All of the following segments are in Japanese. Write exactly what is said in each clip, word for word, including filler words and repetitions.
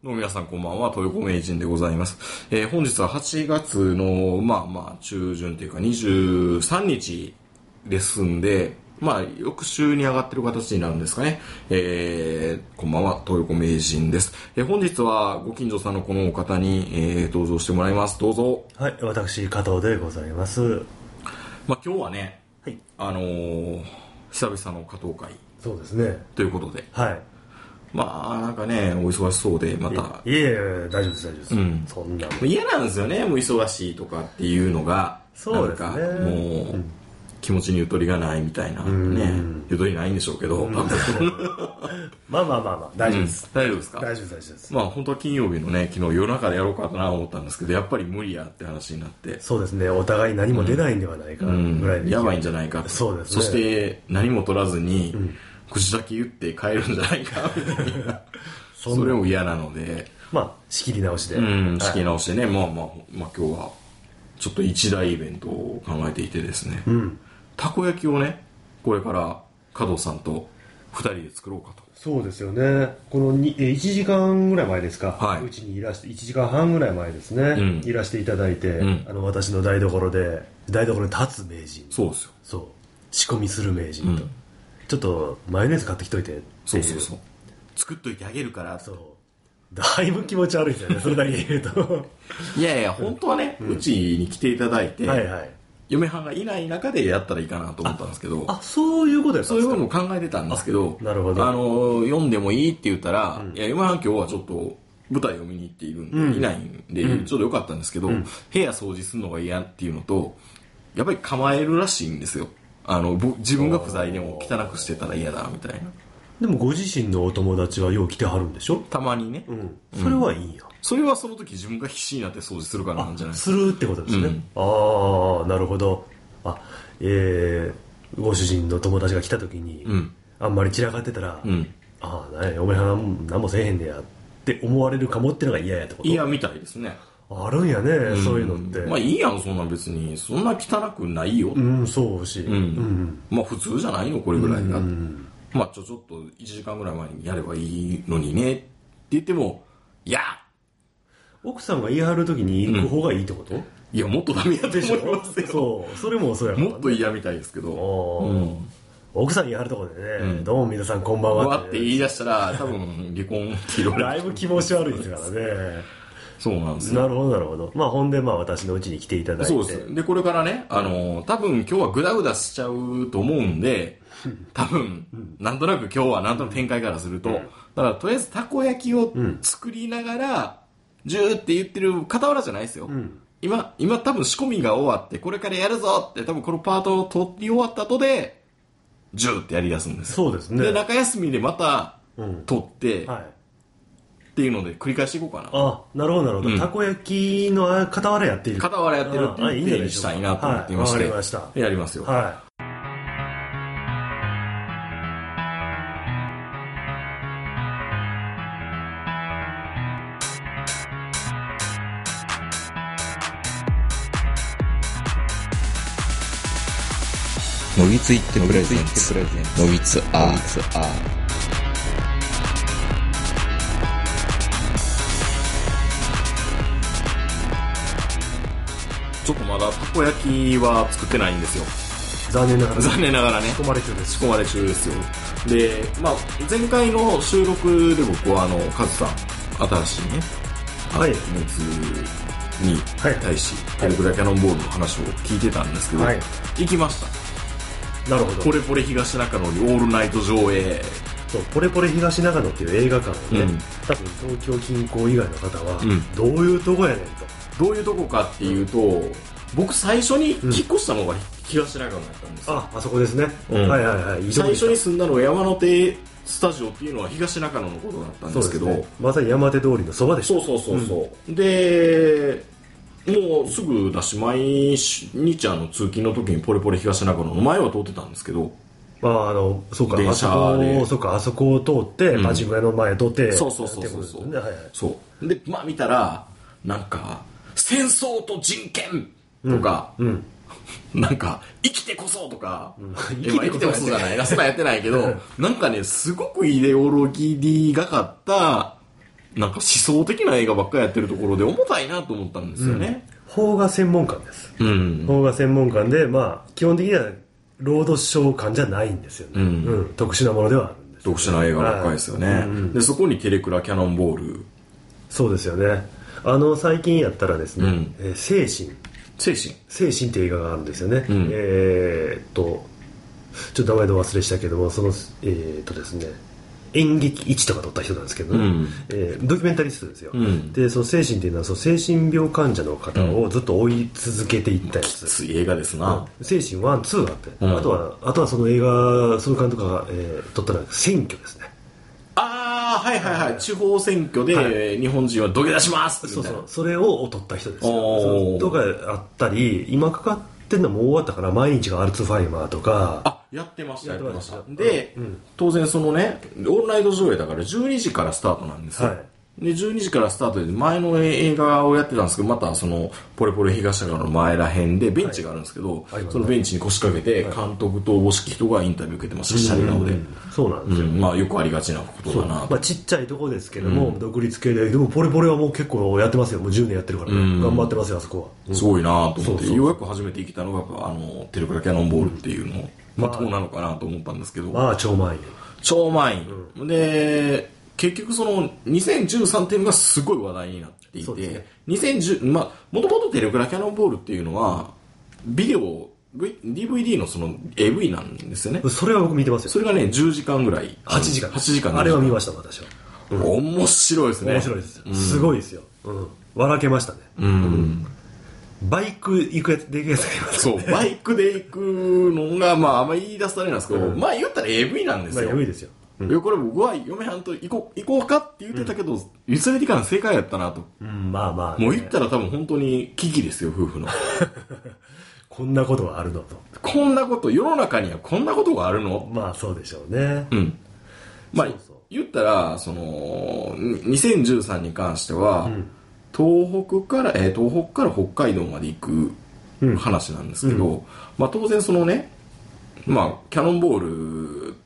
どうも皆さんこんばんは、豊子名人でございます。えー、本日ははちがつの、まあまあ、中旬というかにじゅうさんにちですんで、まあ、翌週に上がってる形になるんですかね。えー、こんばんは、豊子名人です。えー、本日はご近所さんのこのお方に、えー、登場してもらいます。どうぞ。 はい、私、加藤でございます。 まあ今日はね、 はい。 あのー、久々の加藤会。 そうですね。 ということで。 はい。 まあなんかね、お忙しそうで、また。 いえいえ、大丈夫です、大丈夫です。 うん。 そんな。 嫌なんですよね、もう忙しいとかっていうのが。 そうですね。 なんかもう、うん、気持ちにゆとりがないみたいな。ね。ゆとりないんでしょうけど。まあまあまあまあ、大丈夫です、 うん。大丈夫ですか？ 大丈夫です、大丈夫です。 まあ本当は金曜日のね、昨日夜中でやろうかなと思ったんですけど、やっぱり無理やって話になって。 そうですね、お互い何も出ないんではないかぐらいで、 うんうん、やばいんじゃないかと。 そうですね。 そして何も取らずに、うん口だけ言って帰るんじゃないかみたいなそ, それも嫌なのでまあ仕切り直しでうん仕切り直してね、はい、まあまあ、まあ、今日はちょっと一大イベントを考えていてですね、うん、たこ焼きをねこれから加藤さんとふたりで作ろうかと。 そうですよね。このにいちじかんぐらい前ですか、 はい、 うちにいらしていちじかんはんぐらい前ですね、うん、いらしていただいて、うん、あの私の台所で台所に立つ名人、 そうですよ、 そう仕込みする名人と、うんちょっとマヨネーズ買ってきといてっていうそうそうそう作っといてあげるからそうだいぶ気持ち悪いですよねそれだけ言うといやいや本当はね、うん、うちに来ていただいて、 はいはい、 嫁はんがいない中でやったらいいかなと思ったんですけどあ, あそういうことですか。 そういうことも考えてたんですけどなるほどあの読んでもいいって言ったら、うん、いや嫁はん今日はちょっと舞台を見に行っているんで、うん、いないんで、うん、ちょうどよかったんですけど、うん、部屋掃除するのが嫌っていうのとやっぱり構えるらしいんですよ。あの自分が不在でも汚くしてたら嫌だみたいな。 でもご自身のお友達はよう来てはるんでしょ。 たまにね、 うん、それはいいや、うん、 それはその時自分が必死になって掃除するからなんじゃないですか。するってことですね、うん、ああなるほど。あえー、ご主人の友達が来た時に、うん、あんまり散らかってたら、うん、ああ何嫁はん何もせえへんねやって思われるかもってのが嫌やってこと。 嫌みたいですね。 あるんやね、うん、そういうのって。 まあいいやんそんな別にそんな汚くないよ。 うんそうし、うんうん、 まあ普通じゃないのこれぐらいが、うん、まあちょちょっといちじかんぐらい前にやればいいのにねって言ってもいや奥さんが言い張る時に行く方がいいってこと、うん、 いやもっとダメやと思いますよ。 そうそれもそうやから、ね、 もっと嫌みたいですけど、うん、 奥さん言い張るとこでね、うん、どうも皆さんこんばんはって言い出したら多分離婚切ろうだいぶ気持ち悪いですからねそうなんですよ。 なるほどなるほど。まあほんでまあ私の家に来ていただいて。 そうです。でこれからねあの多分今日はグダグダしちゃうと思うんで多分、うん、なんとなく今日はなんとなく展開からすると、うん、だからとりあえずたこ焼きを作りながら、うん、ジューって言ってる傍らじゃないですよ、うん、今今多分仕込みが終わってこれからやるぞって多分このパートを取り終わった後でジューってやり出すんですよ。 そうですね。 で中休みでまた取って、はいっていうので繰り返していこうかな。 あ、なるほどなるほど、うん、たこ焼きの傍らやっている傍らやってるっていう定義したいなと思っていまして、 はい、わかりました。 やりますよ。 はいのぎついってプレゼンツのぎつアーちょっとまだたこ焼きは作ってないんですよ。 残念ながら、ね、 残念ながらね仕込まれ中です仕込まれ中ですよ。で、まあ、前回の収録で僕はあのカズさん新しいねはい熱に対し、はい、テレクラキャノンボールの話を聞いてたんですけど、はい、行きました。 なるほど。 ポレポレ東中野にオールナイト上映。 そうポレポレ東中野っていう映画館をね、うん、多分東京近郊以外の方は、うん、どういうとこやねんと。 どういうとこかっていうと、うん、僕最初に引っ越したのが東中野だったんですよ、 うん、あ、あそこですね、うん、はいはいはい。 最初に住んだのが山手スタジオっていうのは東中野のことだったんですけど、ね、 まさに山手通りのそばでした。 そうそうそうそう、うん、でもうすぐだし毎日あの通勤の時にポレポレ東中野の前は通ってたんですけど、 まああのそうか電車であそこそうかあそこを通って、うん、パチンコ屋の前を通ってそうそうそうそうそう、 ね、はいはい、 そうでまあ見たらなんか戦争と人権とか、うんうん、なんか生きてこそとか、うん、生きてこそじゃないそんなやってないけどなんかねすごくイデオロギーがかったなんか思想的な映画ばっかりやってるところで重たいなと思ったんですよね。 うん、邦画専門館です。 うん。 邦画専門館で、まあ、基本的にはロードショー館じゃないんですよね。うん。うん、特殊なものではあるんです、ね。 特殊な映画ばっかりですよね。うんうん、で、そこにテレクラキャノンボール。 そうですよね。あの、最近やったらですね、うん、えー、精神。 精神精神っていう映画があるんですよね。うん、えー、っと、ちょっと名前で忘れしたけども、その、えー、っとですね、演劇いちとか撮った人なんですけど、ね、うん、えー、ドキュメンタリストですよ、うん、でその精神っていうのはその精神病患者の方をずっと追い続けていったやつ、 うん、きつい映画ですな、 うん、精神ワン、ツーがあって、うん、あとはあとはその映画その監督が、えー、撮ったのは選挙ですね。 ああはいはいはい、地方選挙で、はい、日本人は土下座しますみたいな、 そうそう、それを撮った人ですよ。とかあったり、今かかってるのもう終わったから毎日がアルツハイマーとか、 あやってましたやってましたで、うん、当然そのねオンライト上映だからじゅうにじからスタートなんですよ、はい、でじゅうにじからスタートで前の映画をやってたんですけど、またそのポレポレ東側の前ら辺でベンチがあるんですけど、はい、そのベンチに腰掛けて監督とおぼしき人がインタビュー受けてました、シャリ顔で。 そうなんですよ、うん、 まあよくありがちなことだなと、 まあ、ちっちゃいとこですけども、うん、独立系ででもポレポレはもう結構やってますよ、もうじゅうねんやってるから、ね、うん、頑張ってますよあそこは、 うん、すごいなと思って。そうそうそう、ようやく初めて生きたのがやっぱあのテレクラキャノンボールっていうのを、まあ、どうなのかなと思ったんですけど、 まあ超満員超満員、うん、で結局そのにせんじゅうさんっていうのがすごい話題になっていて、ね、にせんじゅうまあもともとテレクラキャノンボールっていうのはビデオ ディーブイディー のその エーブイ なんですよね。 それは僕見てますよ。 それがねじゅうじかんぐらい、 はちじかんはちじかんあれは見ました私は、 うん、面白いですね。 面白いです、うん、すごいですよ、うん、笑けましたね、うん、うん、バイク行くやつで行くやつがいますね。 そうバイクで行くのがまああんま言い出すとあれなんですけど、うん、まあ言ったら エーブイ なんですよ、 まあ、エーブイ ですよ、 うん、これ僕は嫁はんと行こう行こうかって言ってたけど、うん、ゆつれてからの正解やったなと、 うん、まあまあ、ね、 もう言ったら多分本当に危機ですよ夫婦のこんなことがあるのと、 こんなこと世の中にはこんなことがあるの、 まあそうでしょうね、 うん、まあそうそう言ったらそのにせんじゅうさんに関しては、うん、東北から、えー、東北から北海道まで行く話なんですけど、うん、まあ当然そのね、まあキャノンボールって、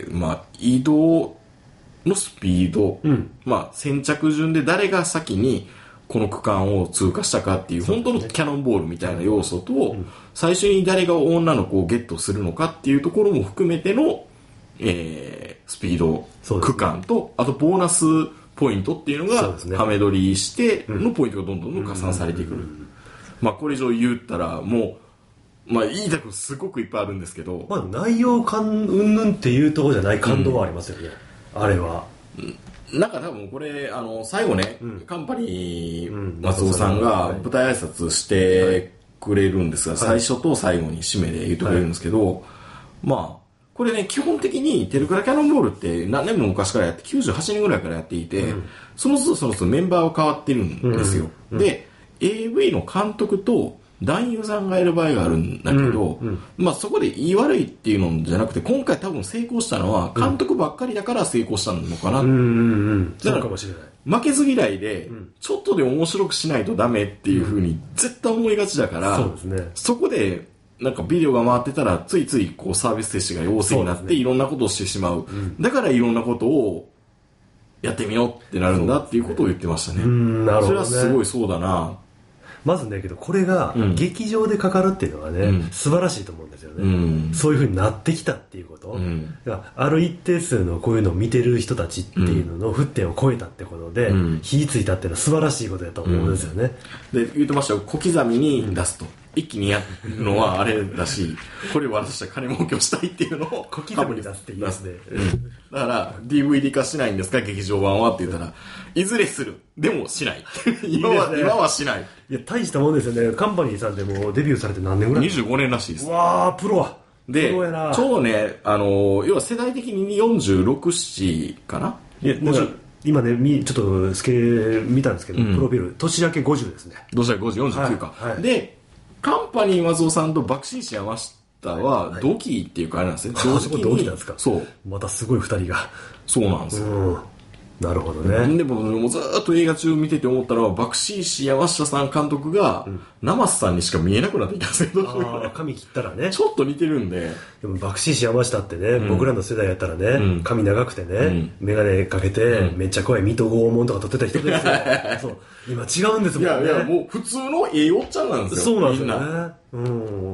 まあ移動のスピード、うん、まあ先着順で誰が先にこの区間を通過したかっていう本当のキャノンボールみたいな要素と、うん、最初に誰が女の子をゲットするのかっていうところも含めての、えー、スピード、区間と、あとボーナスポイントっていうのがハメ撮りしてのポイントがどんどんどん加算されてくる、まあこれ以上言ったらもうまあ言いたくすごくいっぱいあるんですけど、 まあ内容感うんぬんっていうところじゃない感動はありますよね、うん、あれは、 うんなんか多分これあの最後ね、うん、カンパニー松尾さんが舞台挨拶してくれるんですが、はい、最初と最後に締めで言ってくれるんですけど、はい、まあこれね基本的にテレクラキャノンボールって何年も昔からやってきゅうじゅうはちねんぐらいからやっていて、うん、その都度その都度メンバーは変わってるんですよ、うんうん、で エーブイ の監督と男優さんがいる場合があるんだけど、うんうん、まあそこで言い悪いっていうのじゃなくて今回多分成功したのは監督ばっかりだから成功したのかな、うんうんうん、 そうかもしれない。 負けず嫌いで、うん、ちょっとで面白くしないとダメっていう風に絶対思いがちだから、 うん、そうですね、 そこでなんかビデオが回ってたらついついこうサービス停止が要請になって、ね、いろんなことをしてしまう、うん、だからいろんなことをやってみようってなるんだっていうことを言ってましたね。 うん、なるほどね。 それはすごいそうだな。 まずねけどこれが劇場でかかるっていうのはね、うん、素晴らしいと思うんですよね、うん、そういう風になってきたっていうこと、うん、ある一定数のこういうのを見てる人たちっていうのの沸点を超えたってことで、うん、火ついたっていうのは素晴らしいことだと思うんですよね、 うん、で言ってましたよ、小刻みに出すと、一気にやるのはあれだしこれを渡したら金儲けをしたいっていうのを小刻みに出すって言いますね、 うん、だから ディーブイディー 化しないんですか劇場版はって言ったら、いずれする、でもしない今は、ね、今はしない。 いや大したもんですよね。カンパニーさんでもデビューされて何年ぐらい？ にじゅうごねんらしいです。 うわープロはで、ちょうどね、あの要は世代的によんじゅうろく、ななかな。 いやなんか今ねちょっとスケ見たんですけど、うん、プロフィール年明けごじゅうですね。 年明けごじゅう、よんじゅうきゅうか、はいはい、でカンパニー松尾さんと爆心師山下は同期っていうかあれなんですね、 はいはい、同期なんですか。 そう、 またすごいふたりがそうなんですよ、うん、 なるほどね。 でももうずーっと映画中見てて思ったのは、バクシー氏山下さん監督が、うん、生瀬さんにしか見えなくなっていたんですけど、 あ髪切ったらね。 ちょっと似てるんで。 でもバクシー氏山下ってね、うん、僕らの世代やったらね、うん、髪長くてね、うん、眼鏡かけて、うん、めっちゃ怖い水戸黄門とか撮ってた人ですよ。そう。今違うんですもんね。 いやいや、もう普通のええおっちゃんなんですよ。そうなんですよね。うん。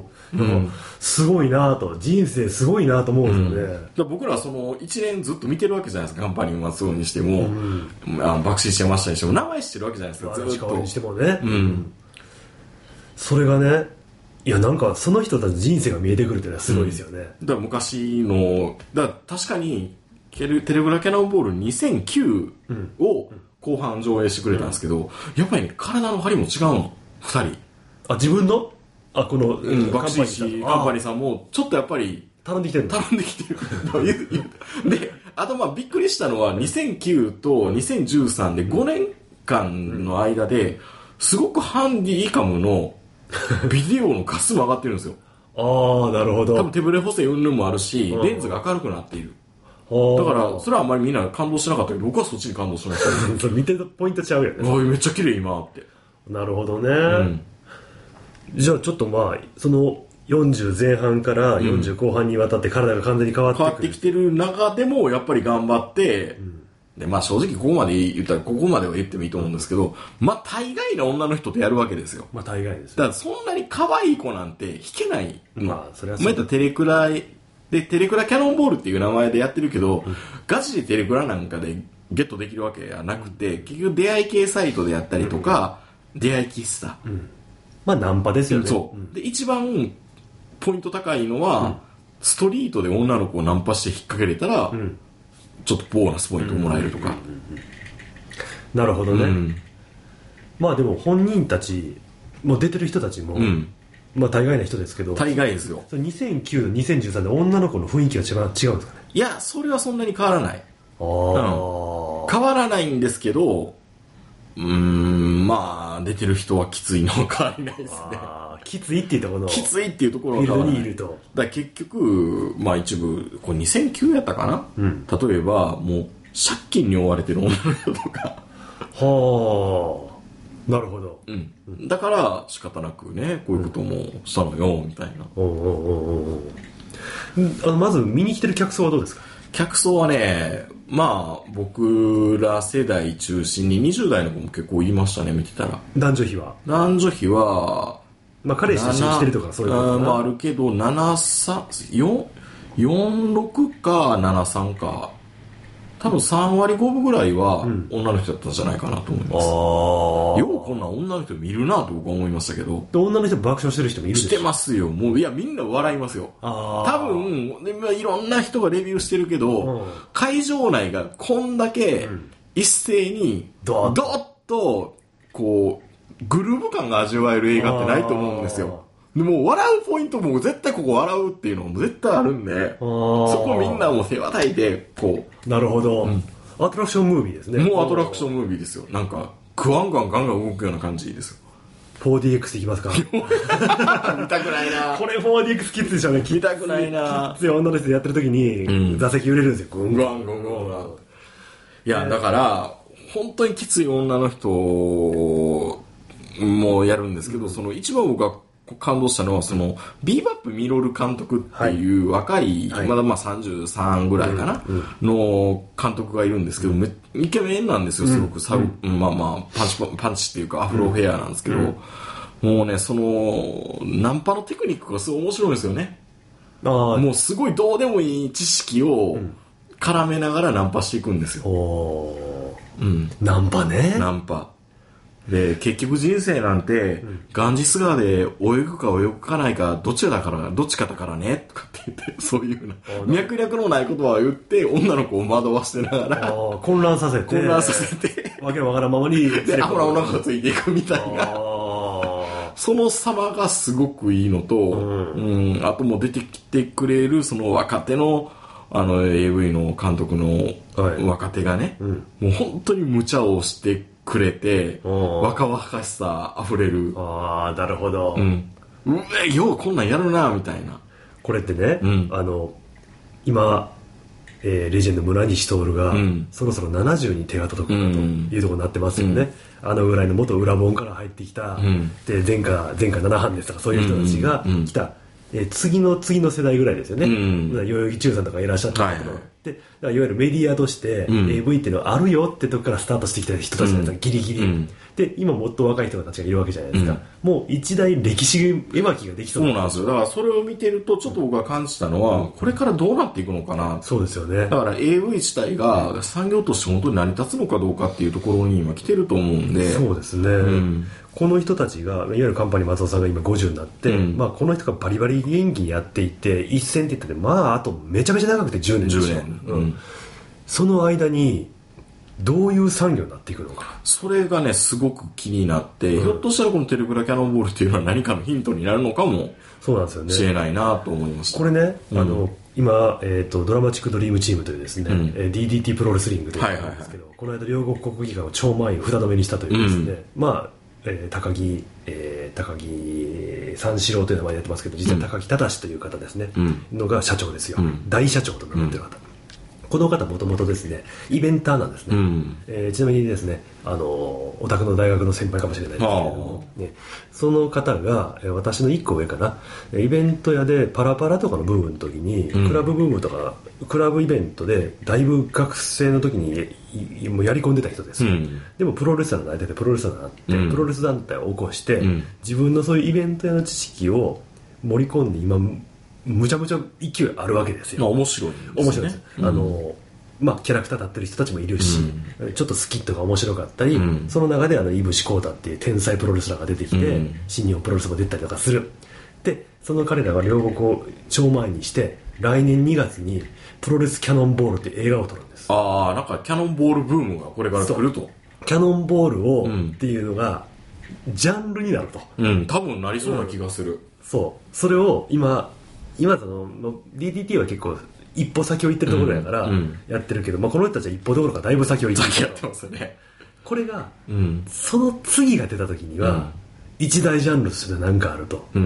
でも、すごいなと、人生すごいなと思うんですよね。 うん、僕らはその一年ずっと見てるわけじゃないですか。カンパニー松尾にしても、うん、あのバクシーしてましたにしても、名前知ってるわけじゃないですか。ずっと。 にしてもね。うん。それがね、いやなんかその人たちの人生が見えてくるっていうのはすごいですよね。 うん、だから昔の、だから確かに、テレグラキャノンボールにせんきゅうを後半上映してくれたんですけど、うん、やっぱりね、体の張りも違うの。二人。 あ、自分のあ、この、 うん、バクシー氏カンパニーさんも、ちょっとやっぱり、 頼んできてる頼んできてる。で、あとまあびっくりしたのはにせんきゅうとにせんじゅうさんでごねんかんの間で、すごくハンディカムのビデオの画数も上がってるんですよ。 ああ、なるほど。 多分手ブレ補正云々もあるし、レンズが明るくなっている。だから、それはあんまりみんな感動しなかったけど、僕はそっちに感動しました、 ね。それ見てるポイントちゃうよね。 めっちゃ綺麗今って。 なるほどね。うん、じゃあちょっとまあ、そのよんじゅうぜん半からよんじゅう後半にわたって体が完全に変わってくる、 変わってきてる中でも、やっぱり頑張って、うん、で、まあ正直ここまで言ったら、ここまでは言ってもいいと思うんですけど、まあ大概の女の人とやるわけですよ。 まあ大概です。 だからそんなに可愛い子なんて弾けない。 まあそれはそう。 まあ言ったらテレクラで、テレクラキャノンボールっていう名前でやってるけど、うん、ガチでテレクラなんかでゲットできるわけじゃなくて、結局出会い系サイトでやったりとか、うん、出会い喫茶。うん、 まあナンパですよね。 そう。で、一番ポイント高いのは、うん、ストリートで女の子をナンパして引っ掛けれたら、うん、ちょっとボーナスポイントをもらえるとか。 なるほどね。うん、まあでも本人たち、もう出てる人たちも、うん、まあ大概な人ですけど、 大概ですよ。 にせんきゅう、にせんじゅうさんで女の子の雰囲気が違う、違うんですかね。 いや、それはそんなに変わらない。 あ、うん、 変わらないんですけど、うーん、まあ出てる人はきついのは変わりないですね。 あ、きついっていうところ、 きついっていうところは変わらない。 フィールドにいると。 だから結局、まあ一部これにせんきゅうやったかな、うん、例えばもう借金に追われてる女の人とか。 はあ。なるほど、 うん、だから仕方なくねこういうこともしたのよ、うん、みたいな。 おうおうおうおう、あのまず見に来てる客層はどうですか？ 客層はね、まあ僕ら世代中心ににじゅう代の子も結構いましたね、見てたら。 男女比は男女比はまあ彼氏と一緒に来てるとかそういうのもあるけどななさん、よん、よんろくかななさんか、多分さんわりごぶぐらいは女の人だったんじゃないかなと思います。 うん、 ようこんな女の人見るなと僕は思いましたけど。 で女の人爆笑してる人もいるでしょ？ してますよ。もういやみんな笑いますよ。 あ、 多分いろんな人がレビューしてるけど、うん、会場内がこんだけ一斉にドッとこうグルーヴ感が味わえる映画ってないと思うんですよ。でも笑うポイントも絶対ここ笑うっていうのも絶対あるんで、そこみんなも手渡いてこう。なるほど、うん、アトラクションムービーですね。 もうアトラクションムービーですよ。なんかクワンガンガンガン動くような感じですよ。 フォーディーエックス いきますか？ 見たくないな。 これ フォーディーエックス キッズでしょうね。 見たくないな。 キッズ女の人でやってる時に、うん、座席揺れるんですよ。 グンガングンガンガン。いやだから本当にきつい女の人もやるんですけど、うん、その一番僕が感動したのはそのビーバップミロル監督っていう若い、はい、まだまあさんじゅうさんぐらいかな、うんうん、の監督がいるんですけど、めイケメンなんですよ、すごくサブ、うん、まあまあパンチパンチっていうかアフロヘアなんですけど、うん、もうねそのナンパのテクニックがすごい面白いんですよね。あ、もうすごいどうでもいい知識を絡めながらナンパしていくんですよ。 おー、うん、 ナンパね。 ナンパで結局人生なんて、うん、ガンジス川で泳ぐか泳ぐかないかどっちだからどっちかだからねとかって言って、そういうな脈略のない言葉を言って女の子を惑わしてながら混乱させて混乱させてわけわからんままにでアホな女の子がついていくみたいなその様がすごくいいのと、うんうん、あともう出てきてくれるその若手のあの エーブイ の監督の若手がね、はい、うん、もう本当に無茶をしてくれて若々しさあふれる。 ああ、なるほど、 うん、うえようこんなんやるなみたいな。 これってね、うん、あの今えー、レジェンド村西徹が、うん、そろそろななじゅうに手が届くかというところになってますよね、うん、あのぐらいの元裏本から入ってきた、うん、で前科前科ななはんですとかそういう人たちが来た、うんえー、次の次の世代ぐらいですよね、うん、代々木忠さんとかいらっしゃったけど、はいはい、でだからいわゆるメディアとして、うん、エーブイ っていうのはあるよってとこからスタートしてきた人たちなんですが、うん、ギリギリ、うん、で今もっと若い人たちがいるわけじゃないですか、うん、もう一大歴史絵巻ができそうなんですよ。だからそれを見てるとちょっと僕が感じたのは、うん、これからどうなっていくのかな。 そうですよね。 だから エーブイ 自体が産業として本当に成り立つのかどうかっていうところに今来てると思うんで。 そうですね、うん、この人たちがいわゆるカンパニー松尾さんが今ごじゅうになって、うんまあ、この人がバリバリ元気にやっていて一線って言っててまああとめちゃめちゃ長くてじゅうねんですよ。じゅうねん、うん、その間にどういう産業になっていくのか、 それがねすごく気になって、うん、ひょっとしたらこのテレグラキャノンボールっていうのは何かのヒントになるのかもそうなんですよね。 しれないなと思いました。 これね、うん、あの今、えーと、ドラマチックドリームチームというですね、うん、ディーディーティー プロレスリングというのがあるんですけど、はいはいはい、この間両国国技館を超満員札止めにしたというですね、うん、まあ、えー、高木、えー、高木三四郎という名前でやってますけど実は高木忠という方ですね、うん、のが社長ですよ、うん、大社長となっている方、うんこの方もともとですねイベンターなんですね、うんえー、ちなみにですねあのお宅の大学の先輩かもしれないですけれども、ね、その方が私のいっこ上かなイベント屋でパラパラとかのブームの時に、うん、クラブブームとかクラブイベントでだいぶ学生の時にもうやり込んでた人です、うん、でもプロレスラーの間でプロレスラーになって、うん、プロレス団体を起こして、うん、自分のそういうイベント屋の知識を盛り込んで今むちゃむちゃ勢いあるわけですよ。 まあ面白いですね。 面白いです、うん、あのまあキャラクター立ってる人たちもいるし、うん、ちょっとスキットが面白かったり、うん、その中であの井伏浩太っていう天才プロレスラーが出てきて、うん、新日本プロレスも出たりとかする。でその彼らが両国を超前にして来年にがつにプロレスキャノンボールっていう映画を撮るんです。 ああなんかキャノンボールブームがこれから来ると。 キャノンボールを、うん、っていうのがジャンルになると。 うん多分なりそうな気がする。うん、 そうそれを今今その ディーディーティー は結構一歩先を行ってるところやからやってるけど、うんうんまあ、この人たちは一歩どころかだいぶ先を行ってる先やってますよね。 これが、うん、その次が出た時には、うん、一大ジャンルとして何かあると、うん、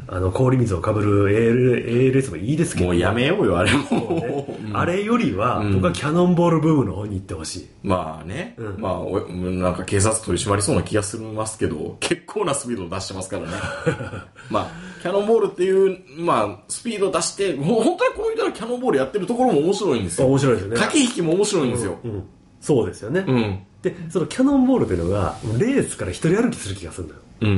あの氷水をかぶる エーエルエス もいいですけどもうやめようよあれも、 ねうん、あれよりは、うん、僕はキャノンボールブームの方に行ってほしい。 まあね、うん、まあなんか警察取り締まりそうな気がしますけど結構なスピードを出してますからねまあキャノンボールっていう、まあ、スピードを出してもう本当にこういうキャノンボールやってるところも面白いんですよ。 面白いですよね。 駆け引きも面白いんですよ、 うんうん、そうですよね、うん、でそのキャノンボールっていうのがレースから一人歩きする気がするんだよ、うんうん、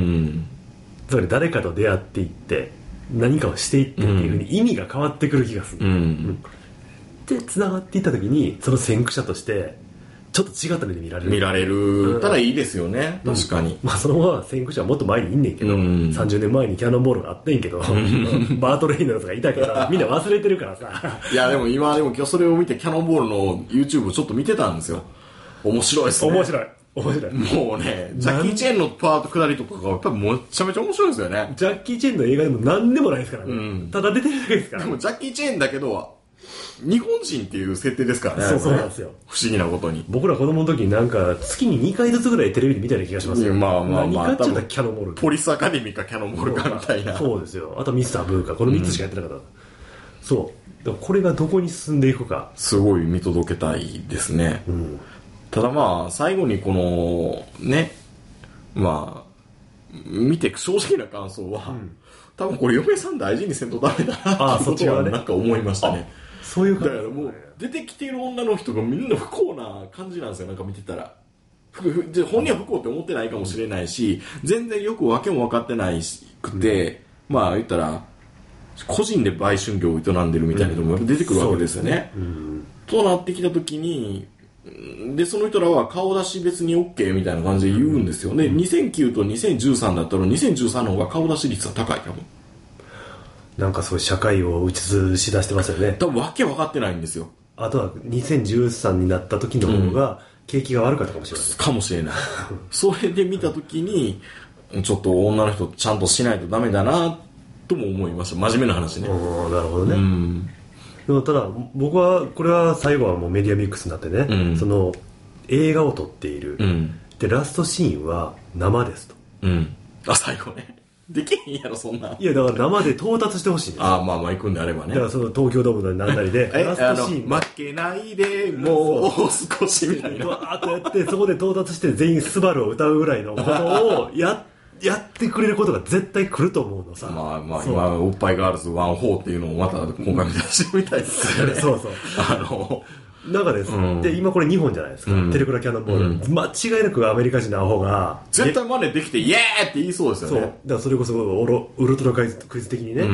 つまり誰かと出会っていって何かをしていってっていうふうに意味が変わってくる気がする、うんうん、で繋がっていった時にその先駆者としてちょっと違った目で見られる見られるたらいいですよね、うん、確かに、 まあそのまま先駆者はもっと前にいんねんけど、うん、さんじゅうねんまえにキャノンボールがあってんけど、うん、バートレイノルズがいたけどみんな忘れてるからさいやでも今でも今日それを見てキャノンボールの YouTube をちょっと見てたんですよ。面白いですね。 面白い面白い。 もうねジャッキー・チェンのパート下りとかがやっぱりめちゃめちゃ面白いですよね。 ジャッキー・チェンの映画でも何でもないですからね、うん、ただ出てるだけですから。 でもジャッキー・チェンだけど日本人っていう設定ですからね。 そうそうなんですよ。 不思議なことに僕ら子供の時になんか月ににかいずつぐらいテレビで見たような気がしますよ。 まあまあまあ何かって言ったらキャノンボールポリスアカデミーかキャノンボールかみたいな。 そうですよ。あとミスターブーかこのみっつしかやってなかった、うん、そうこれがどこに進んでいくかすごい見届けたいですね、うん、ただまあ最後にこのねまあ見て正直な感想は、うん、多分これ嫁さん大事にせんとダメだなってことはなんか思いましたね。 そういう感じだからもう出てきている女の人がみんな不幸な感じなんですよ。なんか見てたら本人は不幸って思ってないかもしれないし全然よく訳も分かってないくて、うん、まあ言ったら個人で売春業を営んでるみたいなのも出てくるわけですよね、うん、となってきた時にでその人らは顔出し別に OK みたいな感じで言うんですよね、うん、にせんきゅうとにせんじゅうさんだったらにせんじゅうさんの方が顔出し率は高い。多分なんかそういう社会を映し出してますよね。 多分訳分かってないんですよ。 あとはにせんじゅうさんになった時の方が景気が悪かったかもしれない、うん、 かもしれないそれで見た時にちょっと女の人ちゃんとしないとダメだなとも思いました。真面目な話ね。 なるほどね、うん、でもただ僕はこれは最後はもうメディアミックスになってね、うん、その映画を撮っている、うん、でラストシーンは生ですと、 うん、あ最後ねできへんやろそんなん。 いやだから生で到達してほしいんですよ。 ああまあまあ行くんであればね。 だからその東京ドームなりなんなりでえラストシーンあの負けないでもう少しみたいな。 バーッとやってそこで到達して全員スバルを歌うぐらいのことをややってくれることが絶対来ると思うのさ。 まあまあ今おっぱいガールズワンフォーっていうのをまた今回見出してみたいですよね。 そうそう。 あの中です、うん、で今これにほんじゃないですか、うん、テレクラキャノンボール、うん、間違いなくアメリカ人のアホが絶対真似できてイエーって言いそうですよね。 そうだからそれこそオロウルトラクイズクイズ的にね、うん、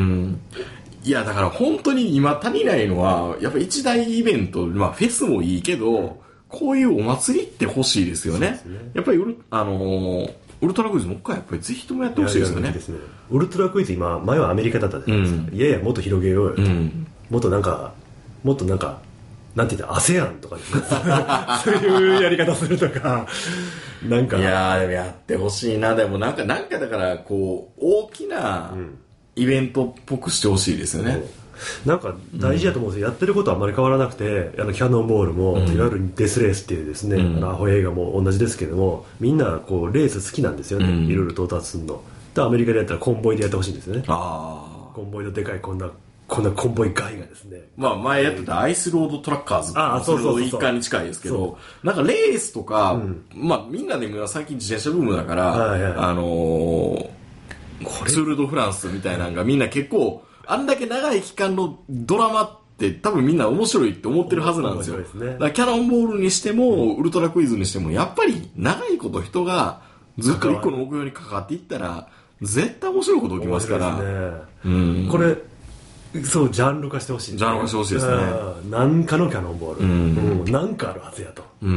いやだから本当に今足りないのはやっぱ一大イベント、まあ、フェスもいいけど、うん、こういうお祭りって欲しいですよ ね, ですねやっぱりウル、あのー、ウルトラクイズもう一回やっぱりぜひともやってほしいですよ ね, ですね。 ウルトラクイズ今前はアメリカだったじゃないですか、うん、いやいやもっと広げようよと、うん、もっとなんかもっとなんかなんて言ったら アセアン とかですねそういうやり方するとかなんかいやーでもやってほしいな。でもなんかなんかだからこう大きなイベントっぽくしてほしいですよね、 うん、なんか大事だと思うんですよ、うん、やってることはあんまり変わらなくてあのキャノンボールも、うん、いわゆるデスレースっていうですね、うん、あのアホ映画も同じですけどもみんなこうレース好きなんですよね、うん、いろいろ到達するのでアメリカでやったらコンボイでやってほしいんですよね。あコンボイのでかいこんなこんなコンボイガイがですね、 まあ前やってたアイスロードトラッカーズ、 ああそうそうそうそう、 一環に近いですけど、なんかレースとか、うん、まあみんなでも最近自転車ブームだから、はいはい、あのー、ツールドフランスみたいなのがみんな結構あんだけ長い期間のドラマって多分みんな面白いって思ってるはずなんですよ。面白いですね。だからキャノンボールにしても、うん、ウルトラクイズにしてもやっぱり長いこと人がずっと一個の目標に関わっていったら絶対面白いこと起きますから。面白いですね。うん、これそうジャンル化してほしい、ね、 ジャンル化してほしいですね。 何かのキャノンボール、うんうん、なんかあるはずやと、うんうん、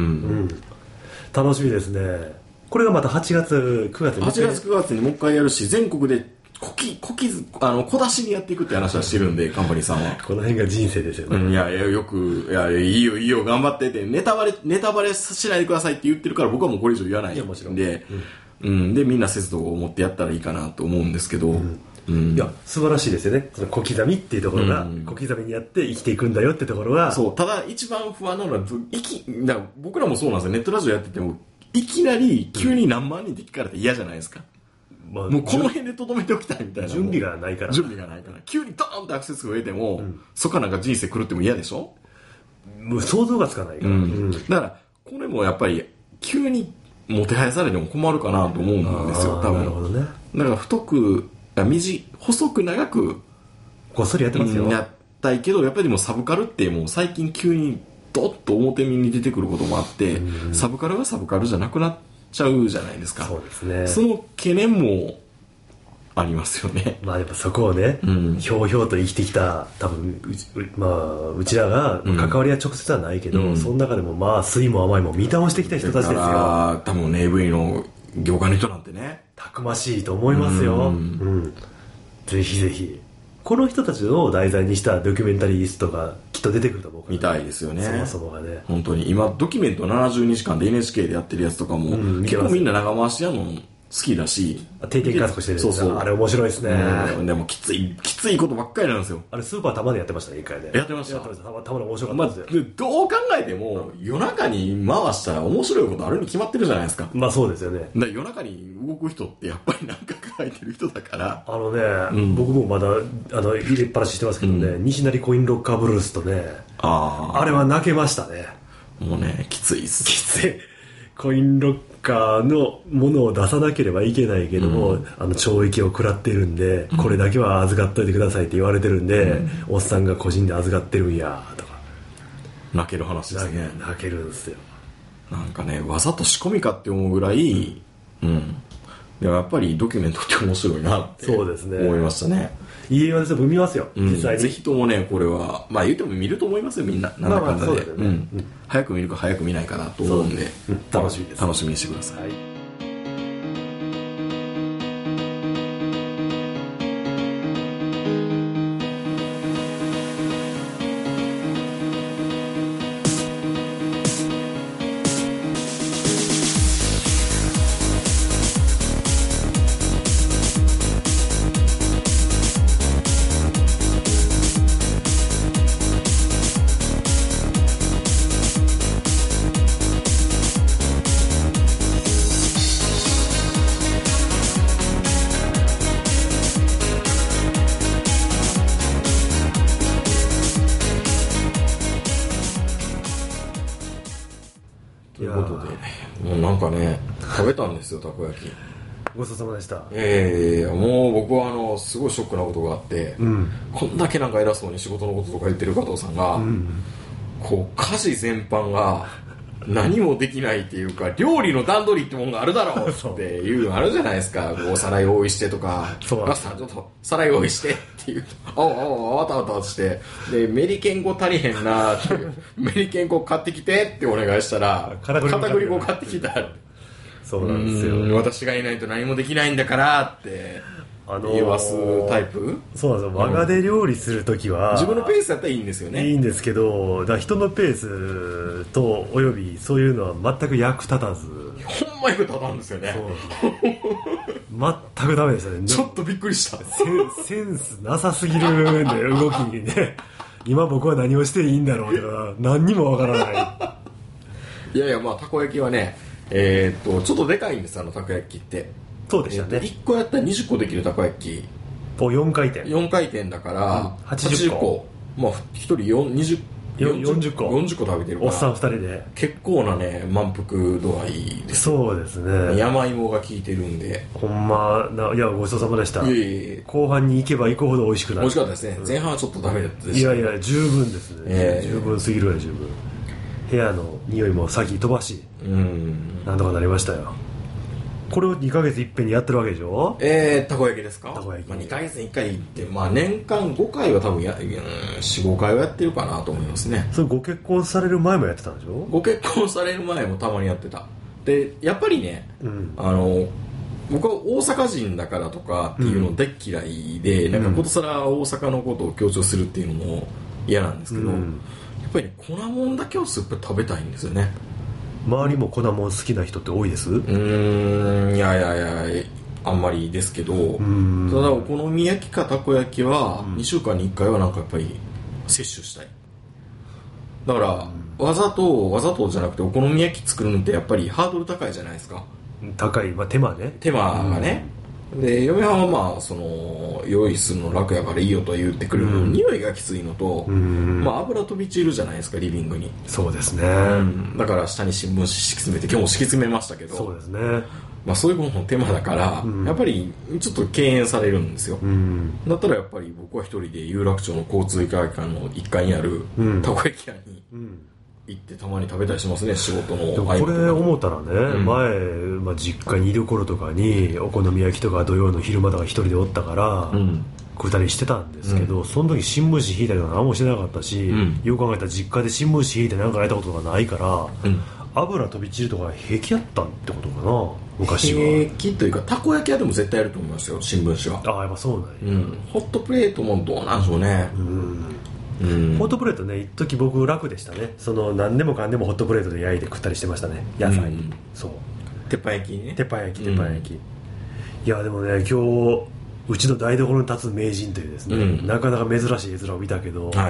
楽しみですね。これがまたはちがつくがつにはちがつくがつにもう一回やるし全国で小き小きあの小出しにやっていくって話はしてるんでカンパニーさんはこの辺が人生ですよね、 うん、いやいやよくいやいいよいいよ頑張ってってネタバレネタバレしないでくださいって言ってるから僕はもうこれ以上言わないんで、いやもちろん、うんうん、でみんな節度を持ってやったらいいかなと思うんですけど、うんうん、いや素晴らしいですよね。その小刻みっていうところが、うん、小刻みにやって生きていくんだよってところがそう。ただ一番不安なのは生きだから僕らもそうなんですよ。ネットラジオやっててもいきなり急に何万人って聞かれて嫌じゃないですか、うんまあ、もうこの辺でとどめておきたいみたいな。 準備がないから準備がないから急にドーンってアクセスが増えても、うん、そこからなんか人生狂っても嫌でしょ。 もう想像がつかないから、うんうん、 だからこれもやっぱり急にもてはやされても困るかなと思うんですよ多分。 なるほどね。 だから太く短細く長くこっそりやってますよ、 うん、やったいけどやっぱりでもサブカルってもう最近急にドッと表に出てくることもあって、うん、サブカルがサブカルじゃなくなっちゃうじゃないですか。 そうですね。 その懸念もありますよね。 まあやっぱそこをね、うん、ひょうひょうと生きてきた多分うち、まあ、うちらが関わりは直接はないけど、うん、その中でもまあ酸いも甘いも見倒してきた人たちですよ。 多分ね エーブイ の業界の人なんてねたくましいと思いますよ、うんうん、ぜひぜひこの人たちを題材にしたドキュメンタリーストがきっと出てくると思うから、 見たいですよね。 そもそもがね本当に今ドキュメントななじゅうにじかんで エヌエイチケー でやってるやつとかも、うん、結構みんな長回しやるの好きだし定点観測してるんですよ。 そうそうあれ面白いですね、 うん、でもきついきついことばっかりなんですよ。 あれスーパーたまでやってましたね一回で、 ね、やってました。 たまたま面白かったですよ、 まあ、どう考えても夜中に回したら面白いことあるに決まってるじゃないですか。 まあそうですよね。 だ夜中に動く人ってやっぱり何か書いてる人だからあのね、うん、僕もまだあの入れっぱなししてますけどね、うん、西成コインロッカーブルースとね あ, あれは泣けましたね。 もうねきついっす。 きつい。コインロッカーのものを出さなければいけないけども、うん、あの懲役を食らってるんで、うん、これだけは預かっといてくださいって言われてるんで、うん、おっさんが個人で預かってるんやとか泣ける話ですね。 泣けるんですよ。 なんかねわざと仕込みかって思うぐらい、うん、うん、でもやっぱりドキュメントって面白いなって思いましたね。 いい映画ですよ。見ますよ、 うん、実際にぜひともねこれはまあ言っても見ると思いますよみんな。なんだかんだで、まあまあそうだよね、うん、早く見るか早く見ないかなと思うんで、 うん、楽しみです。 楽しみにしてください、はい。 食べたんですよ、たこ焼き。 ごちそうさまでした。 ええー、もう僕はあのすごいショックなことがあって、うん、こんだけなんか偉そうに仕事のこととか言ってる加藤さんが、うん、こう家事全般が何もできないっていうか、料理の段取りってもんがあるだろうっていうのあるじゃないですか。お皿用意してとか、ラスさんちょっと皿用意してっていう、あおあおあわたわたして、でメリケン粉足りへんなって、メリケン粉買ってきてってお願いしたら、片栗粉買ってきた。 そうなんですよ。 私がいないと何もできないんだからって言わすタイプ。 そうなんですよ。我がで料理するときは自分のペースだったらいいんですよね。 いいんですけど、だから人のペースとおよびそういうのは全く役立たず。 ほんま役立たんですよね。 全くダメでしたね。 ちょっとびっくりした。 セン、センスなさすぎるんで、動きにね。今僕は何をしていいんだろうとか何にもわからない。 いやいや、まあたこ焼きはね、えー、っとちょっとでかいんです、あのたこ焼きって。 そうでしたね。 いっこやったらにじゅっこできるたこ焼きをよんかいてんよんかいてんだから、うん、 はちじゅっこ、 まあひとりにじゅうよんじゅっこよんじゅっこ食べてるから、 おっさんふたりで結構なね満腹度合いです。 そうですね。 山芋が効いてるんで、 ほんまな。いや、ごちそうさまでした。 いえいえ、 後半に行けば行くほど美味しくなる。 美味しかったですね、うん、前半はちょっとダメだったです、ね、 いやいや十分ですね、えー、十分すぎるや十分。部屋の匂いも先飛ばし、うん、なんとかなりましたよ。これをにかげついっぺんにやってるわけでしょ。 えー、たこ焼きですか。 たこ焼き、 まあ、にかげつにいっかいって、まあ、年間ごかいは多分や、うん、よん、ごかいはやってるかなと思いますね。 それご結婚される前もやってたんでしょ。 ご結婚される前もたまにやってた。でやっぱりね、うん、あの僕は大阪人だからとかっていうの大嫌いで、うん、なんかことさら大阪のことを強調するっていうのも嫌なんですけど、うん、やっぱりね粉もんだけをすっごい食べたいんですよね。 周りも粉もん好きな人って多いです？うーん、いやいやいや、あんまりですけど、ただお好み焼きかたこ焼きはにしゅうかんにいっかいはなんかやっぱり摂取したい。だからわざとわざとじゃなくてお好み焼き作るのってやっぱりハードル高いじゃないですか。 高い、まあ、手間ね。 手間がね、うん、で嫁はんはまあその用意するの楽やからいいよと言ってくるの、うん、匂いがきついのと、うん、まあ、油飛び散るじゃないですかリビングに。 そうですね、 うん、だから下に新聞紙敷き詰めて今日も敷き詰めましたけど、 そうですね、 まあ、そういうものの手間だから、うん、やっぱりちょっと敬遠されるんですよ、うん、だったらやっぱり僕は一人で有楽町の交通医科学館のいっかいにあるたこ焼き屋に、うん行ってたまに食べたりしますね、仕事の。 でもこれ思ったらね、うん、前、まあ、実家にいる頃とかにお好み焼きとか土曜の昼間とか一人でおったから、うん、食うたりしてたんですけど、うん、その時新聞紙引いたりとか何もしてなかったし、うん、よく考えたら実家で新聞紙引いて何かやったことがないから、うん、油飛び散るとか平気やったってことかな昔は。 平気というかたこ焼き屋でも絶対やると思いますよ、新聞紙は。 ああ、やっぱそうなんや、 うん、ホットプレートもどうなんでしょうね。うんうん、ホットプレートね、一時僕楽でしたね。その何でもかんでもホットプレートで焼いて食ったりしてましたね、野菜、うん、そう鉄板焼きね。 鉄板焼き鉄板焼き、うん、いやでもね、今日うちの台所に立つ名人というですね、うん、なかなか珍しい絵面を見たけど、はい、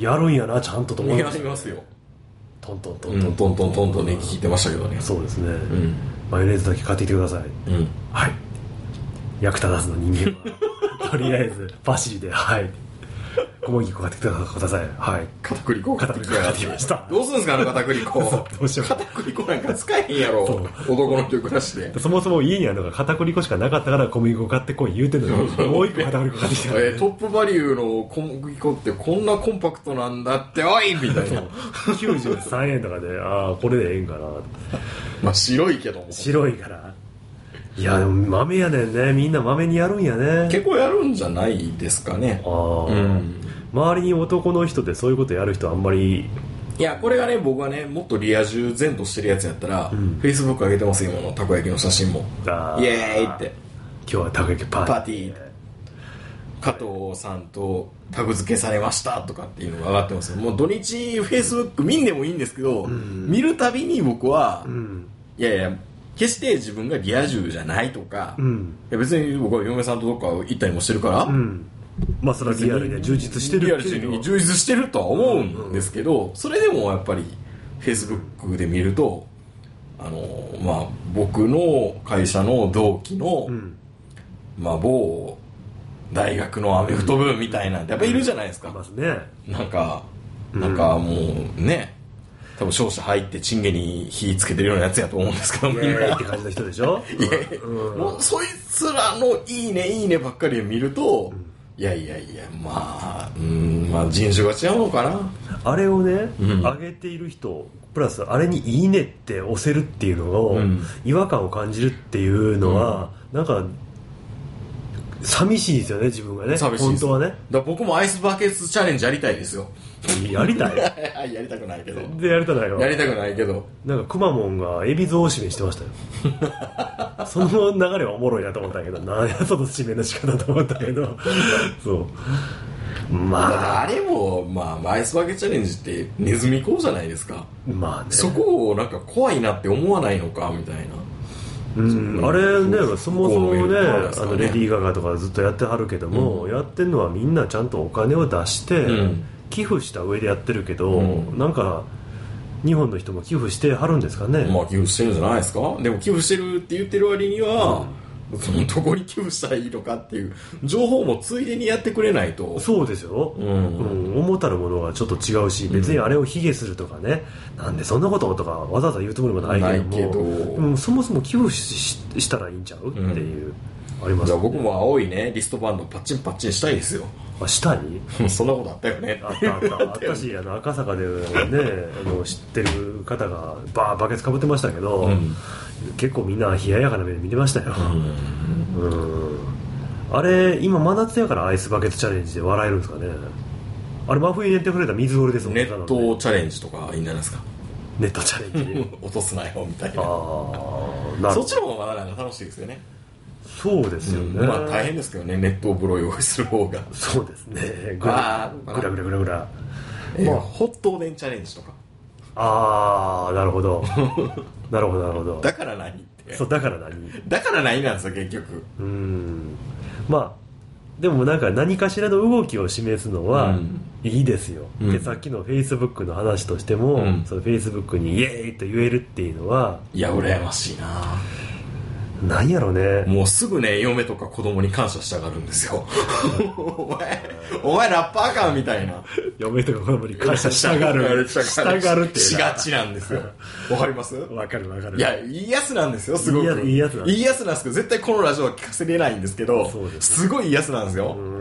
やるんやなちゃんとと思いました。 やりますよ。 トントントントン、 うん、トントントンとね聞いてましたけどね。 そうですね、うん、マヨネーズだけ買ってきてください、うん、はい。役立たずの人間はとりあえずパシリで、はい小麦粉買ってきてください。はい。 片栗粉片栗粉買ってきました。 どうするんですかあの片栗粉。どうしよう。 片栗粉なんか使えへんやろ。男の人暮らしで。 そもそも家にあるのが片栗粉しかなかったから小麦粉買ってこい言うてんのに、もう一個片栗粉買ってきて。えー、トップバリューの小麦粉ってこんなコンパクトなんだっておいみたいな。 きゅうじゅうさんえんとかで、ああこれでええんかな。 まあ白いけども。 白いから。いやでも豆やねんね。みんな豆にやるんやね。 結構やるんじゃないですかね。ああ。うん。 周りに男の人でそういうことやる人あんまり。 いやこれがね、僕はねもっとリア充全としてるやつやったら、うん、フェイスブック上げてますよ、今のたこ焼きの写真も。イエーイって、 今日はたこ焼きパーティー、 パーティー加藤さんとタグ付けされましたとかっていうのが上がってますよ。もう土日フェイスブック見んでもいいんですけど、うん、見るたびに僕は、うん、いやいや決して自分がリア充じゃないとか、うん、いや別に僕は嫁さんとどっか行ったりもしてるから、うん、 まあそれはリアルに充実してるリアルに充実してるとは思うんですけど、それでもやっぱりフェイスブックで見ると、あのまあ僕の会社の同期の、うん、まあ某大学のアメフト部みたいなんてやっぱいるじゃないですか、 うん、ますね。 なんかなんかもうね、 多分商社入ってチンゲに火つけてるようなやつやと思うんですけど、みんなって感じの人でしょいや、うん、もうそいつらのいいねいいねばっかりを見ると、うん、いやいやいや、まあ、うん、まあ人種が違うのかな。 あれをね、うん、上げている人プラスあれにいいねって押せるっていうのを、うん、違和感を感じるっていうのは、うん、なんか寂しいですよね、自分がね。寂しいです。本当はね。 だ僕もアイスバケツチャレンジやりたいですよ。 やりたいやりたくないけど。 全然やりたくないよ。 やりたくないけど。 なんかくまモンがエビゾー締めしてましたよ。その流れはおもろいなと思ったけど、なんやその締めの仕方と思ったけど。そう。まあ。あれも、まあ、アイスバケツチャレンジってネズミ講じゃないですか。まあね。そこをなんか怖いなって思わないのか、みたいな。うん、あれね、そもそもね、あのレディー・ガガとかずっとやってはるけども、うん、やってるのはみんなちゃんとお金を出して、うん、寄付した上でやってるけど、うん、なんか日本の人も寄付してはるんですかね。まあ寄付してるんじゃないですか。でも寄付してるって言ってる割には、うん、そのどこに寄付したらいいのかっていう情報もついでにやってくれないと。そうですよ、うんうん、思ったるものがちょっと違うし、別にあれを卑下するとかね、なんでそんなこととかわざわざ言うつもりもないけども、ないけど、うん、そもそも寄付 し, したらいいんちゃうっていう、うん、ありますね。じゃあ僕も青いねリストバンドパッチンパッチンしたいですよ。あ、したいそんなことあったよね。あったあったあったし、あの赤坂でねあの知ってる方がバーバケツかぶってましたけど、うん、結構みんな冷ややかな目で見てましたよ、うん、うん、あれ今真夏やからアイスバケツチャレンジで笑えるんですかね。あれ真冬にやってくれた水折れですもんね。ネットチャレンジとかいいんじゃないですか。ネットチャレンジ落とすなよみたいな。あなそっちの方がまだ楽しいですよね。そうですよね、うん、まあ大変ですけどね、ネット風呂用意する方が。そうですね、グラグラグラグラグラ、えーまあ、ホットおでんチャレンジとか。ああなるほどなるほどなるほど。だから何って。そうだから何だから何なんですよ結局。うん、まあでもなんか何かしらの動きを示すのは、うん、いいですよ、うん、でさっきのフェイスブックの話としても、うん、そのフェイスブックにイエーイと言えるっていうのは、いや羨ましいな。なんやろね、もうすぐね嫁とか子供に感謝したがるんですよお前お前ラッパーかみたいな。嫁とか子供に感謝したがるしたがるってしがちなんですよ。わかります？わかるわかる。いやいいやつなんですよ、すごくいいやつなんです。いいやつなんですけど絶対このラジオは聞かせれないんですけど、そうです、ね、すごいいいやつなんですよ。うん、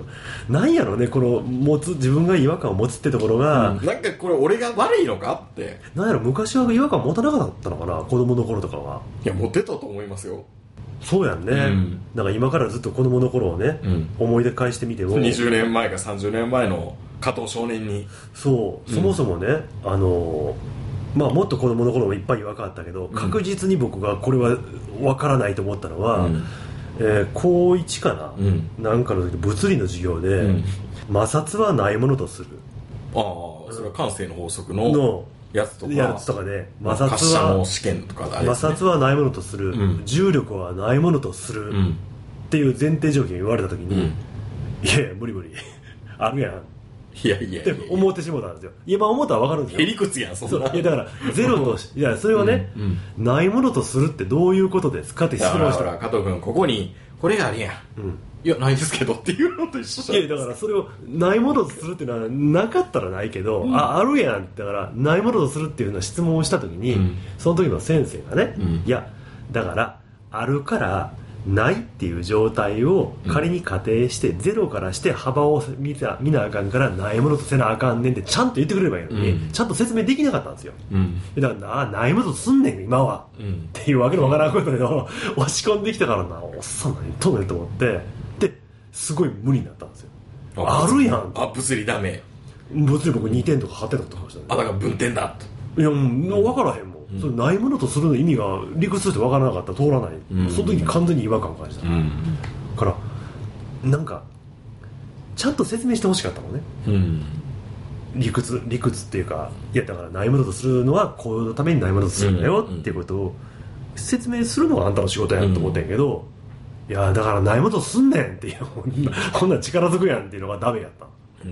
なんやろねこの持つ自分が違和感を持つってところが、うん、なんかこれ俺が悪いのかって。なんやろ昔は違和感持たなかったのかな子供の頃とかは。いや持ってたと思いますよ。そうやんね、うん、なんか今からずっと子供の頃をね、うん、思い出返してみてもにじゅうねんまえかさんじゅうねんまえの加藤少年にそう、うん、そもそもねあのまあもっと子供の頃もいっぱい違和感あったけど、確実に僕がこれは分からないと思ったのは、うんえー、こういちかな、うん、なんかの時物理の授業で、うん、摩擦はないものとする。ああそれは慣性の法則ののやつとかやつとかで摩擦は発射の試験とかであれですね、摩擦はないものとする、うん、重力はないものとする、うん、っていう前提条件言われた時に、うん、いやいや無理無理あるやんいやいやって思ってしまったんですよ。今思ったら分かるんですよ。へりくつやんそんな。いやだからゼロといやそれはね、うんうん、ないものとするってどういうことですかって質問したら加藤君ここにこれがあるやん、うん、いやないですけどっていうのと一緒じゃないですか。いやだからそれをないものとするっていうのはなかったらないけど、うん、ああるやんだからないものとするっていうような質問をした時に、うん、その時の先生がね、うん、いやだからあるからないっていう状態を仮に仮定して、うん、ゼロからして幅を見た見なあかんからないものとせなあかんねんってちゃんと言ってくれればいいのに、うん、ちゃんと説明できなかったんですよ、うん、だからあないものとすんねん今は、うん、っていうわけのわからんことで押し込んできたからなおっさん何言っとんねんと思ってですごい無理になったんですよ。 あ, あるやんあ物理ダメ物理僕にてんとかはってんとかましたね。あだから分点だといやもう分からへんもん、うん、それないものとするの意味が理屈として分からなかったら通らない、うん、その時に完全に違和感を感じた、うん、からなんかちゃんと説明してほしかったのね、うん、理屈理屈っていうかいやだからないものとするのはこういうためにないものとするんだよっていうことを説明するのがあんたの仕事やと思ってんけど、いやだからないものとすんねんっていうこんな力ずくやんっていうのがダメやった。うん、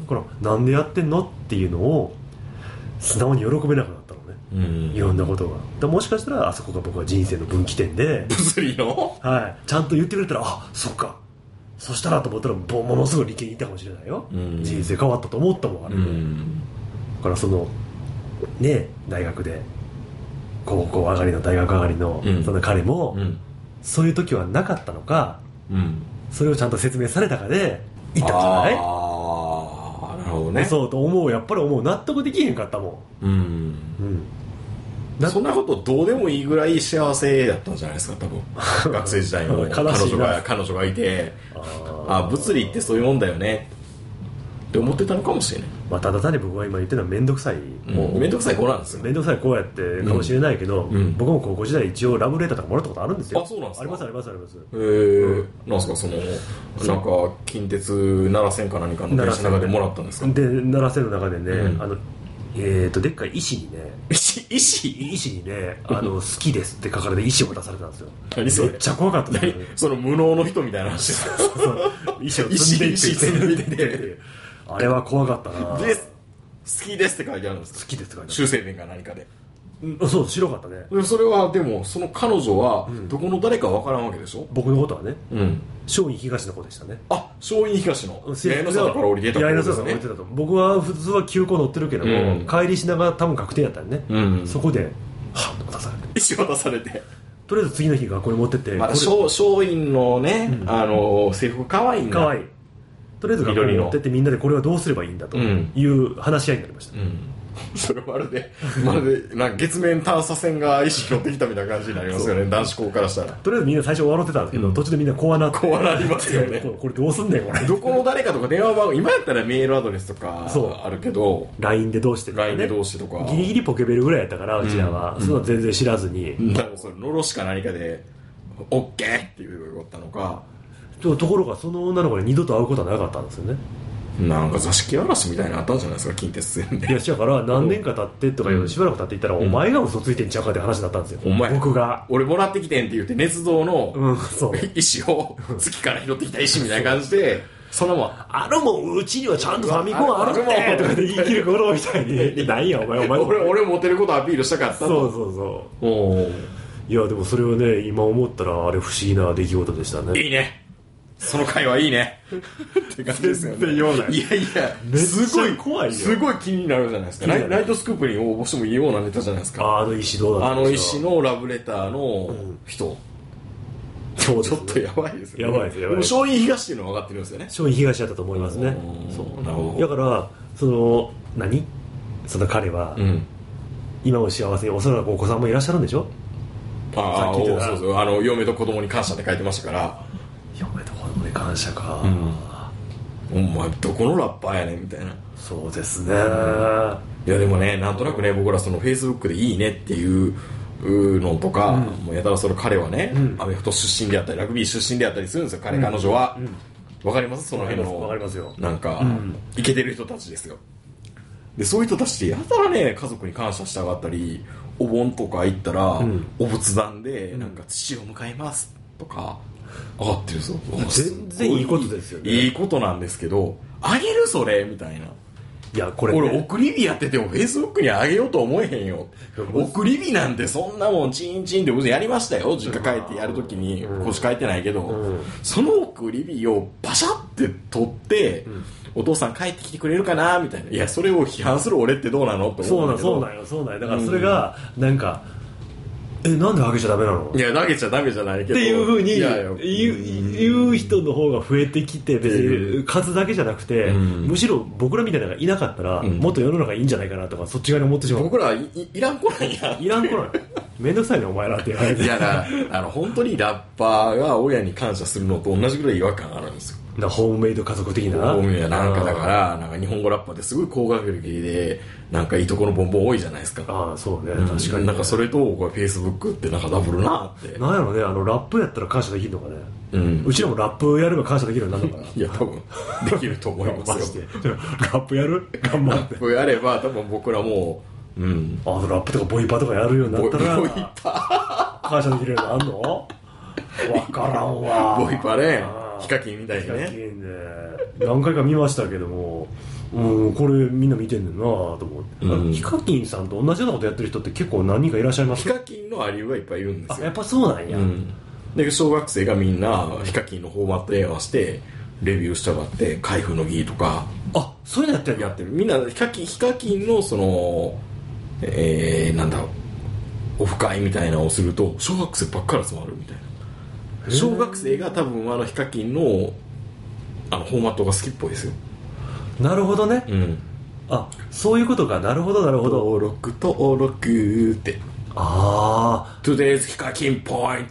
これなんでやってんのっていうのを素直に喜べなくなったのね、うん、いろんなことがだもしかしたらあそこが僕は人生の分岐点で物理の、はい、ちゃんと言ってくれたらあそっかそしたらと思ったらものすごい理系にいたかもしれないよ、うん、人生変わったと思ったもんあれで、うん、だからそのね大学で高校上がりの大学上がりの、うん、その彼も、うん、そういう時はなかったのか、うん、それをちゃんと説明されたかでいったんじゃない？ ああ、なるほどね。 そうと思う、やっぱり思う、納得できへんかったもん。うん、 うん、そんなことどうでもいいぐらい幸せだったんじゃないですか、多分。学生時代の彼女が彼女がいて、ああ、物理ってそういうもんだよねって思ってたのかもしれない。 まあ、ただ単に僕が今言ってるのは面倒くさい、 もう面倒くさい子なんですよ。 面倒くさい子やってかもしれないけど、うん、僕も高校時代一応ラブレターとかもらったことあるんですよ。 あ、そうなんですか。 ありますありますあります。へえー、なんですか、そのなんか近鉄奈良線か何かの電車の中でもらったんですか。 で奈良線の中でね、うん、あのえーとでっかい石にね石石石にねあの好きですって書かれて石を出されたんですよ。 何それ。 めっちゃ怖かったです、 ね、その無能の人みたいな話ですか。 石を積んでいって積んでいってあれは怖かったな。 で好きですって書いてあるんですか。 好きですって書いてある。 修正弁か何かで、 うん、そう白かったね。 でそれはでもその彼女はどこの誰か分からんわけでしょ、うん、 僕のことはね、うん、松陰東の子でしたね。 あ、松陰東の八重の里から降りてた子ですね。 僕は普通は急行乗ってるけども、うん、帰りしながら多分確定やったんね、うん、そこではっと出されて石渡されて、 とりあえず次の日学校に持ってって、 まあ、松陰のね、うん、あの制服かわいいんだ。 かわいい。とりあえず学校に持ってってみんなでこれはどうすればいいんだという話し合いになりました、うん、 それまるでまるでなんか月面探査船が石拾ってきたみたいな感じになりますよね、男子校からしたら。 とりあえずみんな最初笑ってたんですけど、うん、途中でみんな怖なって怖なりますよね。 これどうすんねんこれ。 どこの誰かとか電話番号、今やったらメールアドレスとかあるけどライン でどうしてとか、ね、 ライン でどうしてとかギリギリポケベルぐらいやったからうちらは、うん、それは全然知らずに、 うん、だからそれのろしか何かで オーケー って言ったのか。 ところがその女の子に二度と会うことはなかったんですよね。 なんか座敷わらしみたいなのあったんじゃないですか、近鉄線で。 いやだから何年か経ってとか、うん、しばらく経っていったら、うん、お前が嘘ついてんちゃうかって話だったんですよ。 お前僕が俺もらってきてんって言って捏造の、うん、そう石を月から拾ってきた石みたいな感じでそのもんあるもんうちにはちゃんとファミコンあるってとかで言い切る頃みたいに何やお前お前俺俺持てることアピールしたかったと。 そうそうそう。おいやでもそれをね今思ったらあれ不思議な出来事でしたね。 いいね、その会話いいねって感じですよね。 全然言わない。 いやいやすごい怖いよ。すごい気になるじゃないですか。ナイ、ナイトスクープに応募してもいいようなネタじゃないですか。 あ, あの石どうだったんですか。 あの石のラブレターの人、うんそう、ちょっとやばいですね。 やばいですやばいです。 でも松陰東っていうのは分かってるんですよね。 松陰東だったと思いますね。そうなるほど。だからその何その彼は、うん、今を幸せにおそらくお子さんもいらっしゃるんでしょ。 ああ、そうそう、あの嫁と子供に感謝って書いてましたから。 嫁と子供に感謝か、 うん、お前どこのラッパーやねんみたいな。 そうですね。 いやでもね、なんとなくね、僕らそのフェイスブックでいいねっていうのとか、うん、もうやたらその彼はね、うん、アメフト出身であったりラグビー出身であったりするんですよ、彼、うん、彼女は、うん、分かります？その辺の分かりますよ。 なんか、うん、イケてる人たちですよ。でそういう人たちってやたらね、家族に感謝したがったり、お盆とか行ったら、うん、お仏壇でなんか父を迎えますとか上がってるんですよ。 全然いいことですよね。 いいことなんですけど、あげるそれみたいな。いやこれ、ね、俺送り火やっててもフェイスブックにあげようと思えへんよ。送り火なんてそんなもんチンチンって僕やりましたよ、実家帰ってやるときに。腰帰ってないけど、うん、その送り火をバシャって取って、うん、お父さん帰ってきてくれるかなみたいな。いやそれを批判する俺ってどうなのって思うんだけど。 そうなんそうなんよそうなんよ。だからそれがなんか、うん、えなんであげちゃダメなの。 いや投げちゃダメじゃないけどっていう風に言う、言う人の方が増えてきて、別に数だけじゃなくて、うん、むしろ僕らみたいなのがいなかったら、うん、もっと世の中いいんじゃないかなとかそっち側に思ってしまう。 僕ら い, い, いらん子なんや。 いらん子なんや。めんどくさいねお前らって言われて。 いやだあの本当にラッパーが親に感謝するのと同じぐらい違和感あるんですよ。 だホームメイド家族的な。 ホームメイドなんかだからなんか日本語ラッパーってすごい高学歴でなんかいいとこのボンボン多いじゃないですか。 ああそうね、うん、確かに、ね、 なんかそれとこれフェイスブックってなんかダブルなってなんやろね。あのラップやったら感謝できるのかね、うん、うちらもラップやれば感謝できるようになるのかな。 いや多分できると思いますよ。マジでラップやる頑張って。 ラップやれば多分僕らもうん、あのラップとかボイパとかやるようになったらボイパ感謝できるようになるの分からんわ。 ボイパね、ヒカキンみたいにね。 ヒカキンね何回か見ましたけども、うん、これみんな見てんねんなと思って、うん、ヒカキンさんと同じようなことやってる人って結構何人かいらっしゃいます。 ヒカキンのアリウがいっぱいいるんですよ。 あやっぱそうなんや、うん、 で小学生がみんなヒカキンのフォーマット映画をしてレビューしたがって開封の儀とか。 あそういうのやってるやってるみんなヒカキンヒカキンのそのえー、なんだオフ会みたいなのをすると小学生ばっかり集まるみたいな。小学生が多分あのヒカキンのあのフォーマットが好きっぽいですよ。 なるほどね、 うん、 あ、そういうことか。なるほどなるほど。 登録登録って、 ああ Today's ヒカキンポイン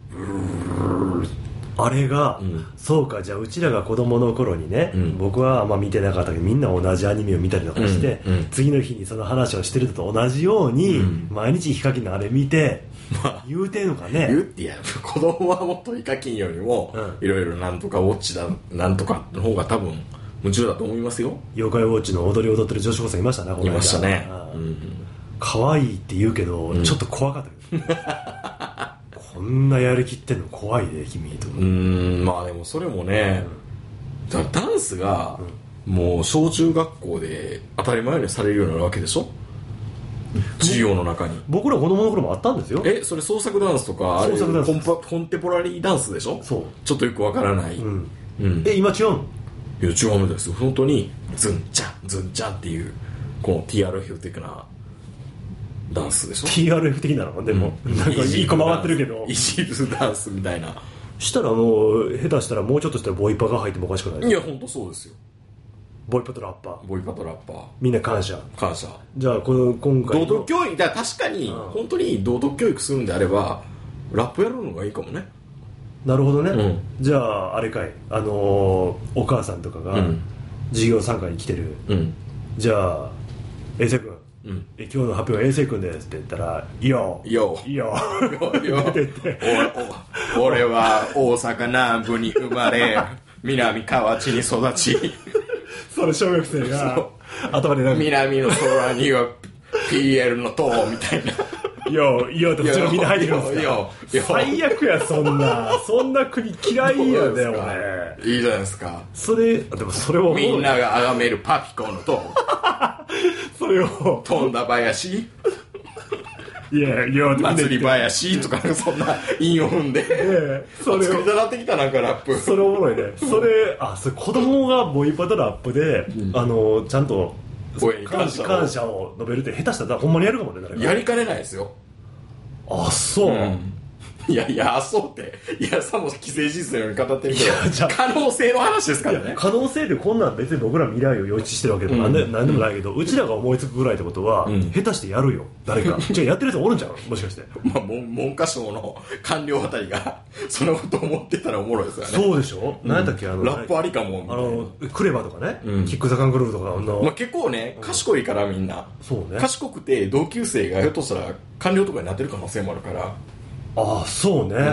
ト、あれが、うん、そうか。じゃあうちらが子供の頃にね、うん、僕はあんま見てなかったけどみんな同じアニメを見たりとかして、うんうん、次の日にその話をしてるのと同じように、うん、毎日ヒカキンのあれ見て、まあ、言うてんのかね。 言うってやる。子供はもっとヒカキンよりもいろいろなんとかウォッチだなんとかの方が多分夢中だと思いますよ。 妖怪ウォッチの踊り踊ってる女子高生いましたね。 いましたね。 うん、可愛いって言うけど、うん、ちょっと怖かったこんなやりきってんの怖いで君と。 うーん、まあでもそれもね、うん、だからダンスがもう小中学校で当たり前にされるようになるわけでしょ、授業の中に。 僕ら子供の頃もあったんですよ。 え、それ創作ダンスとか、あれコンパコンテポラリーダンスでしょ。そう、ちょっとよくわからない、うんうん、え、今違うの？ いや違うみたいですよ。本当にズンチャンズンチャンっていうこの ティーアールエフ 的なダンスでしょ。 ティーアールエフ 的なのでも、うん、なんかいい子回ってるけどイジールダンスみたいな。 したらもう下手したらもうちょっとしたらボイパが入ってもおかしくないですか。 いや本当そうですよ。 ボイパとラッパー、 ボイパとラッパー、 みんな感謝感謝。 じゃあこの今回道徳教育だから確かに、うん、本当に道徳教育するんであればラップやるのがいいかもね。 なるほどね、うん、じゃああれかい、あのー、お母さんとかが授業参加に来てる、うん、じゃあ衛生君、うん、え今日の発表は衛生君ですって言ったらいいよいいよいいよいいよ俺は大阪南部に生まれ南河内に育ちそれ小学生が頭でなんか南の空には ピーエル の塔みたいな。 いやいやって普通のみんな入ってくるんですか。最悪や。そんなそんな国嫌いやで俺。 いいじゃないですか。 それでもそれをみんなが崇めるパピコの塔それを飛んだ林いやいや祭り林とかそんな韻を踏んで、ね、それを作りたなってきた。なんかラップそれおもろいね。それあそれ子供がボイパとラップで、うん、あのちゃんと感謝を感謝を述べるって下手したらほんまにやるかもね。誰かやりかねないですよ。 あそう、うん、 いやいやあそうっていやさも既成事実のように語ってるけど可能性の話ですからね。 可能性ってこんなん別に僕ら未来を予知してるわけでもなんで、うん、なんでもないけど、うん、うちらが思いつくぐらいってことは、うん、下手してやるよ誰かじゃあやってる人おるんちゃうもしかしてまあ文科省の官僚あたりがそんなこと思ってたらおもろいですよね。 そうでしょ、うん、何やったっけあのラップありかもあのクレバとかね、うん、キックザカングルーとかの、 まあ、結構ね賢いからみんなそうね賢くて同級生がひょっとしたら官僚とかになってる可能性もあるから。 ああそうね、うん、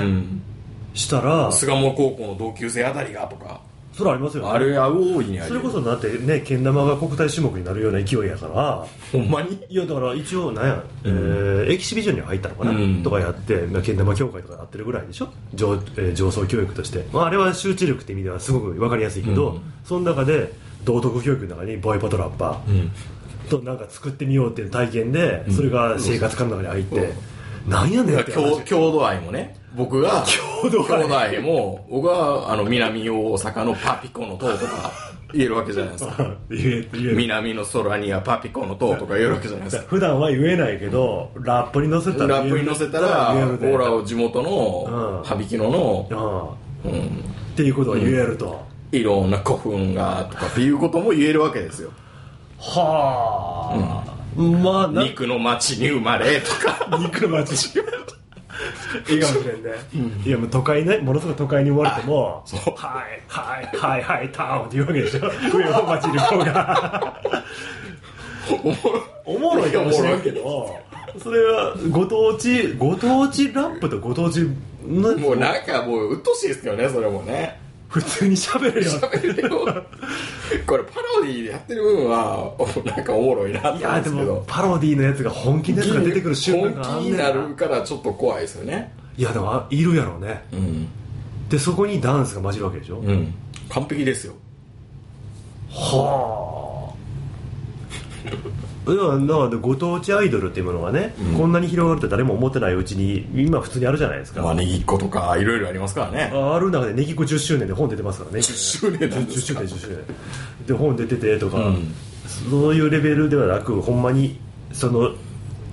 したら巣鴨高校の同級生あたりがとかそれありますよね。 あれは大いにありそれこそだってねけん玉が国体種目になるような勢いやからほんまに。いやだから一応なんや、うんえー、エキシビジョンに入ったのかな、うん、とかやってけん玉協会とかやってるぐらいでしょ 上,、えー、上層教育として、まあ、あれは集中力って意味ではすごく分かりやすいけど、うん、その中で道徳教育の中にボイパとラッパー、うん、となんか作ってみようっていう体験でそれが生活感の中に入って、うんなんやねんって話。郷土愛もね僕が郷土愛, 愛も僕はあの南大阪のパピコの塔とか言えるわけじゃないですか言え言え南の空にはパピコの塔とか言えるわけじゃないですか。 普段は言えないけどラップに乗せたらラップに乗せたらオラを地元の羽曳野の、 うんうん、っていうことは言えると、 うん、いろんな古墳がとかっていうことも言えるわけですよ。 はあ、うんまあ、 肉の町に生まれとか肉の町にいいかもしれんね、うん、いやもう都会ねものすごい都会に生まれてもはいはいはいはいタウンって言うわけでしょ上の町に方がおもろいかもしれんけどそれはご当地ご当地ラップとご当地もうなんかもううっとうしいですけどねそれもね普通に喋るよ喋るよこれパロディーでやってる部分はなんかおもろいなって思うんですけど。いやでもパロディーのやつが本気のやつが出てくる瞬間があんねん本気になるからちょっと怖いですよね。 いやでもいるやろうね、うん、でそこにダンスが混じるわけでしょ、うん、 完璧ですよ。 はあだからご当地アイドルっていうものがね、うん、こんなに広がるって誰も思ってないうちに今普通にあるじゃないですか。 まあネギっ子とかいろいろありますからね。 ある中でネギっ子じゅっしゅうねんで本出てますからね。 じゅっしゅうねんなんですか。 じゅっしゅうねんじゅっしゅうねんで本出ててとか、うん、そういうレベルではなくほんまにその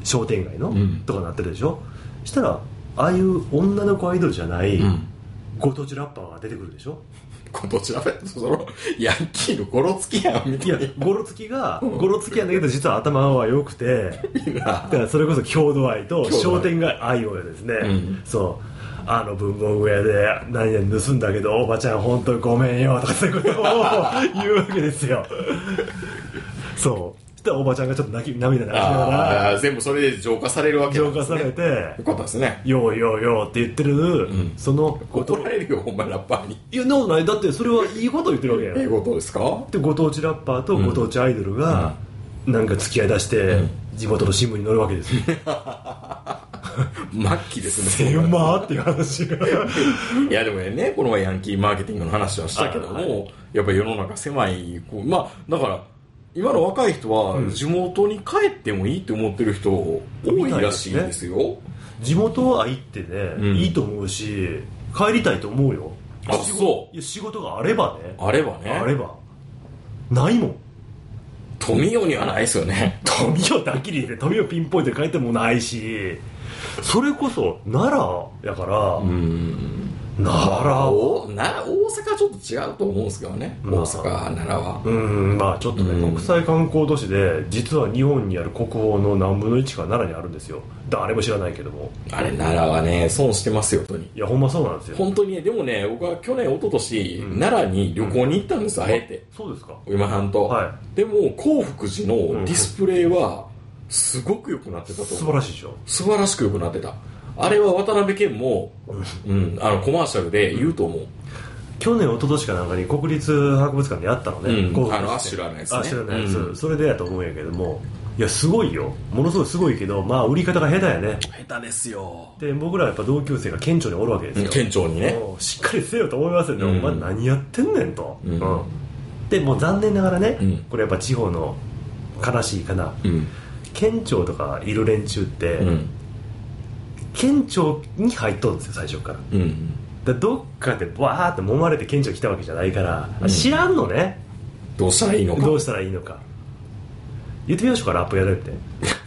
商店街の、うん、とかなってるでしょ。したらああいう女の子アイドルじゃない、うん、ご当地ラッパーが出てくるでしょ。 ご当地ラッパーそのヤンキーのゴロつきやんみたいな。いやゴロつきがゴロつきやんだけど実は頭は良くてだからそれこそ郷土愛と商店街愛をですね、うん、そうあの文房具屋で何々盗んだけどおばちゃん本当にごめんよとかそういうことを言うわけですよ。そうそしたらおばちゃんがちょっと泣き涙流しながら全部それで浄化されるわけなんですね。 浄化されてよかったですね。 よーよーよーって言ってる、うん、その怒られるよほんまラッパーに。 いやなことない。だってそれはいいこと言ってるわけやん。 いいことですか。 でご当地ラッパーとご当地アイドルが、うん、なんか付き合い出して、うん、地元の新聞に載るわけですよ。 末期ですね。 狭っていう話がいやでもねこの前ヤンキーマーケティングの話はしたけども、はい、やっぱり世の中狭いこうまあだから今の若い人は地元に帰ってもいいって思ってる人多いらしいですよ、ね、 地元愛ってね、うん、いいと思うし帰りたいと思うよ。 あそういや仕事があればねあればねあればないもん。 富代にはないですよね。 富代だけにで富代ピンポイントで書いてもないしそれこそ奈良やからうーん奈良奈良大阪はちょっと違うと思うんですけどね、まあ、大阪奈良はうんまあちょっとね国際観光都市で実は日本にある国宝の何分のいちか奈良にあるんですよ。誰も知らないけどもあれ奈良はね損してますよ本当に。 いやほんまそうなんですよ本当にね。でもね僕は去年一昨年、うん、奈良に旅行に行ったんです、うん、あえて。 そうですか。 今半と、はい、でも興福寺のディスプレイはすごく良くなってたと思う。 素晴らしいでしょ。 素晴らしく良くなってた。あれは渡辺謙も、うん、あのコマーシャルで言うと思う、うん、 去年一昨年かなんかに国立博物館でやったのね、 うん、あのアッシュラーのやつね。 アッシュラーのやつ、うん、それでやと思うんやけどもいやすごいよものすごいすごいけどまあ売り方が下手やね。 下手ですよ。 で僕らはやっぱ同級生が県庁におるわけですよ。 県庁にねしっかりせよと思いますよね、うん、お前何やってんねんと、うんうん、でもう残念ながらね、うん、これやっぱ地方の悲しいかな、うん、県庁とかいる連中って、うん県庁に入っとるんですよ最初から、うん、だどっかでバーって揉まれて県庁来たわけじゃないから、うん、知らんのねどうしたらいいのかどうしたらいいのか言ってみましょうか。ラップやれって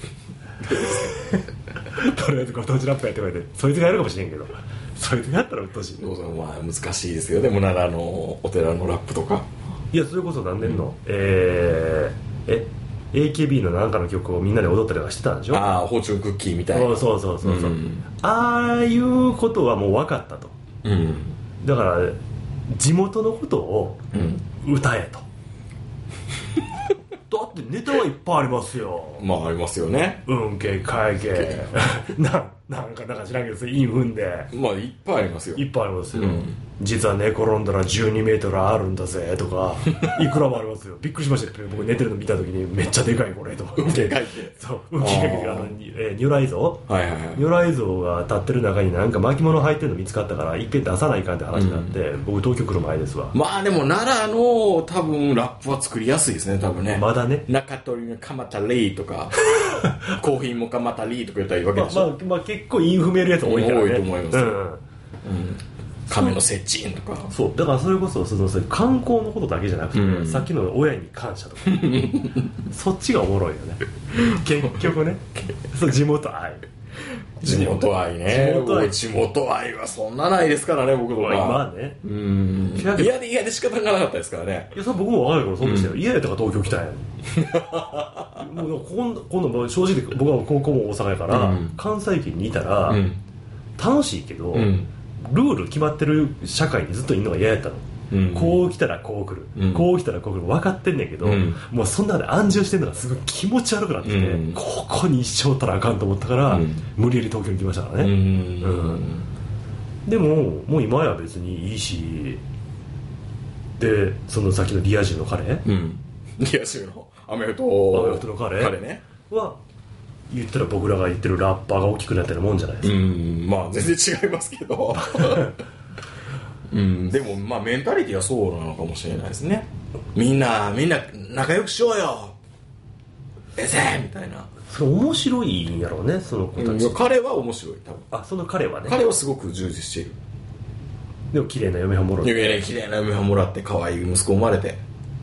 とりあえずご当地ラップやって言われてそいつがやるかもしれんけどそいつがやったらうっとうしい。 どうぞまあ難しいですよ。でも奈良のお寺のラップとかいやそれこそ何年の、うん、えー、えエーケービー の何かの曲をみんなで踊ったりとかしてたんでしょ。 ああフォーチュンクッキーみたいな。 そうそうそうそう、うん、ああいうことはもう分かったと、うん、だから地元のことを歌えと、うん、だってネタはいっぱいありますよ。 まあありますよね。 運慶会計ななんかなんか知らんけどそれイン踏んでまあいっぱいありますよ。 いっぱいありますよ、うん、実は寝転んだらじゅうにメートルあるんだぜとかいくらもありますよ。びっくりしましたけど僕寝てるの見た時にめっちゃでかいこれとか運慶会計そう運慶会計あの、えー、如来像、 はいはいはい、 如来像が立ってる中になんか巻物入ってるの見つかったからいっぺん出さないかんって話になって、うん、僕東京来る前ですわ。 まあでも奈良の多分ラップは作りやすいですね多分ね。 まだね中鳥の蒲田レイとかコーヒーも蒲田リーとか言ったらいいわけでしょ。 まあ、まあ、まあ結構インフメるやつ多いからね。 多いと思いますよ、うんうん、亀の接近とか。 そうだからそれこそその観光のことだけじゃなくて、うん、さっきの親に感謝とかそっちがおもろいよね結局ねそう地元愛地元愛ね。地元愛地元愛はそんなないですからね僕とか。 まあねうん嫌で嫌で仕方がなかったですからね。 いやそれ僕も分かるからそうでしたよ、うん、嫌やったから東京来たんやもう今度今度正直僕は高校も大阪やから、うん、関西圏にいたら、うん、楽しいけど、うん、ルール決まってる社会にずっといるのが嫌やったの、うん、こう来たらこう来る、うん、こう来たらこう来る分かってんねんけど、うん、もうそんなで暗示してるのがすごい気持ち悪くなってきて、うん、ここに一生おったらあかんと思ったから、うん、無理やり東京に来ましたからね、うんうん、でももう今や別にいいしでその先のリア充の彼、うん、 リア充のアメフトアメフトの彼彼ねは言ったら僕らが言ってるラッパーが大きくなってるもんじゃないですか。 うんまあ全然違いますけどうん、でもまあメンタリティはそうなのかもしれないですね。みんなみんな仲良くしようよえせみたいな。 それ面白いんやろうねその子たち、 うん、彼は面白い多分。 あその彼はね彼はすごく充実している。 でも綺麗な嫁はもらって綺麗な嫁はもらって可愛い息子生まれて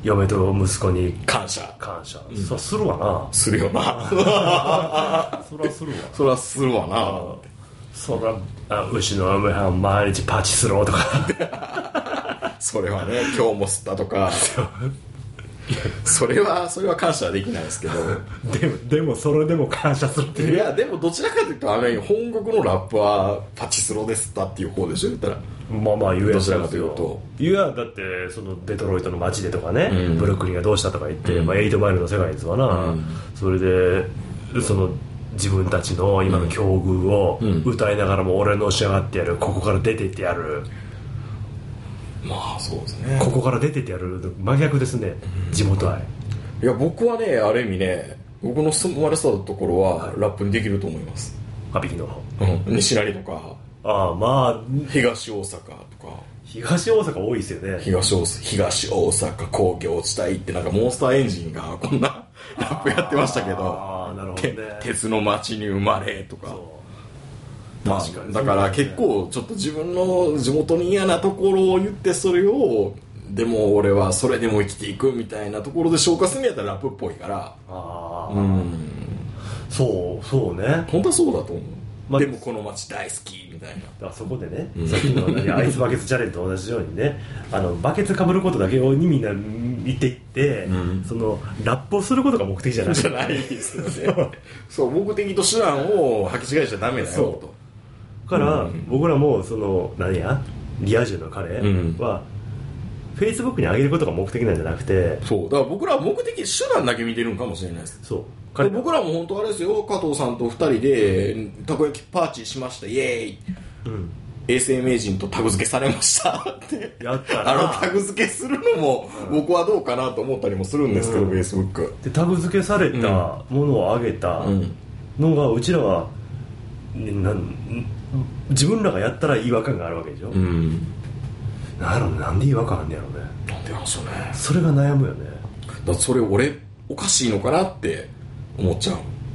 嫁と息子に感謝感謝、うん、そうするわな。 するよなそらするわそらするわな。 そらうちの嫁はん毎日パチするとかそれはね今日も吸ったとかそれはそれは感謝はできないですけどでもでもそれでも感謝するっていう。 いやでもどちらかというとあの本国のラップはパチスロで吸ったっていう方でしょ言ったら。 まあまあ言うやつどちらかというといやだってそのデトロイトの街でとかね、うん、ブルックリンがどうしたとか言って、うんまあ、エイトマイルの世界ですわな、うん、それでその自分たちの今の境遇を歌いながらも俺のし上がってやるここから出てってやる。 まあそうですね。 ここから出てってやる真逆ですね、うん、地元愛。 いや僕はねある意味ね僕の生まれ育ったところはラップにできると思います。 アビキの、 うん、西成とかああまあ東大阪とか東大阪多いですよね。 東大東大阪工業地帯ってなんかモンスターエンジンがこんなラップやってましたけどあなるほど、ね、 鉄の町に生まれとかまあ、だから結構ちょっと自分の地元に嫌なところを言ってそれをでも俺はそれでも生きていくみたいなところで消化するんやったらラップっぽいからあ、うん、 そうそうね本当はそうだと思う、まあ、でもこの街大好きみたいな。だからそこでね、うん、さっきのアイスバケツチャレンジと同じようにねあのバケツかぶることだけにみんな見ていって、うん、そのラップをすることが目的じゃないじゃないですよねそう目的と手段を履き違えちゃダメだよとから、うん、僕らもその何やリア充の彼は、うん、Facebook に上げることが目的なんじゃなくてそうだから僕らは目的手段だけ見てるんかもしれないです。 そう彼僕らも本当あれですよ加藤さんとふたりでたこ焼きパーティーしましたイエーイ、うん、衛生名人とタグ付けされましたってやったらあのタグ付けするのも僕はどうかなと思ったりもするんですけど、うん、Facebook でタグ付けされたものを上げたのがうちらはなん自分らがやったら違和感があるわけでしょ、うん、なんやろねなんで違和感あんねやろねなんでなんでしょうねそれが悩むよね。 だそれ俺おかしいのかなって思っちゃ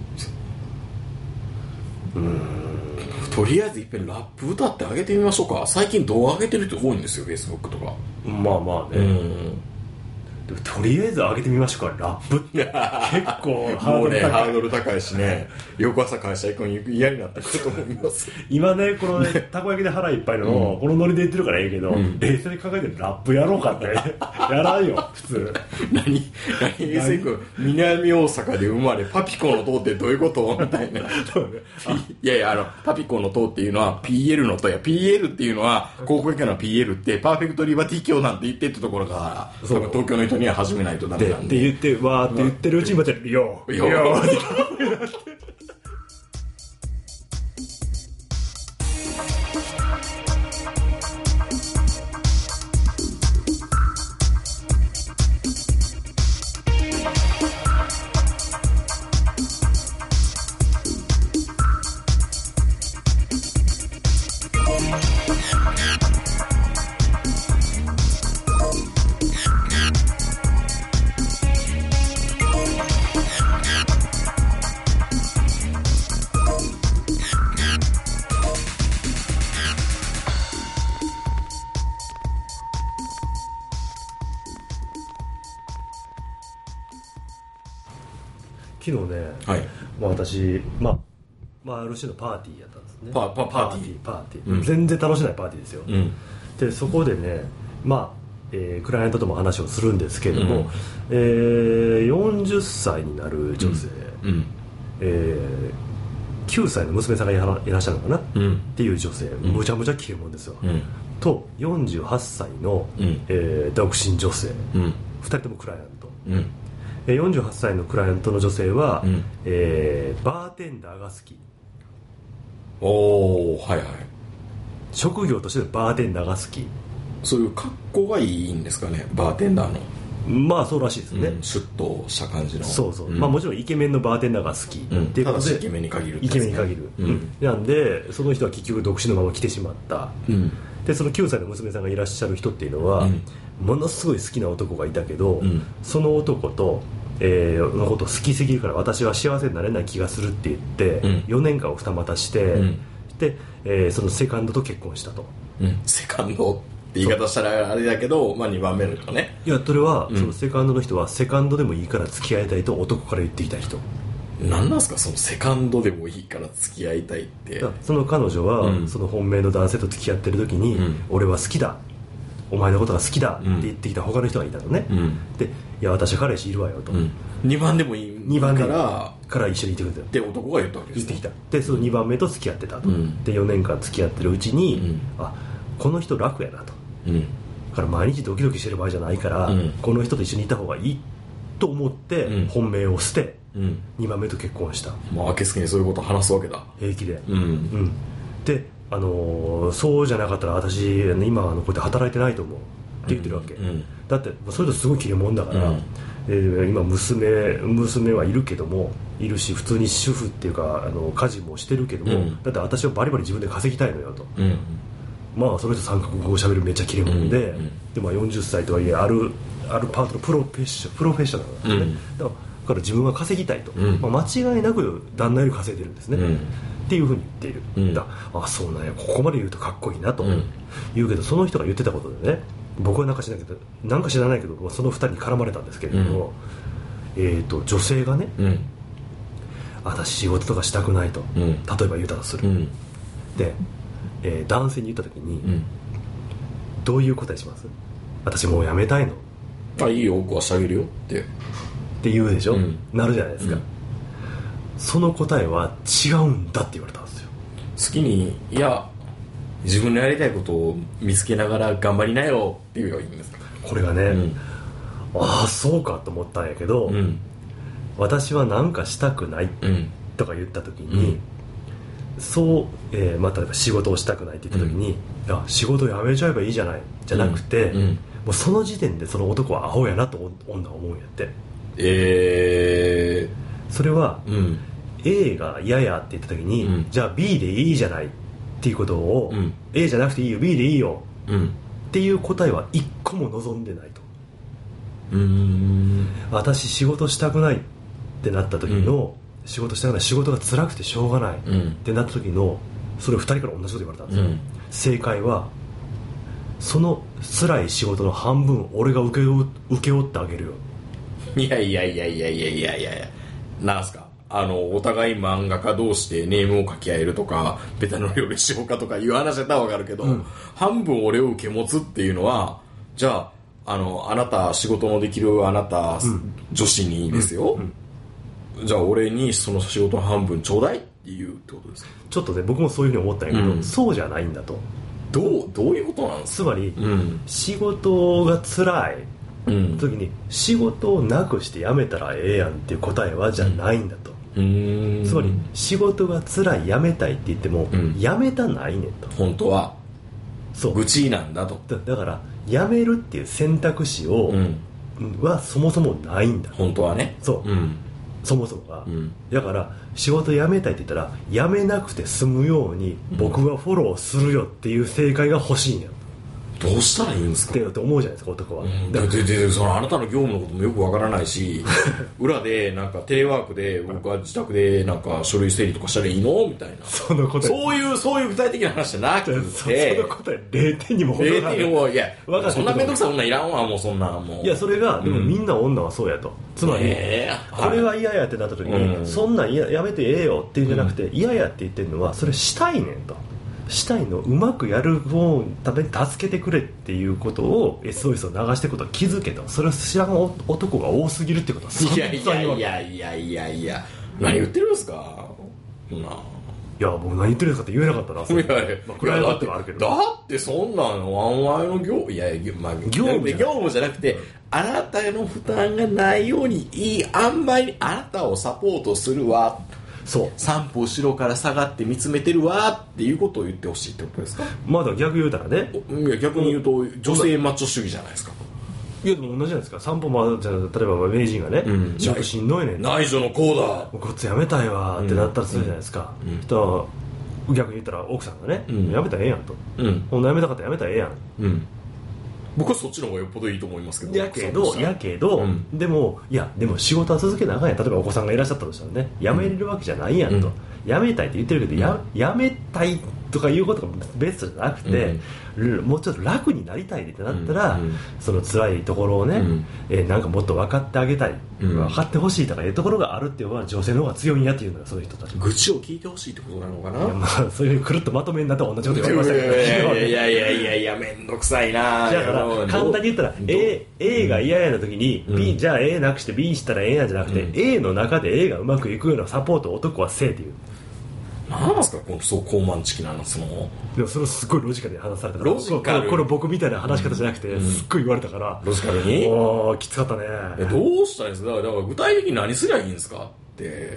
う。うーんとりあえずいっぺんラップ歌ってあげてみましょうか。最近動画上げてる人多いんですよ Facebook とか。 まあまあね、うんでもとりあえず上げてみましょうか。ラップって結構ハードル高い。もうねハードル高いしね翌朝会社行くの嫌になってくると思います今ねこのねたこ焼きで腹いっぱいの、うん、このノリで言ってるからいいけど、うん、冷静に考えてラップやろうかってやらんよ普通何何衛生君南大阪で生まれパピコの塔ってどういうことみたいな、ね、いやいやあのパピコの塔っていうのは ピーエル の塔や ピーエル っていうのは高校行くの ピーエル ってパーフェクトリバティ教なんて言ってってところが多分東京の人には始めないとダメなんでって言ってわーって言ってるうちにまた「よーよー」昨日ね、はいまあ、私、まあまあ、ある種のパーティーやったんですね。 パパパーティーパーティー、うん、全然楽しないパーティーですよ、うん、でそこでね、まあえー、クライアントとも話をするんですけれども、うんえー、よんじゅっさいになる女性、うんえー、きゅうさいの娘さんがいらっしゃるのかな、うん、っていう女性、うん、むちゃむちゃキレもんですよ、うん、とよんじゅうはっさいの、うんえー、独身女性、うん、ふたりともクライアント、うんよんじゅうはっさいのクライアントの女性は、うんえー、バーテンダーが好き。 おーはいはい。 職業としてバーテンダーが好き。 そういう格好がいいんですかねバーテンダーの。 まあそうらしいですね、 うん、シュッとした感じの。 そうそう、うん、まあもちろんイケメンのバーテンダーが好き、うん、っていうことで、 ただしイケメンに限る、 イケメンに限る、うん、なんでその人は結局独身のまま来てしまった、うん、でそのきゅうさいの娘さんがいらっしゃる人っていうのは、うん、ものすごい好きな男がいたけど、うん、その男とえー、のこと好きすぎるから私は幸せになれない気がするって言って、うん、よねんかんを二股して、うん、で、えー、そのセカンドと結婚したと、 うん、セカンド言い方したらあれだけど、まあ、にばんめの人ね。 いやそれは、うん、そのセカンドの人はセカンドでもいいから付き合いたいと男から言ってきた人。 何なんすかそのセカンドでもいいから付き合いたいって。 その彼女は、うん、その本命の男性と付き合ってる時に、うん、俺は好きだ、お前のことが好きだって言ってきた他の人がいたのね、うん、でいや私彼氏いるわよと、うん、 にばんでもいいにばんからから一緒にいてくれたで男が言ったわけです、 ね、言ってきた。でそのにばんめと付き合ってたと、うん、でよねんかん付き合ってるうちに、うん、あこの人楽やなと、うん、だから毎日ドキドキしてる場合じゃないから、うん、この人と一緒にいた方がいいと思って、うん、本命を捨て、うん、にばんめと結婚した。 まあ明けすけにそういうことを話すわけだ平気で、うんうん、で、あのー、そうじゃなかったら私今あのこうやって働いてないと思うって言ってるわけ、うんうん、だってそれとすごい切れ者だから、うんえー、今 娘, 娘はいるけどもいるし普通に主婦っていうかあの家事もしてるけども、うん、だって私はバリバリ自分で稼ぎたいのよと、うん、まあその人三角語をしゃべるめっちゃ切れ者で、うんうん、でまあ、よんじゅっさいとはいえあるあるパートのプロフェッショプロフェッショナルなんですね、うん、だから自分は稼ぎたいと、うんまあ、間違いなく旦那より稼いでるんですね、うん、っていうふうに言っている、うん、だあそうなんやここまで言うとかっこいいなと、うん、言うけどその人が言ってたことでね僕はなんか知らないけどなんか知らないけどそのふたりに絡まれたんですけれども、うんえー、と女性がね、うん、私仕事とかしたくないと、うん、例えば言うたとする、うん、で、えー、男性に言った時に、うん、どういう答えします？私もう辞めたいの。 あいいよ僕はしてあげるよってって言うでしょ、うん、なるじゃないですか、うん、その答えは違うんだって言われたんですよ。 好きにいや自分のやりたいことを見つけながら頑張りなよって言えばいいんですか。 これがね、うん、ああそうかと思ったんやけど、うん、私は何かしたくないとか言った時に、うん、そう、えーまあ、例えば仕事をしたくないって言った時に、うん、いや仕事辞めちゃえばいいじゃないじゃなくて、うんうん、もうその時点でその男はアホやなと女は思うんやって。 えー、それは、うん、A が嫌やって言った時に、うん、じゃあ B でいいじゃないっていうことを、うん、A じゃなくていいよ B でいいよ、うん、っていう答えは一個も望んでないと。うーん私仕事したくないってなった時の、うん、仕事したくない仕事が辛くてしょうがない、うん、ってなった時のそれをふたりから同じこと言われたんですよ、うん、正解はその辛い仕事の半分俺が請け負請け負ってあげるよ。 いやいやいやいやいやいやいやいやなんすかあのお互い漫画家同士でネームを書き合えるとかベタの料理しようかとかいう話だったら分かるけど、うん、半分俺を受け持つっていうのはじゃああのあなた仕事のできるあなた、うん、女子にですよ、うんうん、じゃあ俺にその仕事の半分ちょうだいっていうってことですか。 ちょっとね僕もそういうふうに思ったんやけど、うん、そうじゃないんだと。 どうどういうことなんですか。 つまり、うん、仕事が辛い時に、うん、仕事をなくして辞めたらええやんっていう答えはじゃないんだと、うん、つまり仕事が辛い辞めたいって言っても、うん、辞めたないねんと。 本当はそう愚痴なんだと。 だ, だから辞めるっていう選択肢を、うん、はそもそもないんだ本当はね。 そう、うん、そもそもが、うん、だから仕事辞めたいって言ったら辞めなくて済むように僕がフォローするよっていう正解が欲しいんや。 どうしたらいいんですかって思うじゃないですか男は、うん、 でででそのあなたの業務のこともよくわからないし裏でなんかテレワークで僕は自宅でなんか書類整理とかしたらいいのみたいなその答えそういうそういう具体的な話じゃなくてそ, その答えれいてんにも程度ない。れいてんにもいやそんな面倒くさい女いらんわもうそんなもう。 いやそれがでもみんな女はそうやと、うん、つまり、えー、これは嫌やってなった時に、うん、そんなん や, やめてええよっていうんじゃなくて、うん、嫌やって言ってるのはそれしたいねんと。したいのうまくやる方ために助けてくれっていうことを エスオーエス を流していくことは気づけと。それを知らん男が多すぎるってことは。 いやいやいやいやいやいや何言ってるんですか。 ないや僕何言ってるんですかって言えなかったな。いやいや、まあ、暗いってのはあるけどだってそんなのワンワイの業務いやいや、まあ、業務業務じゃなくてあなたの負担がないようにいい塩梅にあなたをサポートするわ。そう三歩後ろから下がって見つめてるわっていうことを言ってほしいってことですか。 まだ逆言うたらね。 いや逆に言うと女性マッチョ主義じゃないですか。 いやでも同じじゃないですか。散歩もじゃ例えば名人がね、うん、仕事しんどいねん内助のこうだこっちやめたいわってなったらするじゃないですか、うんうん、と逆に言ったら奥さんがね、うん、やめたらええやんと、うん、ほんとやめたかったらやめたらええやん、うん僕はそっちの方がよっぽどいいと思いますけど。 やけどやけど、うん、でもいやでも仕事は続けなあかんやん。例えばお子さんがいらっしゃったとしたらね辞めれるわけじゃないやんと、うん、辞めたいって言ってるけど、うん、や, 辞めたいっとかいうことがベストじゃなくて、うん、もうちょっと楽になりたいってなったら、うん、その辛いところをね、うん、えー、なんかもっと分かってあげたい、うん、分かってほしいとかいうところがあるっていうのは女性の方が強いんやっていうのがそういう人たち。 愚痴を聞いてほしいってことなのかな。いや、 まあ、そういうくるっとまとめになって同じこと言われましたけど、 いやいやいやいやいやめんどくさいな。 だから簡単に言ったら A, A が嫌やな時に、うん、B じゃあ A なくして B したらええやんじゃなくて、うん、A の中で A がうまくいくようなサポートを男はせえっていう。 なんですかこのそう高慢チキなの。そのでもそれをすごいロジカルに話されたロジカル。 これ僕みたいな話し方じゃなくて、うん、すっごい言われたから、 ロジカルにおーきつかったね。 えどうしたらいいんですか。だから具体的に何すりゃいいんですかって。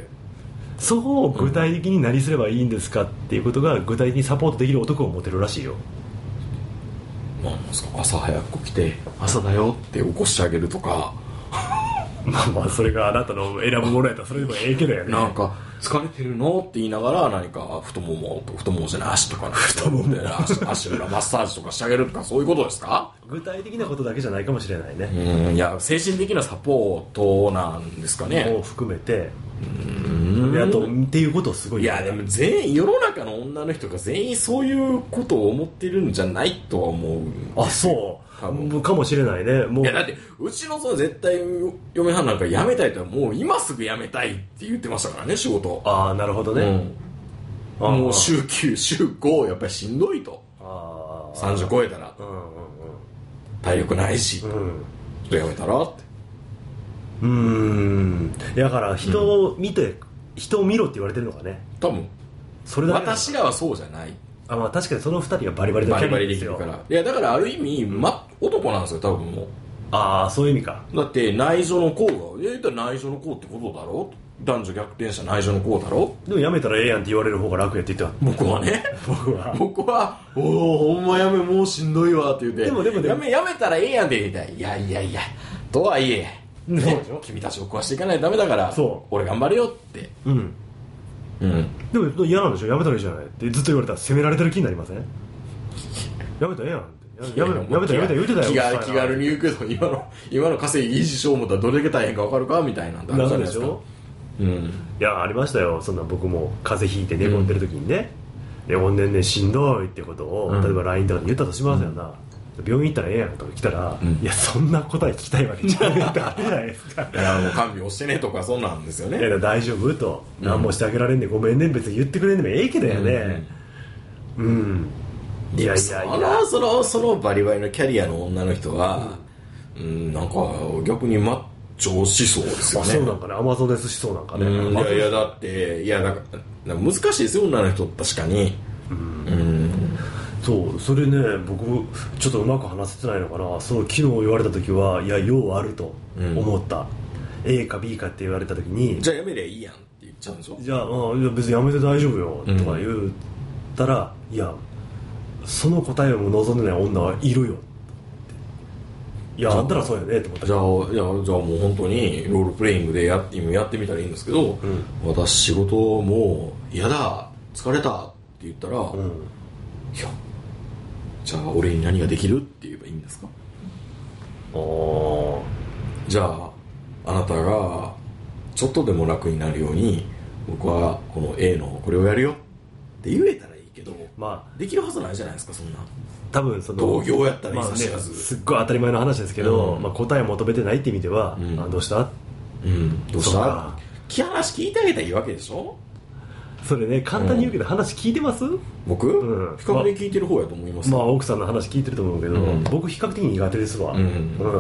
そう具体的に何すればいいんですかっていうことが具体的にサポートできる男を持てるらしいよ。 なんですか朝早く来て朝だよって起こしてあげるとかまあまあそれがあなたの選ぶものやったらそれでもええけどやね。 なんか疲れてるのって言いながら何か太ももと太ももじゃない足とか太もも足, 足裏マッサージとかしてあげるとかそういうことですか。 具体的なことだけじゃないかもしれないね。 うんいや精神的なサポートなんですかね。 を含めてうんあとっていうことをすごい。 いやでも全員世の中の女の人が全員そういうことを思ってるんじゃないとは思う。 あそうかもしれないね。もういやだってうちのその絶対嫁はんなんか辞めたいとはもう今すぐ辞めたいって言ってましたからね仕事。 ああなるほどね、 うん、もう週きゅう週ごやっぱりしんどいと。あさんじゅう超えたら、うんうんうん、体力ないし、うん、ちょっと辞めたらってうーんだから人を見て、うん、人を見ろって言われてるのかね多分それだけ私らはそうじゃない。 あまあ確かにそのふたりがバリバリでバリバリできるから。いやだからある意味、ま、男なんですよ多分もう。 ああそういう意味か。 だって内助の功が言ったら内助の功ってことだろ。男女逆転した内助の功だろ。 でもやめたらええやんって言われる方が楽やって言ってた。 僕はね僕は僕はおおほんまやめもうしんどいわって言ってでもでもでもやめやめたらええやんって言いたい。いやいやいやとはいえ、ね、君たちを壊していかないとダメだからそう俺頑張れよってうんうん、でも嫌なんでしょ。やめたらいいじゃないってずっと言われたら責められてる気になりません。やめたらええやんってやめやめたらやめたら言うてたよ。 気が気軽に言うけど今の今の稼ぎ維持しよう思ったらどれだけ大変か分かるかみたいなんだなんでしょ。うん、いやありましたよ。そんな僕も風邪ひいて寝込んでる時にね、うん、寝込んでんねしんどいってことを、うん、例えば ライン とかで言ったとしますよな、うん、病院行ったらええやんとか来たら、うん、いやそんな答え聞きたいわけじゃないってあるじゃないですか。 いやもう看病してねとかそんなんですよね。 いや大丈夫と、うん、何もしてあげられんねんごめんね別に言ってくれんでもええけどやね。うん、うん、いやいやいやそのそのバリバリのキャリアの女の人は、うん、なんか逆にマッチョしそうですよね。 そうなんかねアマゾネスしそうなんかね。 うん、いやいやだっていやだから難しいですよ女の人確かに。うん、うんそうそれね僕ちょっとうまく話せてないのかな。その昨日言われた時はいやようあると思った、うん、A か B かって言われた時にじゃあやめりゃいいやんって言っちゃうんでしょ。 じゃあ、うん、いや別にやめて大丈夫よとか言ったら、うん、いやその答えを望んでない女はいるよ。いやあんたらそうやねって思った。 じゃあいやじゃあもう本当にロールプレイングでやってやってみたらいいんですけど、うん、私仕事もう嫌だ疲れたって言ったら、うん、いやじゃあ俺に何ができるって言えばいいんですか。あじゃああなたがちょっとでも楽になるように僕はこの A のこれをやるよって言えたらいいけど、まあ、できるはずないじゃないですかそんな。 多分その同業やったらいいさしらず、まあね、すっごい当たり前の話ですけど、うんまあ、答えを求めてないって意味では、うん、あどうした、 うん、どうした話聞いてあげたらいいわけでしょ。 それね簡単に言うけど、うん、話聞いてます？ 僕、うん、比較的聞いてる方やと思います。 まあ、まあ、奥さんの話聞いてると思うけど、うん、僕比較的苦手ですわ、うんうん、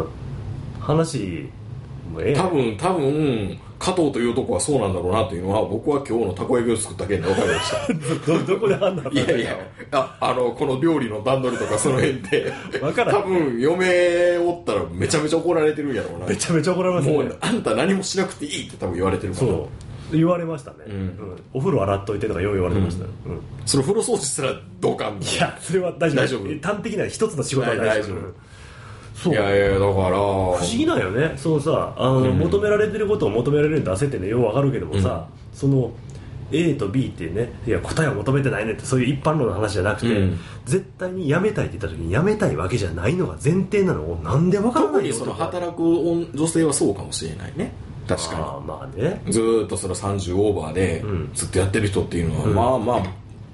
話もうええ多分多分加藤というとこはそうなんだろうなというのは僕は今日のたこ焼きを作った件で分かりましたど, どこで判断いやいや あ, あのこの料理の段取りとかその辺で分からん多分嫁おったらめちゃめちゃ怒られてるんやろうな。 めちゃめちゃ怒られますね。 もうあんた何もしなくていいって多分言われてるから。そう言われましたね、うんうん、お風呂洗っといてとかよう言われてました、うんうん、 それ風呂掃除したらどうかみたいな。 いやそれは大丈夫大丈夫端的な一つの仕事は大丈夫、うんそういやいやだから不思議なんよね。そうさあの、うん、求められてることを求められるんだ焦ってねようわかるけどもさ、うん、その A と B ってねいや答えを求めてないねってそういう一般論の話じゃなくて、うん、絶対に辞めたいって言った時に辞めたいわけじゃないのが前提なのをなんでわからないよ。 特にその働く女性はそうかもしれないね。確かにあまあねずーっとそのさんじゅうオーバーでずっとやってる人っていうのは、うん、まあまあ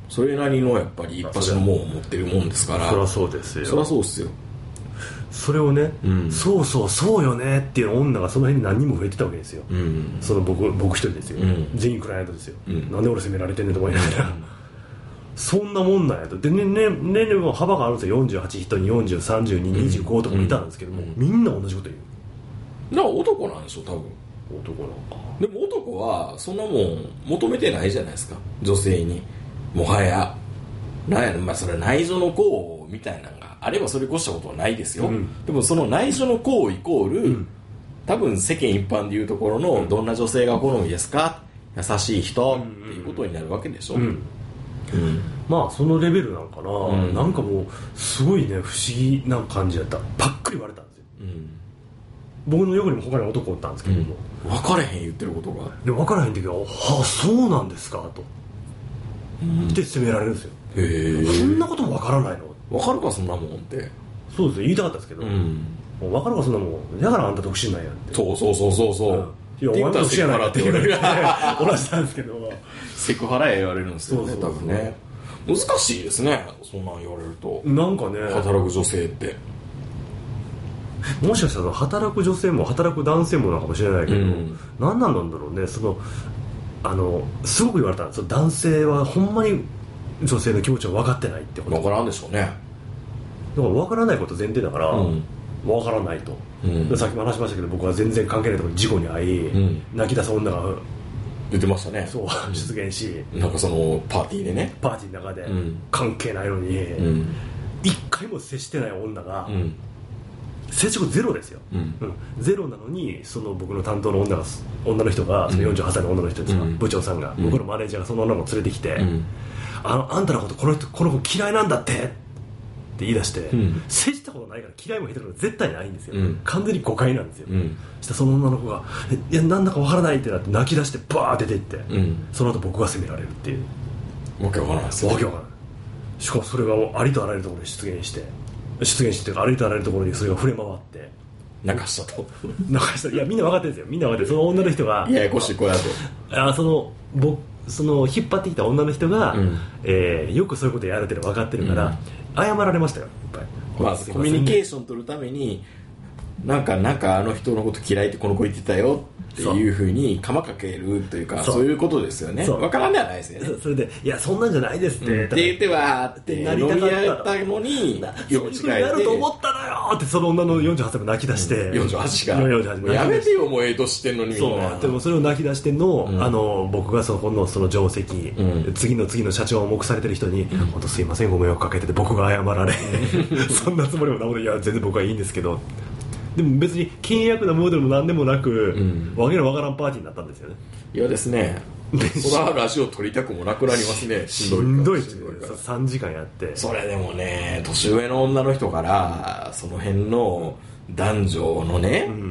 それなりのやっぱり一発のもんを持ってるもんですから。 そりゃそうですよ。 そりゃそうですよ。 それをね、うん、そうそうそうよねっていう女がその辺に何人も増えてたわけですよ、うん、その僕僕一人ですよ、うん、全員クライアントですよ、うん、なんで俺責められてんねんと思いながら、うん、そんなもんなんやと。で、ねね、年齢も幅があるんですよ。よんじゅうはち人によんじゅう、さんじゅうに、にじゅうごとかもいたんですけども、うん、みんな同じこと言う。 だから男なんでしょ多分。 男なんか。 でも男はそんなもん求めてないじゃないですか、女性に。もはやなんやろ、まあそれは内助の功みたいなのがあればそれ越したことはないですよ、うん、でもその内助の功イコール、うん、多分世間一般でいうところの、うん、どんな女性が好みですか、優しい人、うん、っていうことになるわけでしょ、うんうん、 まあそのレベルなんかな、うん、なんかもうすごいね不思議な感じだった。パックリ言われたんですよ、うん、僕の横にも他に男おったんですけども、 うん、分からへん言ってることが。 で分からへんって言うけど、はあそうなんですかと、うん、って責められるんですよ。へえ、そんなことも分からないの、 分かるかそんなもんって。 そうですよ、言いたかったですけど、うん、もう分かるかそんなもん、だからあんた独身なんやって。 そうそうそうそうそう、 うん、いやお前独身やないって言われる同じなんですけどセクハラや言われるんですよね。そうそうそう、多分ね難しいですね、そんなん言われると。 なんかね、 働く女性ってもしかしたら働く女性も働く男性もなのかもしれないけど、うん、何なんなんだろうね。そのあのすごく言われたんですよ。男性はほんまに女性の気持ちを分かってないってこと。 分からんでしょうね。だから分からないこと前提だから、うん、分からないと、うん、さっきも話しましたけど、僕は全然関係ないところに事故に遭い、うん、泣き出す女が言ってましたね。 そう出現し、 なんかそのパーティーでね、 パーティーの中で、うん、関係ないのに、うん、一回も接してない女が、うん、接触ゼロですよ、うんうん、ゼロなのに、その僕の担当の女が女の人が、そのよんじゅうはっさいの女の人ですが、うん、部長さんが、うん、僕のマネージャーがその女の子を連れてきて、うん、あのあんたのことこの人この子嫌いなんだってって言い出して、うん、接したことないから嫌いも下手なこと絶対ないんですよ、うん、完全に誤解なんですよ、うん、そしたらその女の子がいやなんだかわからないってなって泣き出してバーって出ていって、うん、その後僕が責められるっていう。 わけわからないですよ。 わけわからない。しかもそれがもうありとあらゆるところに出現して出現してというか、ありとあらゆるところにそれが触れ回って泣かしたと泣かした。いやみんな分かってるんですよ。みんな分かってる。その女の人がややこしいこれだとあその僕その引っ張ってきた女の人が、うんえー、よくそういうことやるっていうの分かってるから、うん、謝られましたよいっぱい。 まあ、コミュニケーション取るためになんかなんかあの人のこと嫌いってこの子言ってたよっていうふうにかまかけるというか、そういうことですよね。分からんではないですよね。 それでいやそんなんじゃないですって、うん、 って言ってはって飲み合ったのにそういうふうにやると思ったのよってその女のよんじゅうはっさいも泣き出して、うん、 よんじゅうはちがやめてよもうええ年してんのにみんな。 そうでもそれを泣き出してんの、うん、あの僕がそこのその定石、うん、次の次の社長を目されてる人に、うん、本当すいませんご迷惑かけてて僕が謝られそんなつもりもなこといや全然僕はいいんですけど、でも別に倹約なムードでも何でもなく、うん、わけのわからんパーティーになったんですよね。 いやですねそれはラジオ撮りたくもなくなりますね。 しんどいしんどいですね。さんじかんやって、 それでもね年上の女の人からその辺の男女のね、うん、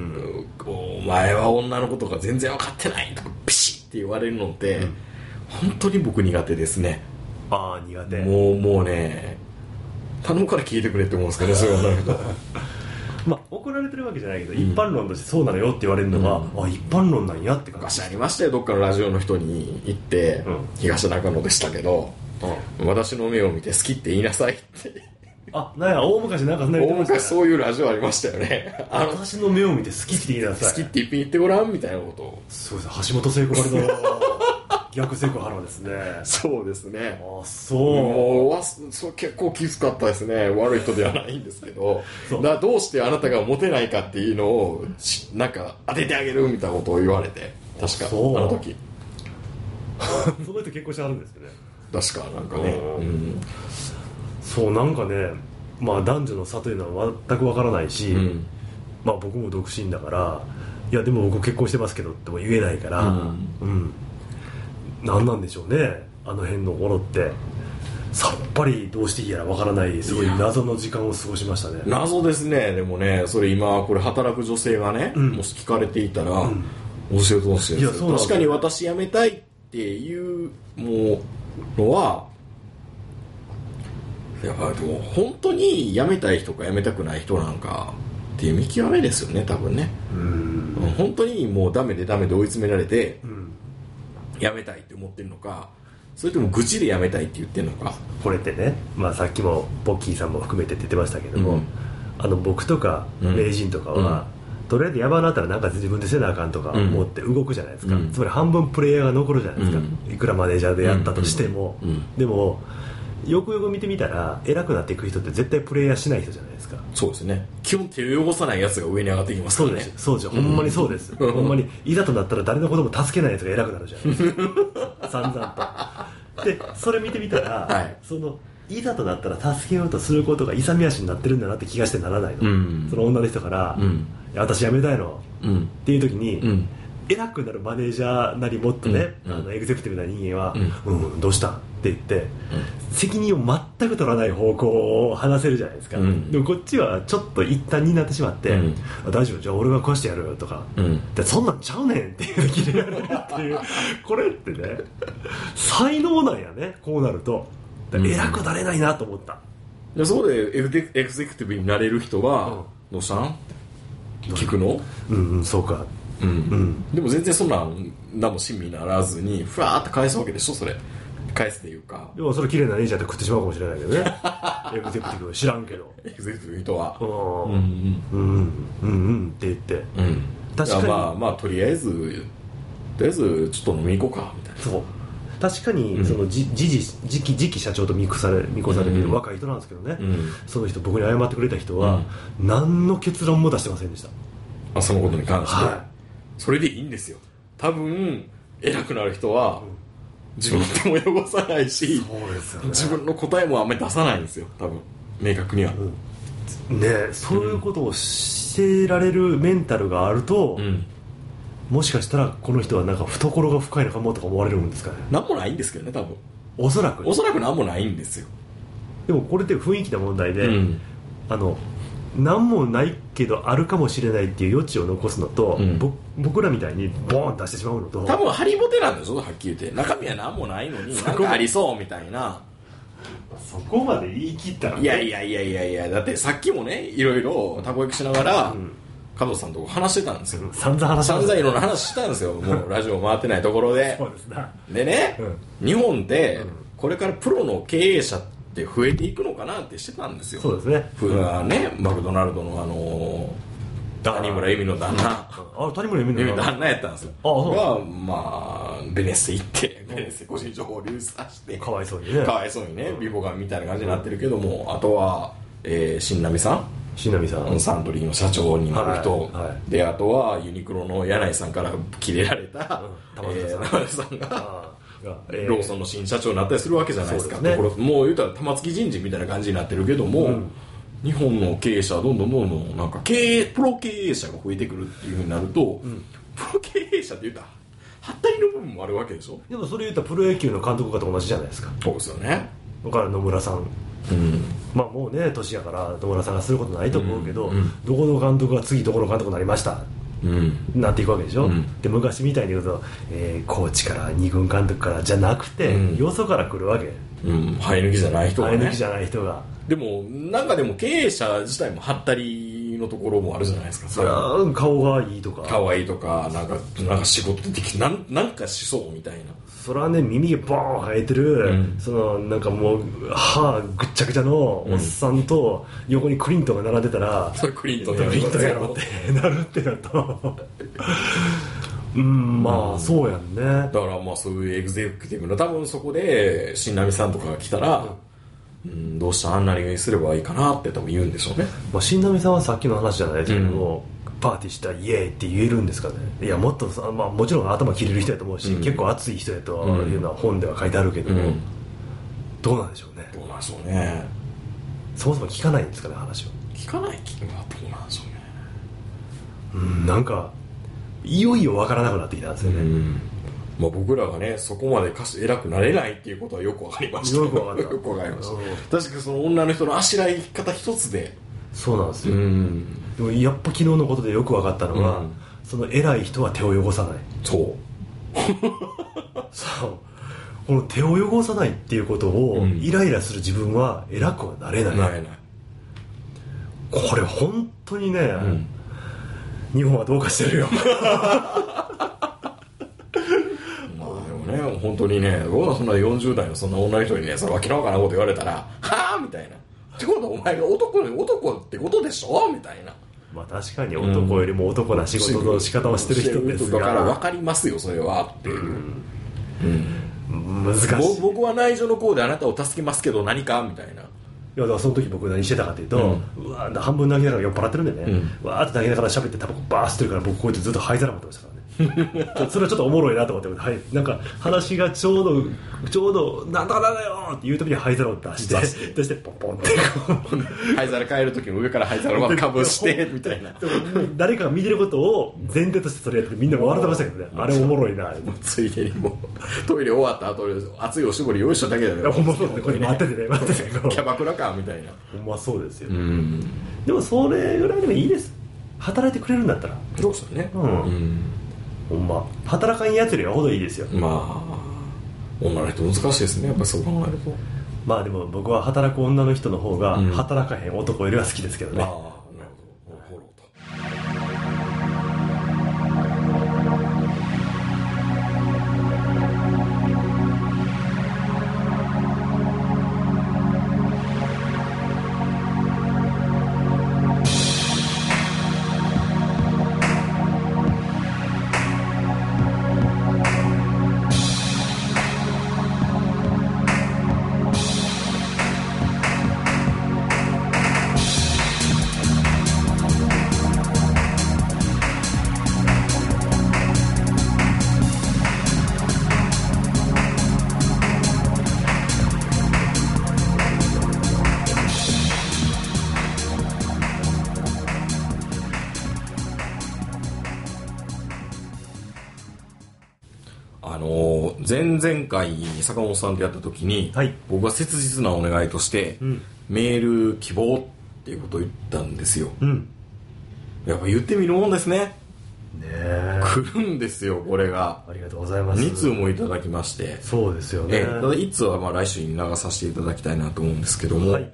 お前は女のことが全然分かってないとかピシッって言われるのって、うん、本当に僕苦手ですね。 ああ苦手。 もうもうね頼むから聞いてくれって思うんですけどねそういう女の人まあ、怒られてるわけじゃないけど、うん、一般論としてそうなのよって言われるのが、うん、あ一般論なんやって感じ。 昔ありましたよ。どっかのラジオの人に行って、うん、東中野でしたけど、うん、私の目を見て好きって言いなさいってあなんや大昔なんかそんな言ってました、ね、大昔そういうラジオありましたよね。 あの私の目を見て好きって言いなさい好きって一品言ってごらんみたいなことを。 そうです。橋本聖子割の逆セクハラですね。 そうですね。 あそうもうわそう結構きつかったですね。悪い人ではないんですけどだからどうしてあなたがモテないかっていうのをなんか当ててあげるみたいなことを言われて、確かあの時その人結婚してあるんですよね確かなんかね、うん、 そうなんかね、まあ男女の差というのは全くわからないし、うん、まあ僕も独身だからいやでも僕結婚してますけどっても言えないから、うんうん何なんでしょうねあの辺のものって。さっぱりどうしていいやらわからないすごい謎の時間を過ごしましたね。 謎ですね。でもねそれ今これ働く女性がね、うん、もし聞かれていたら、うん、教えてほしいです。確かに私辞めたいっていうものはいやでも本当に辞めたい人か辞めたくない人なんかっていう見極めですよね多分ね。うん本当にもうダメでダメで追い詰められて、うん辞めたいって思ってるのか、 それとも愚痴でやめたいって言ってんのか。 これってね、まあ、さっきもポッキーさんも含めてって言ってましたけども、うん、あの僕とか名人とかは、うん、とりあえずやばなったらなんか自分でせなあかんとか思って動くじゃないですか、うん、つまり半分プレイヤーが残るじゃないですか、うん、いくらマネージャーでやったとしても、うんうん、でもよくよく見てみたら偉くなっていく人って絶対プレイヤーしない人じゃないですか。 そうですね。基本手を汚さないやつが上に上がっていきますからね。 そうです、そうです、ほんまにそうです、うん、ほんまにいざとなったら誰のことも助けないやつが偉くなるじゃないですか散々と。でそれ見てみたら、はい、そのいざとなったら助けようとすることが勇み足になってるんだなって気がしてならないの、うん、その女の人から、うん、いや私辞めたいの、うん、っていう時に、うん、偉くなるマネージャーなりもっとね、うん、あのエグゼクティブな人間は、うんうん、どうしたって言って、うん、責任を全く取らない方向を話せるじゃないですか、うん、でもこっちはちょっと一旦になってしまって、うん、大丈夫じゃあ俺が壊してやるよとか、うん、でそんなんちゃうねんっていう切れられるっていうこれってね才能なんやね。こうなると偉くなれないなと思った、 うん、でそこでエグゼクティブになれる人は、うん、どうしたん聞くの、 うんうん、そうか、 うんうん、でも全然そんな何も親身にならずにふわーって返すわけでしょ。それ返すっていうか、 でもそれ綺麗な忍者って食ってしまうかもしれないけどねエグゼクティブ知らんけどエグゼクティブの人はうんうんうんうんうんって言って、うん、 確かにまあまあとりあえずとりあえずちょっと飲み行こうかみたいな。 そう確かにその次期次期次期社長と見越され見越されている若い人なんですけどね、うん、その人僕に謝ってくれた人は、うん、何の結論も出してませんでした。 あそのことに関して、はい、それでいいんですよ。多分偉くなる人は、うん、自分の手も汚さないし、そうですよね、自分の答えもあんまり出さないんですよ多分明確には、 うん、ねそういうことをしてられるメンタルがあると、うんもしかしたらこの人はなんか懐が深いのかもとか思われるんですかね。 なんもないんですけどね多分。 おそらくおそらくなんもないんですよ。 でもこれって雰囲気の問題で、うん、あのなんもないけどあるかもしれないっていう余地を残すのと、うん、僕らみたいにボーン出してしまうのと多分ハリボテなんですよはっきり言って。中身はなんもないのになんかありそうみたいな。 そこまで言い切ったら、ね、 いやいやいやいやいやだってさっきもねいろいろたこ焼きしながら、うん加藤さんと話してたんですよ。 散々話してた。 散々いろんな話してたんですよ。もうラジオ回ってないところで。 そうですね。 でね、うん、日本ってこれからプロの経営者って増えていくのかなってしてたんですよ。 そうですね。 ふがね、マクドナルドのあの谷村恵美の旦那。 あ、谷村恵美の旦那やったんですよ。ああ、そう。がまあベネッセ行ってベネッセ個人情報を流出させて。 かわいそうにね。 かわいそうにね、ビボガンみたいな感じになってるけども、あとは、えー、新浪さん。 新浪さんサントリーの社長になる人、はいはい、であとはユニクロの柳井さんからキレられた、うん、えー、玉田さんが、えー、ローソンの新社長になったりするわけじゃないですか。ですね、ところもう言うたら玉突き人事みたいな感じになってるけども、うん、日本の経営者はどんどんどんどんなんか経営プロ経営者が増えてくるっていう風になると、うん、プロ経営者って言うたらはったりの部分もあるわけでしょ。 でもそれ言ったらプロ野球の監督かと同じじゃないですか。 そうですよね。 だから野村さん、うん、まあもうね年やから野村さんがすることないと思うけど、うんうん、どこの監督が次どこの監督になりました、うん、なっていくわけでしょ、うん、で昔みたいに言うと、えー、コーチからに軍監督からじゃなくて、うん、よそから来るわけ、 うん、生え抜きじゃない人がね生え抜きじゃない人がでもなんかでも経営者自体もはったりのところもあるじゃないですか。 それは顔がいいとか顔がいいとかなんかなんか仕事できなんなんかしそうみたいな。 それはね耳がボーン生えてる、うん、そのなんかもう歯ぐっちゃぐちゃのおっさんと横にクリントンが並んでたら、 うん、それクリントンやろうってなるってなるとうんまあそうやんね。だからまあそういうエグゼクティブの多分そこで新浪さんとかが来たら、うん、どうしたあんなにすればいいかなって多分言うんでしょうね。 まあ、新浪さんはさっきの話じゃないですけども、うん、パーティーしたらイエーイって言えるんですかね。いやもっと、まあ、もちろん頭切れる人やと思うし、うん、結構熱い人やというのは本では書いてあるけども、うん、どうなんでしょうね。 どうなんでしょうね。 そもそも聞かないんですかね話を。 聞かない気がどうなんでしょうね。 うんなんかいよいよ分からなくなってきたんですよね。うんまあ、僕らがねそこまで偉くなれないっていうことはよく分かりました。 よく分かった。 よく分かりました。確かにその女の人のあしらい方一つでそうなんですよ。うんでもやっぱ昨日のことでよく分かったのは、うん、その偉い人は手を汚さない。 そうそうこの手を汚さないっていうことを、うん、イライラする自分は偉くはなれない。 なれない。 これ本当にね、うん、日本はどうかしてるよ。 ね、本当にね、僕はそんなよんじゅう代のそんな女の人にね、それわけのわからんこと言われたら、はぁみたいな。ってことはお前が男に男ってことでしょみたいな。 まあ確かに男よりも男な仕事の仕方をしてる人ですが、 だから分かりますよそれはっていう、うんうん、難しい。 僕は内情の項であなたを助けますけど何かみたいな。 いやだからその時僕何してたかというと、うん、うわ半分投げながら酔っ払ってるんでね、うん、わーって投げながら喋ってタバコバー吸ってるから僕こうやってずっと灰皿持ってましたからねそれはちょっとおもろいなと思って、はい、なんか話がちょうどちょうどなんとかなんだよっていう時に灰皿を出して出して出してポンポンって灰皿変える時も上から灰皿をかぶしてみたいな誰かが見てることを前提としてそれやってみんな笑ってましたけどね。あれおもろいな。 ついでにもうトイレ終わった後熱いおしぼり用意しただけだよ。 ほんまそうですね。これ待っててね待っててキャバクラかみたいな。 ほんまそうですよ。うんでもそれぐらいでもいいです。働いてくれるんだったら。 そうですよね。うん、 うんほんま働かんやつよりはほどいいですよ。 まあ女の人難しいですねやっぱそう考えると。 まあでも僕は働く女の人の方が働かへん男よりは好きですけどね、うん、ああなるほどフォローと。 前々回に坂本さんとやった時に、はい、僕は切実なお願いとして、うん、メール希望っていうことを言ったんですよ、うん、やっぱ言ってみるもんですね。ねえ来るんですよこれが。 ありがとうございます。 に通もいただきまして。 そうですよね。 えー、ただいっ通はまあ来週に流させていただきたいなと思うんですけども、はい、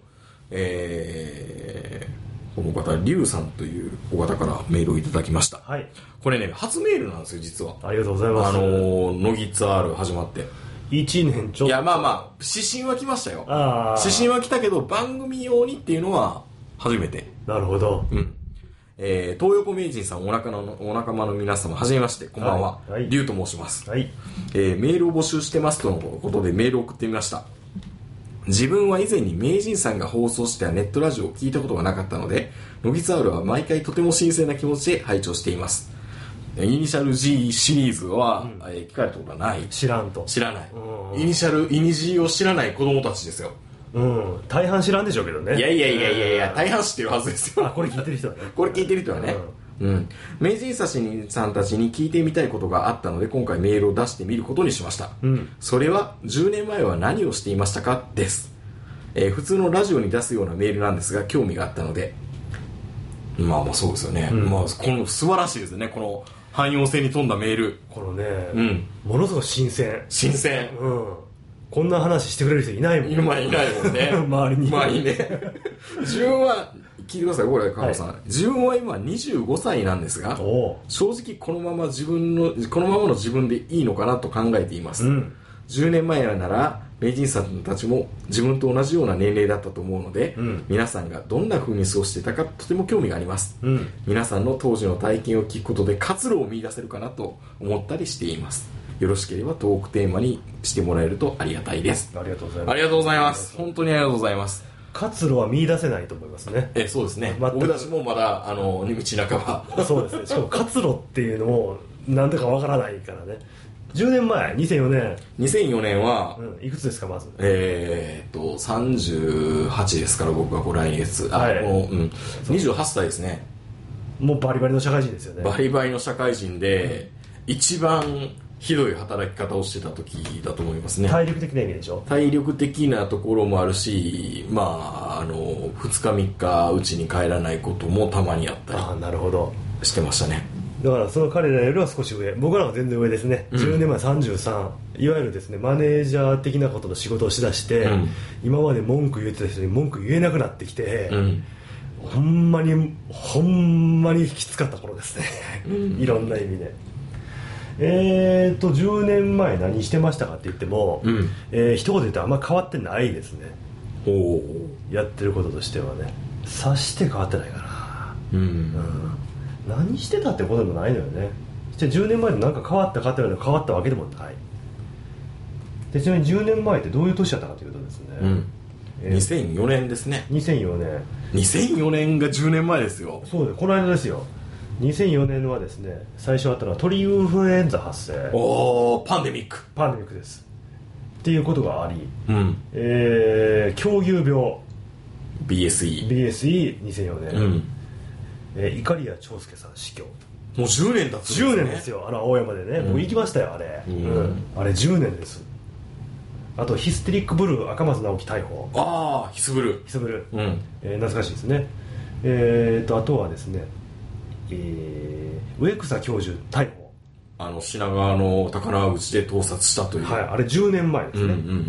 えーこの方リュウさんというお方からメールをいただきました、はい、これね初メールなんですよ実は。 ありがとうございます。 あのー、ノギツアール始まっていちねんちょっと。 いやまあまあ指針は来ましたよ。指針は来たけど番組用にっていうのは初めて。 なるほど。 うん。えー、東横名人さんお仲間のお仲間の皆様はじめましてこんばんは、はいはい、リュウと申します、はいえー、メールを募集してますとのことでメールを送ってみました。自分は以前に名人さんが放送したネットラジオを聞いたことがなかったので、ノギツアールは毎回とても新鮮な気持ちで拝聴しています。イニシャル G シリーズは、うんえー、聞かれたことはない。 知らんと。 知らない。イニシャル、イニジーを知らない子供たちですよ。 うん。大半知らんでしょうけどね。 いやいやいやいやいや、大半知ってるはずですよ。 あ、これ聞いてる人はね。 これ聞いてる人はね。うんうん、名人さんたちに聞いてみたいことがあったので今回メールを出してみることにしました、うん、それはじゅうねんまえは何をしていましたかです、えー、普通のラジオに出すようなメールなんですが興味があったので。まあまあそうですよね、うんまあ、この素晴らしいですよねこの汎用性に富んだメール。 このね、うん、ものすごく新鮮新鮮、 うん、こんな話してくれる人いないもん。 今いないもんね周りに周りにね自分は聞いてくださいこれ川野さん、はい、自分は今にじゅうごさいなんですが正直このまま自分のこのままの自分でいいのかなと考えています、うん、じゅうねんまえなら名人さんたちも自分と同じような年齢だったと思うので、うん、皆さんがどんな風に過ごしていたかとても興味があります、うん、皆さんの当時の体験を聞くことで活路を見出せるかなと思ったりしています。よろしければトークテーマにしてもらえるとありがたいです。 ありがとうございます。 ありがとうございます。本当にありがとうございます。 活路は見出せないと思いますね。 えそうですね。僕たちもまだあの道半ばそうですね。しかも活路っていうのもなんだかわからないからね。じゅうねんまえにせんよねんにせんよねんは、 うん、いくつですかまず。 えー、っとさんじゅうはちですから僕はこう来月あ、はい、この、うん、にじゅうはっさいですね。 もうバリバリの社会人ですよね。 バリバリの社会人で、うん、一番ひどい働き方をしてた時だと思いますね。 体力的な意味でしょ。 体力的なところもあるし、まああのふつかみっかうちに帰らないこともたまにあったり。 ああなるほど。 してましたね。 だからその彼らよりは少し上、僕らは全然上ですね、うん、じゅうねんまえさんじゅうさん、いわゆるですねマネージャー的なことの仕事をしだして、うん、今まで文句言ってた人に文句言えなくなってきて、うん、ほんまにほんまにきつかった頃ですね、うん、いろんな意味で。 えーとじゅうねんまえ何してましたかって言っても、うん、えー、一言で言ってあんま変わってないですね。おやってることとしてはね、さして変わってないかな、うん、うん、何してたってことでもないのよね。じゃあじゅうねんまえで何か変わったかって言われたら変わったわけでもない。でちなみにじゅうねんまえってどういう年だったかというとですね、うん、 えー、にせんよねんですね。 にせんよねんにせんよねんがじゅうねんまえですよ。 そうです、この間ですよ。にせんよねんはですね、最初あったのは鳥インフルエンザ発生。 おー、パンデミックパンデミックですっていうことがあり、うん、えー、狂牛病ビーエスイービーエスイーにせんよねん、うん、えー、碇谷長介さん死去。 もうじゅうねん経つんですね。 じゅうねんですよ。あの青山でね、うん、僕行きましたよあれ、うんうん、あれじゅうねんです。あとヒステリックブルー赤松直樹逮捕。 ああ、ヒスブルーヒスブルー、うん、えー、懐かしいですね。えーとあとはですね、えー、植草教授逮捕。 あの品川の宝口で盗撮したという、 はい、あれじゅうねんまえですね。うんうんうん、うん、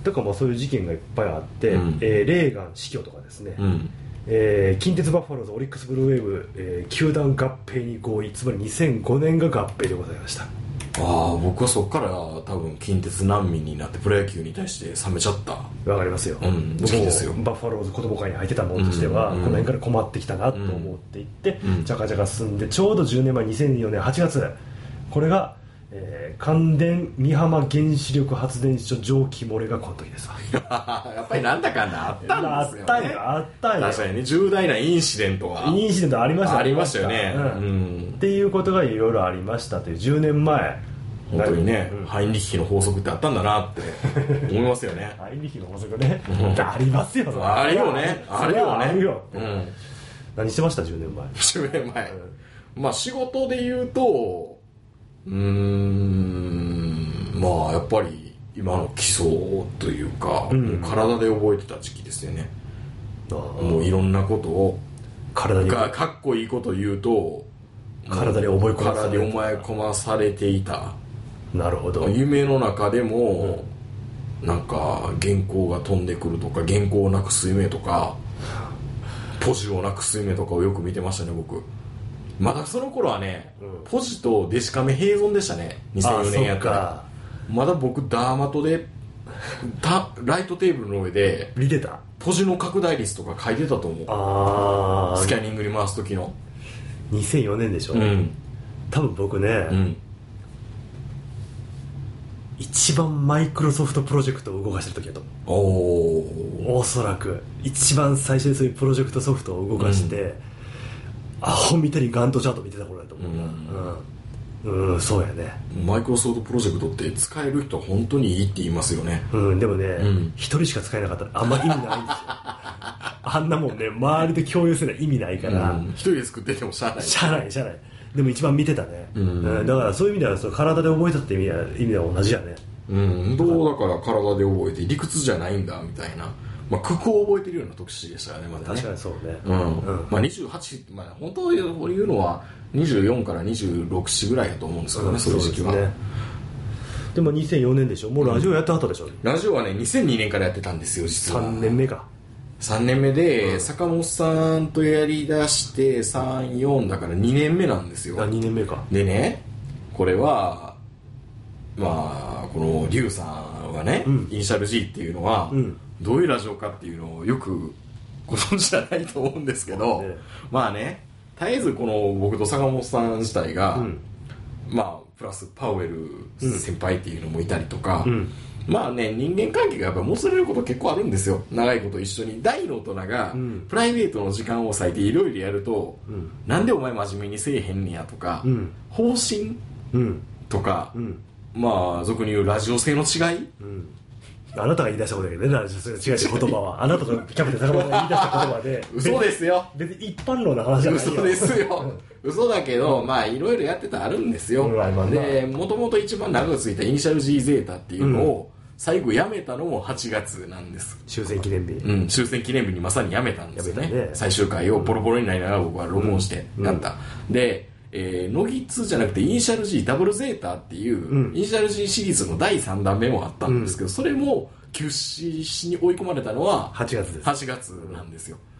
だからまあそういう事件がいっぱいあって、うん、えー、レーガン死去とかですね、うん、えー、近鉄バファローズオリックスブルーウェーブ、えー、球団合併に合意、つまりにせんごねんが合併でございました。 ああ、僕はそこから多分近鉄難民になってプロ野球に対して冷めちゃった。 わかりますよ、 うん、好きですよ。 バファローズ子供会に入ってたものとしては、うんうん、この辺から困ってきたなと思っていって、うん、ジャカジャカ進んで、ちょうどじゅうねんまえにせんよねんはちがつ、これが、えー、関電美浜原子力発電所蒸気漏れがこの時ですわ。 やっぱりなんだかんだあったんですよね。 あったんよ、あったんよ。 確かにね、重大なインシデントがインシデントありました、 ありましたよね、うんうん、 っていうことがいろいろありましたというじゅうねんまえ。 本当にね、うん、ハインリッヒの法則ってあったんだなって思いますよね。 ハインリッヒの法則ね、うん、ありますよ。 あるよね、あるよね。 あるよ、うん、何してましたじゅうねんまえ。 じゅうねんまえ、うん、まあ仕事で言うと、うーん、まあやっぱり今の基礎というか、うん、体で覚えてた時期ですよね。もういろんなことを体にかっこいいこと言うと体に覚え込まされていた。体に思い込まされていた。 なるほど。 夢の中でも、うん、なんか原稿が飛んでくるとか、原稿をなくす夢とか、ポジをなくす夢とかをよく見てましたね、僕。まだその頃はね、うん、ポジとデジカメ併存でしたね。にせんよねんやったら。まだ僕ダーマトでたライトテーブルの上で見てたポジの拡大率とか書いてたと思う。 あ、 スキャニングに回す時のにせんよねんでしょ、うん、多分僕ね、うん、一番マイクロソフトプロジェクトを動かしてる時だと思う。おおそらく一番最初にそういうプロジェクトソフトを動かして、うん、アホみたいにガントチャート見てた頃だと思うな。うん、うん、そうやね。 マイクロソフトプロジェクトって使える人は本当にいいって言いますよね。 うん、でもね、うん、一人しか使えなかったらあんま意味ないんですよ。あんなもんね、周りで共有するのは意味ないから、うん、一人で作っててもしゃあない。 しゃあないしゃあない。でも一番見てたね、うんうん、だからそういう意味ではその体で覚えたって意味は意味は同じやね。 うん、どうだから体で覚えて理屈じゃないんだみたいな、まあ、九九を覚えてるような年でしたよね、まだね。 確かにそうね、 うんうん、まあ、にじゅうはち、まあ、本当に言うのはにじゅうよんからにじゅうろく、よんぐらいだと思うんですけどね、うん、そういう時期は。で, でもにせんよねんでしょ、もうラジオやってはったでしょ、うん、 ラジオはねにせんにねんからやってたんですよ、実は。 さんねんめか。 さんねんめで、うん、坂本さんとやりだしてさん、よんだからにねんめなんですよ。 あ、にねんめか。 でね、これはまあこのリュウさんはね、うん、イニシャル G っていうのは、うん、どういうラジオかっていうのをよくご存知じゃないと思うんですけど、ね、まあね、絶えずこの僕と坂本さん自体が、うん、まあプラスパウエル先輩っていうのもいたりとか、うん、まあね、人間関係がやっぱもつれること結構あるんですよ。長いこと一緒に大の大人がプライベートの時間を割いていろいろやると、うん、なんでお前真面目にせえへんねやとか、うん、方針、うん、とか、うん、まあ俗に言うラジオ性の違い、うん、 あなたが言い出したことだけどね、ラジオ性の違いって言葉はあなたとキャプテン坂本が言い出した言葉で嘘ですよ。 別に一般論の話じゃないよ。 嘘ですよ。嘘だけど、うん、まあいろいろやってたあるんですよ、うん、でもともと一番長くついたイニシャル G ゼータっていうのを、うん、最後辞めたのもはちがつなんです。 終戦記念日。 うん、終戦記念日にまさに辞めたんですよ ね, ね最終回をボロボロになりながら僕は録音してやった、うん、で、えー、ノギツじゃなくてイニシャル G ダブルゼータっていう、うん、イニシャル G シリーズのだいさんだんめもあったんですけど、うん、それも休止に追い込まれたのははちがつです。 はちがつなんですよ。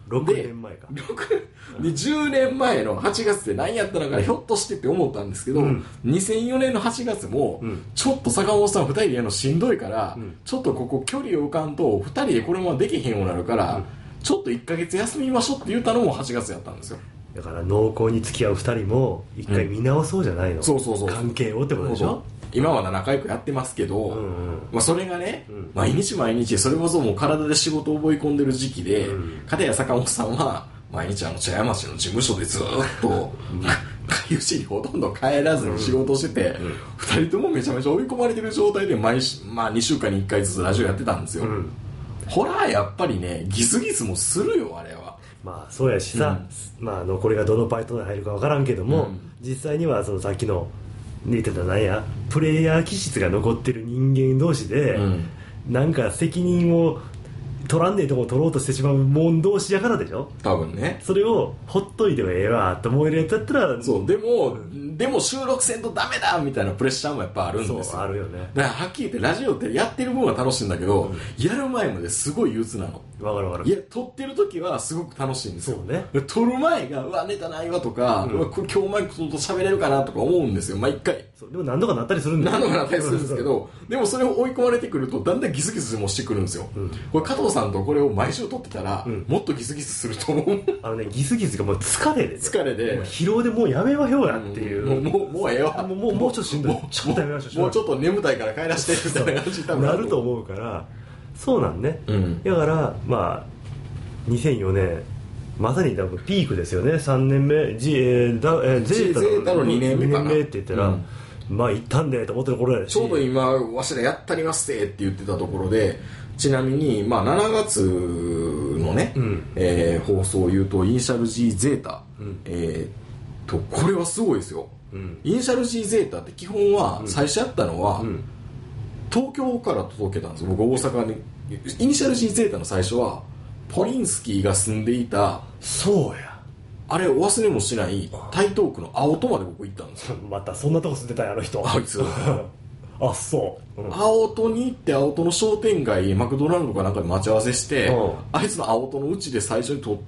ろくねんまえか。 で、じゅうねんまえのはちがつって何やったのかひょっとしてって思ったんですけど、うん、にせんよねんのはちがつも、うん、ちょっと坂本さんふたりでやるのしんどいから、うん、ちょっとここ距離を置かんとふたりでこれもできへんようになるから、うん、ちょっといっかげつ休みましょうって言ったのもはちがつやったんですよ。 だから濃厚に付き合うふたりも一回見直そうじゃないの、うん、 そうそうそう、 関係をってことでしょ。そうそう、 今は仲良くやってますけど、うんうん、まあ、それがね、うん、毎日毎日それこそもう体で仕事を覚え込んでる時期で、うん、片や坂本さんは毎日あの茶屋町の事務所でずっと会うしにほとんど帰らずに仕事してて、うん、ふたりともめちゃめちゃ追い込まれてる状態で毎週、まあ、にしゅうかんにいっかいずつラジオやってたんですよ、うん、ほらやっぱりねギスギスもするよあれは。 まあそうやしさ、うん、まあ、あのこれがどのパイトに入るか分からんけども、うん、実際にはそのさっきの言ってたなんやプレイヤー気質が残ってる人間同士で、うん、なんか責任を取らんねえとこ取ろうとしてしまうもん同士やからでしょ多分ね。 それをほっといてもええわと思えるやつだったら、 そうでも、うん、でも収録せんとダメだみたいなプレッシャーもやっぱあるんですよ。 そうあるよね。 だからはっきり言ってラジオってやってる分は楽しいんだけど、うん、やる前まですごい憂鬱なの。 わかるわかる。 いや撮ってる時はすごく楽しいんですよ。 そうね。 撮る前がうわネタないわとか、うん、うわ今日マイクと喋れるかなとか思うんですよ毎回。 そうでも何度かなったりするんだよ。何度かなったりするんですけどでもそれを追い込まれてくるとだんだんギスギスもしてくるんですよ、うん、これ加藤さんとこれを毎週撮ってたら、うん、もっとギスギスすると思う。 あのねギスギスがもう疲れで、ね、 疲れで疲労でもうやめましょうやっていう、 うん、もうもうもうええわもうもうもうちょっとしんどいちょっとやめましょうもうちょっと眠たいから帰らせてみたいな感じに多分なると思うからそうなんね、うん、だからまあにせんよねんまさに多分ピークですよね。さんねんめ G、えーだえー、ゼータのにねんめかなにねんめって言ったら、うん、まあ行ったんでと思ってる頃やしちょうど今わしらやったりますって言ってたところでちなみに、まあ、しちがつのね、うんえー、放送を言うとイニシャル G ゼータ、うんえー、とこれはすごいですよ、うん、イニシャル G ゼータって基本は最初やったのは、うん、東京から届けたんですよ。僕大阪にイニシャル G ゼータの最初はポリンスキーが住んでいたそうやあれを忘れもしない台東区の青戸まで僕行ったんですよ。 またそんなとこ住んでたんやあの人あいつあそう、 うん、青戸に行って青戸の商店街マクドナルドかなんかで待ち合わせして、うん、あいつの青戸のうちで最初に撮って、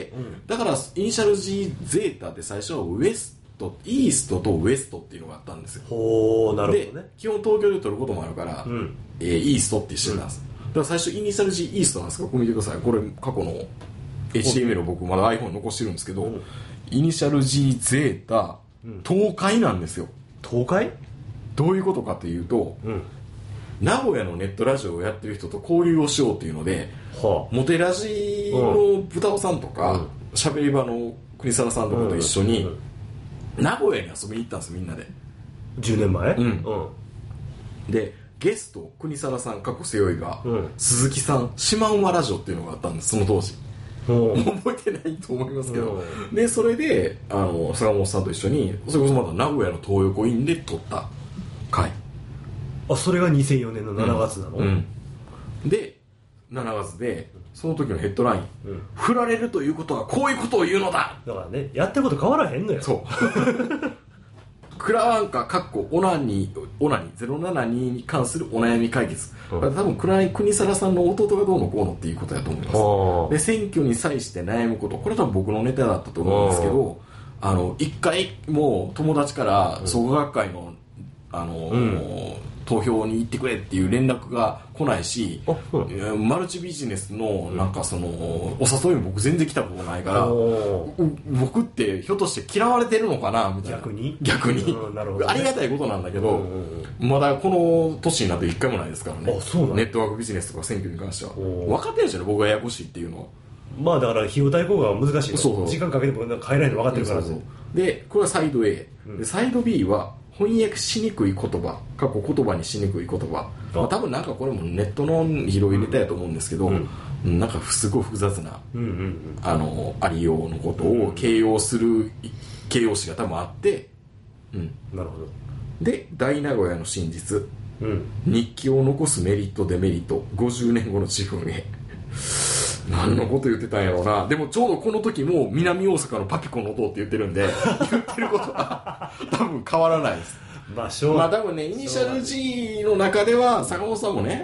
うん、だからイニシャル G ゼータって最初はウエストイーストとウエストっていうのがあったんですよ。 ほーなるほどね。 で基本東京で撮ることもあるから、うんえー、イーストってしてたんです、うん、だから最初イニシャル G イーストなんですか。これ見てください。これ過去の エイチティーエムエル を僕まだ iPhone 残してるんですけど、うん、イニシャル G ゼータ、うん、東海なんですよ。 東海どういうことかというと、うん、名古屋のネットラジオをやってる人と交流をしようというので、はあ、モテラジの豚尾さんとかしゃべり場の国沢さんとかと一緒に、うんうんうん、名古屋に遊びに行ったんですみんなで。 じゅうねんまえ、うんうん、でゲスト国沢さん過去背負いが、うん、鈴木さん島馬ラジオっていうのがあったんですその当時。覚えてないと思いますけど、うん、でそれであの坂本さんと一緒にそれこそまた名古屋の東横インで撮った回。 あそれがにせんよねんのしちがつなの、うんうん、でしちがつでその時のヘッドライン、うん、振られるということはこういうことを言うのだ。 だからねやってること変わらへんのよ。 そうクラワンカかっこオナニーオナニーゼロななにに関するお悩み解決、うん、多分クライ国皿さんの弟がどうのこうのっていうことだと思います。で選挙に際して悩むこと、これ多分僕のネタだったと思うんですけど、あの一回もう友達から創価学会の、あのーうん投票に行ってくれっていう連絡が来ないし、うん、マルチビジネスのなんかそのお誘いも僕全然来たことないから、僕ってひょっとして嫌われてるのかなみたいな。 逆に逆に、うんなるほどね、ありがたいことなんだけど、うんうんうん、まだこの年になって一回もないですからね。 あそうなんネットワークビジネスとか選挙に関しては分かってるんですよね僕がややこしいっていうのは。 まあだから費用対効果は難しい。 そうそう時間かけても変えないの分かってるから、ね、 そうそうでこれはサイド A、うん、でサイド B は翻訳しにくい言葉過去言葉にしにくい言葉、まあ、多分なんかこれもネットの拾いネタやと思うんですけど、うん、なんかすごい複雑な、うんうんうん、あのありようのことを形容する形容詞が多分あって、うん、 なるほど。 で大名古屋の真実、うん、日記を残すメリットデメリットごじゅうねんごの自分へ何のこと言ってたんやろうな。でもちょうどこの時も南大阪のパピコの音って言ってるんで言ってることは多分変わらないです。 まあ、しょうまあ多分ねイニシャル G の中では坂本さんもね、うん、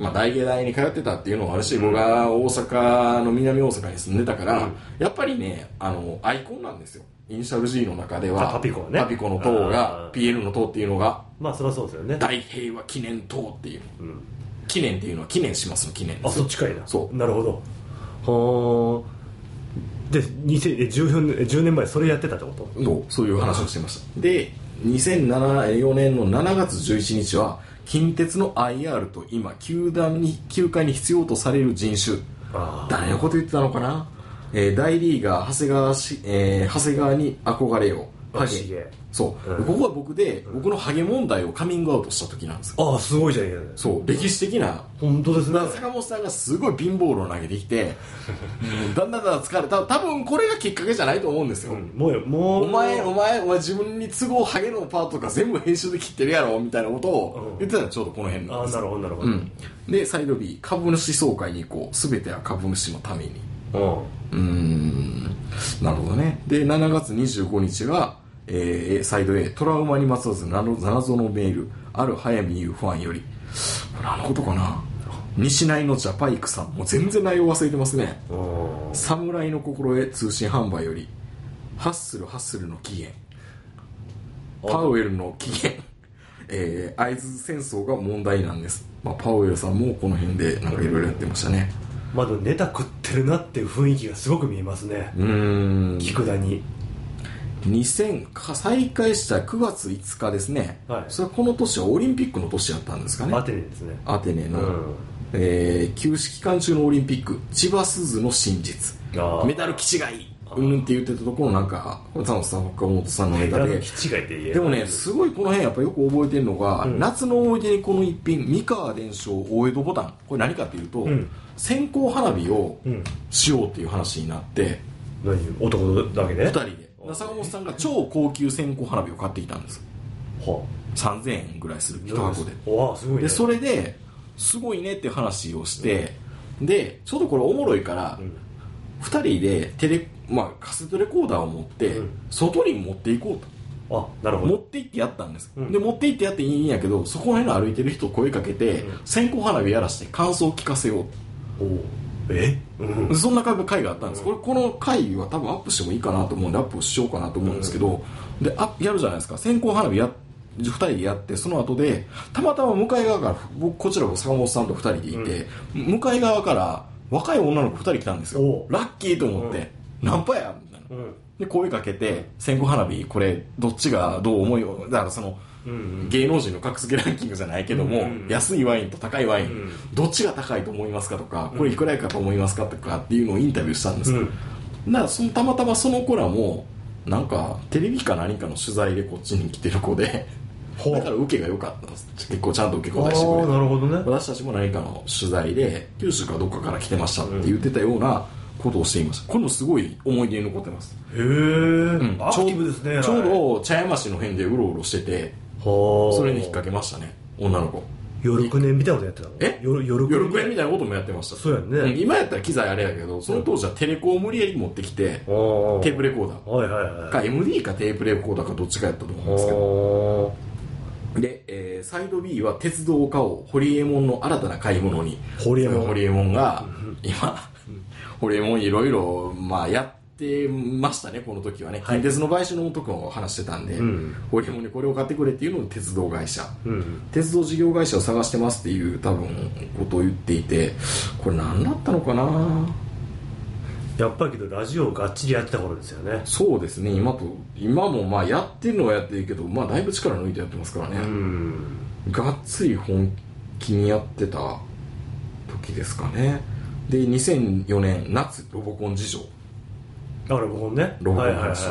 まあ、大芸大に通ってたっていうのもあるし、僕が大阪の南大阪に住んでたから、うん、やっぱりねあのアイコンなんですよ。イニシャル G の中ではパピコはね、 パピコの塔が ピーエル の塔っていうのがまあそりゃそうですよね。 大平和記念塔っていう、うん、記念っていうのは記念しますの記念です。 あ、そっちかいな。 そうなるほど。はあ。でにせんじゅうねんまえそれやってたってこと？ そうそういう話をしてました。でにせんよねんのしちがつじゅういちにちは近鉄の アイアール と今球団に球界に必要とされる人種、誰のこと言ってたのかな、えー、大リーガー長谷川し、えー、長谷川に憧れようハゲ。そう、うん、ここは僕で、うん、僕のハゲ問題をカミングアウトした時なんですよ。 ああ、すごいじゃん。 そう歴史的な。 本当ですね。 坂本さんがすごいピンボールを投げてきてだんだんだん疲れた。多分これがきっかけじゃないと思うんですよ、うん、もうもうお前お前お前自分に都合ハゲのパートとか全部編集で切ってるやろみたいなことを言ってたのちょうどこの辺なんです。 ああ、なるほどなるほど、うん、 でサイド B 株主総会に行こう、全ては株主のために。 うんうーんなるほどね。でしちがつにじゅうごにちはえー、サイド A トラウマにまつわる謎のメール、ある早見優ファンより。これ何のことかな。西成のジャパイクさん、もう全然内容忘れてますね。侍の心得通信販売より、ハッスルハッスルの起源、パウエルの起源、えー、会津戦争が問題なんです。まあ、パウエルさんもこの辺でなんかいろいろやってましたね。 まだネタ食ってるなっていう雰囲気がすごく見えますね。 うーん菊田ににせん再開したくがついつかですね、はい、それはこの年はオリンピックの年だったんですかね。 アテネですね。 アテネの、うん、えー、休止期間中のオリンピック、千葉鈴の真実、メダル気違いうんって言ってたところ、なんかこれ多分坂本さんのネタで、でもねすごいこの辺やっぱよく覚えてるのが、うん、夏の思い出にこの一品、三河伝承大江戸ボタン、これ何かっていうと、うん、線香花火をしようっていう話になって、 うん、何男だけでふたりで坂本さんが超高級線香花火を買ってきたんです。はあ、さんぜんえんぐらいする一箱で。 わあ、すごいね。 でそれですごいねっていう話をして、うん、でちょっとこれおもろいから、うん、ふたりでテレ、まあ、カセットレコーダーを持って、うん、外に持っていこうと。あ、なるほど。 持って行ってやったんです、うん、で持って行ってやっていいんやけど、そこら辺の歩いてる人声かけて、うん、線香花火やらして感想を聞かせようと。 おえ、うん、 そんな回があったんです、うん、これこの回は多分アップしてもいいかなと思うんでアップしようかなと思うんですけど、うん、であやるじゃないですか。線香花火やふたりでやって、その後でたまたま向かい側から僕こちらも坂本さんとふたりでいて、うん、向かい側から若い女の子ふたり来たんですよ。ラッキーと思って、うん、ナンパやみたいな、うん、で声かけて、線香花火これどっちがどう思うよ、だからそのうんうん、芸能人の格付けランキングじゃないけども、うんうん、安いワインと高いワイン、うん、どっちが高いと思いますかとか、これいくらかと思いますかとかっていうのをインタビューしたんです、うん、だからそのたまたまその子らもなんかテレビか何かの取材でこっちに来てる子で、だから受けが良かったんです。結構ちゃんと受け答えしてくれて、 なるほどね、 私たちも何かの取材で九州かどっかから来てましたって言ってたようなことをしていました。これもすごい思い出に残ってます。 へえ、うん、アクティブですね。 ちょうど茶屋町の辺でうろうろしてて、それに引っ掛けましたね、女の子。 夜くねんみたいなことやってたの？ え夜夜くねんみたいなこともやってました。 そうやね、うん、 今やったら機材あれやけど、その当時はテレコを無理やり持ってきて、テープレコーダー、 はいはいはい、 か エムディー かテープレコーダーかどっちかやったと思うんですけど、で、えー、サイド B は鉄道を買おう、ホリエモンの新たな買い物に。 ホリエモン、 ホリエモンが今ホリエモンいろいろまあやってましたね、この時はね。近鉄の買収のとこを話してたんで、うん、ホリエモンにこれを買ってくれっていうのを鉄道会社、うん、鉄道事業会社を探してますっていう多分ことを言っていて、これ何だったのかな。 やっぱりけどラジオをがっちりやってた頃ですよね。 そうですね、今と今もまあやってるのはやってるけど、まあだいぶ力抜いてやってますからね、うん、がっつり本気にやってた時ですかね。でにせんよねん夏ロボコン事情、 あ、ロボコンね、 ロボコンの話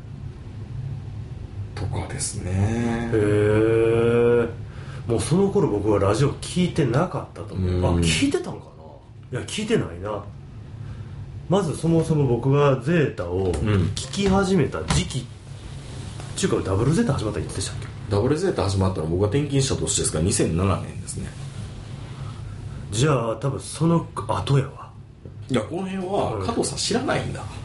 とかですね。へえ。もうその頃僕はラジオ聞いてなかったと思う。うん、あ、聞いてたんかな。いや聞いてないな。まずそもそも僕がゼータを聞き始めた時期、うん、っていうかダブルゼータ始まったのいつでしたっけ。 ダブルゼータ始まったのは僕が転勤した年ですからにせんななねんですね。 じゃあ多分その後やわ。 いやこの辺は加藤さん知らないんだ。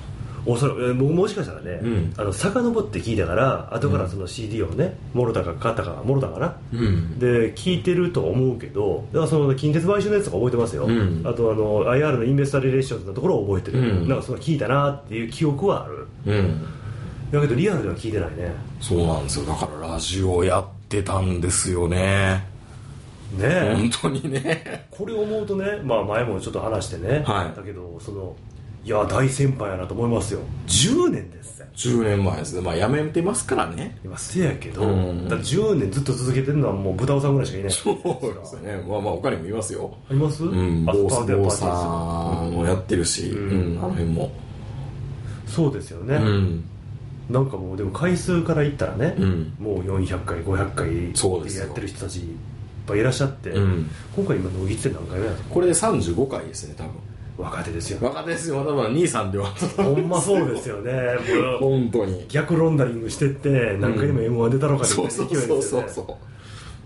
おそらく僕もしかしたらね、うん、あの遡って聞いたから後からその シーディー をねもろたか買ったかもろたかな、うん、で聞いてると思うけどだからその近鉄買収のやつとか覚えてますよ、うん、あとあの アイアール のインベスターリレーションズのところを覚えてる、うん、なんかその聞いたなっていう記憶はある、うん、だけどリアルでは聞いてないね。 そうなんですよ。だからラジオやってたんですよね。 ねえ本当にね。 これを思うとね、まあ前もちょっと話してね、はい、だけどそのいや大先輩やなと思いますよ。じゅうねんですよ。 じゅうねんまえですね。まあやめてますからね。 今せやけど、うん、だじゅうねんずっと続けてるのはもう豚尾さんぐらいしかいない。 そうですね。まあまあ他にもいますよ。 あります？うん。ボースボーさんもやってるし、うん、うん、あの辺も。 そうですよね。うん、なんかもうでも回数から言ったらね、うん、もうよんひゃっかいごひゃっかいやってる人たちいっぱいいらっしゃって、うん、今回今乃木って何回目なんですか？ これでさんじゅうごかいですね多分。 若手ですよ。 若手ですよ。多分兄さんではほんまそうですよね。 本当に逆ロンダリングしてって何回でも エムワン 出たのかっていう勢いですよね。そうそうそうそう。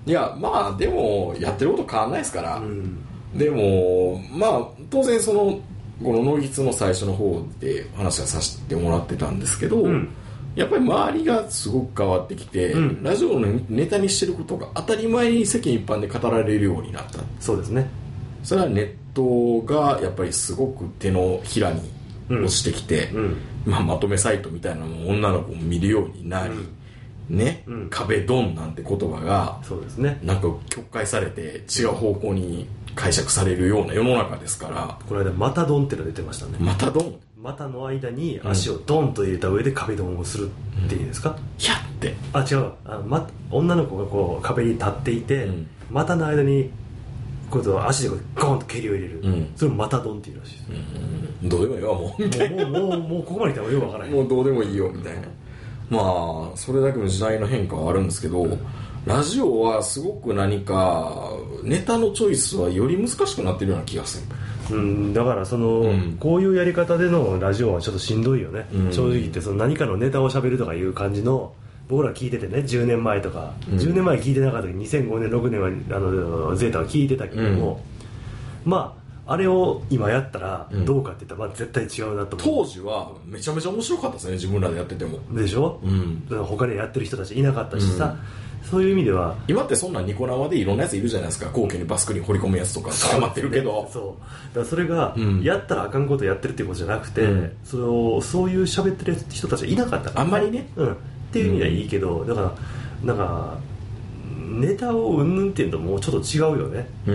いやまあでもやってること変わんないですから、うん、でもまあ当然そのこの乃木の最初の方で話はさせてもらってたんですけど、うん、やっぱり周りがすごく変わってきて、うん、ラジオのネタにしてることが当たり前に世間一般で語られるようになった。 そうですね。 それはネットがやっぱりすごく手のひらに落ちてきて、うん、まあ、まとめサイトみたいなのも女の子も見るようになり、うん、ね、うん、壁ドンなんて言葉がそうですね、 なんか曲解されて違う方向に解釈されるような世の中ですから。 この間またドンっての出てましたね。 またドン、 股の間に足をドンと入れた上で壁ドンをするっていいですか？ ひゃってあ違うあ、ま、女の子がこう壁に立っていて、うん、股の間にこう足でこうゴンと蹴りを入れる、うん、それをまたドンっていうらしいです、 うん、どうでもいいわもうみたいなもうもうもうここまで来たらよくわからないもうどうでもいいよみたいな。まあそれだけの時代の変化はあるんですけど、うん、ラジオはすごく何かネタのチョイスはより難しくなってるような気がする。うん、だからその、うん、こういうやり方でのラジオはちょっとしんどいよね、うん、正直言ってその何かのネタを喋るとかいう感じの僕ら聞いててねじゅうねんまえとか、うん、じゅうねんまえ聞いてなかった時にせんごねんろくねんはあのゼータは聞いてたけども、うん、まああれを今やったらどうかって言ったら、まあ、絶対違うなと思う。当時はめちゃめちゃ面白かったですね自分らでやってても。 でしょ、うん、他でやってる人たちいなかったしさ、うん、そういう意味では今ってそんなニコ生でいろんなやついるじゃないですか。皇居にバスクに掘り込むやつとか捕まってるけど、 そうだからそれが、うん、やったらあかんことやってるっていうことじゃなくて、うん、そのそういう喋ってる人たちはいなかったから、 あんまりね、 うんっていう意味ではいいけど、うん、だからなんかネタをうんぬんっていうのともうちょっと違うよね、うんうん、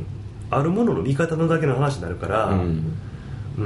あるものの見方のだけの話になるから、うん、うー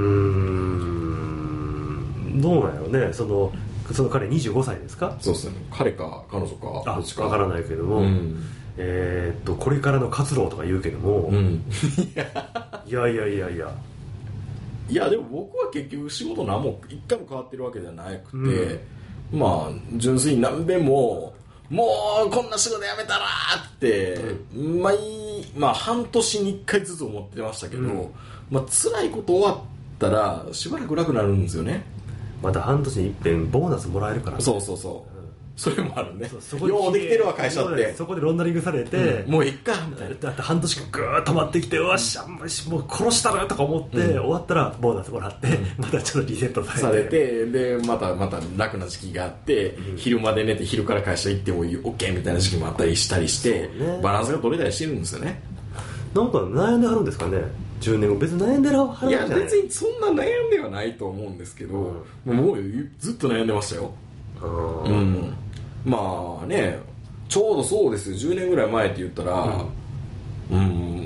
んどうなんやろうね。そのその彼にじゅうごさいですか？ そうですね。彼か彼女かあどっちか分からないけども、うん、えー、っとこれからの活動とか言うけども、うん、いやいやいやいやいやでも僕は結局仕事何も一回も変わってるわけじゃなくて、うんまあ純粋に何べんももうこんな仕事辞めたらって、うん、毎まあ半年にいっかいずつ思ってましたけど、うん、まあ辛いこと終わったらしばらく楽になるんですよね。 また半年に一遍ボーナスもらえるから、ね、 そうそうそう、うん、それもあるね。ようできてるわ会社ってそこでロンダリングされて、 うん、もういっかみたいな。 だって半年間グーッと待ってきて、うわっしゃもう殺したなとか思って、うん、終わったらボーナスもらって、うん、またちょっとリセットされてされてでまたまた楽な時期があって、うん、昼まで寝て昼から会社行ってもいい OK みたいな時期もあったりしたりして、ね、バランスが取れたりしてるんですよね。 なんか悩んではるんですかねじゅうねんご。別に悩んでるはずじゃない。 いや別にそんな悩んではないと思うんですけど、うん、もうずっと悩んでましたよ。うん、まあねちょうどそうですよじゅうねんぐらい前って言ったら、うん、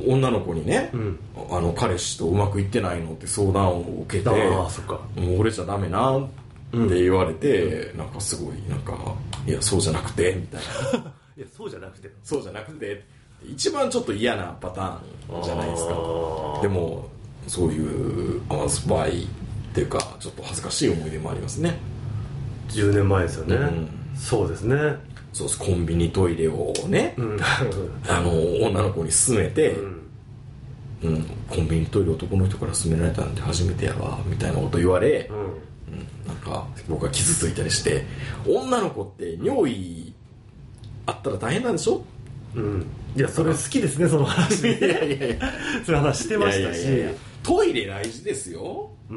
うん、女の子にね、うん、あの彼氏とうまくいってないのって相談を受けて、 あそっかもう俺じゃダメなって言われて、うん、なんかすごいなんかいやそうじゃなくてみたいないやそうじゃなくてそうじゃなくて一番ちょっと嫌なパターンじゃないですか。でもそういう甘酸っぱいっていうかちょっと恥ずかしい思い出もありますね。 じゅうねんまえですよね、うん、そうですね。 そうです。コンビニトイレをね、うん、あの女の子に勧めて、うんうん、コンビニトイレ男の人から勧められたなんて初めてやわみたいなこと言われ、うんうん、なんか僕は傷ついたりして、女の子って尿意あったら大変なんでしょ。 うん、いやそれ好きですねその話。いやいやいやそういう話してましたし。いやいやいやトイレ大事ですよ。 うん、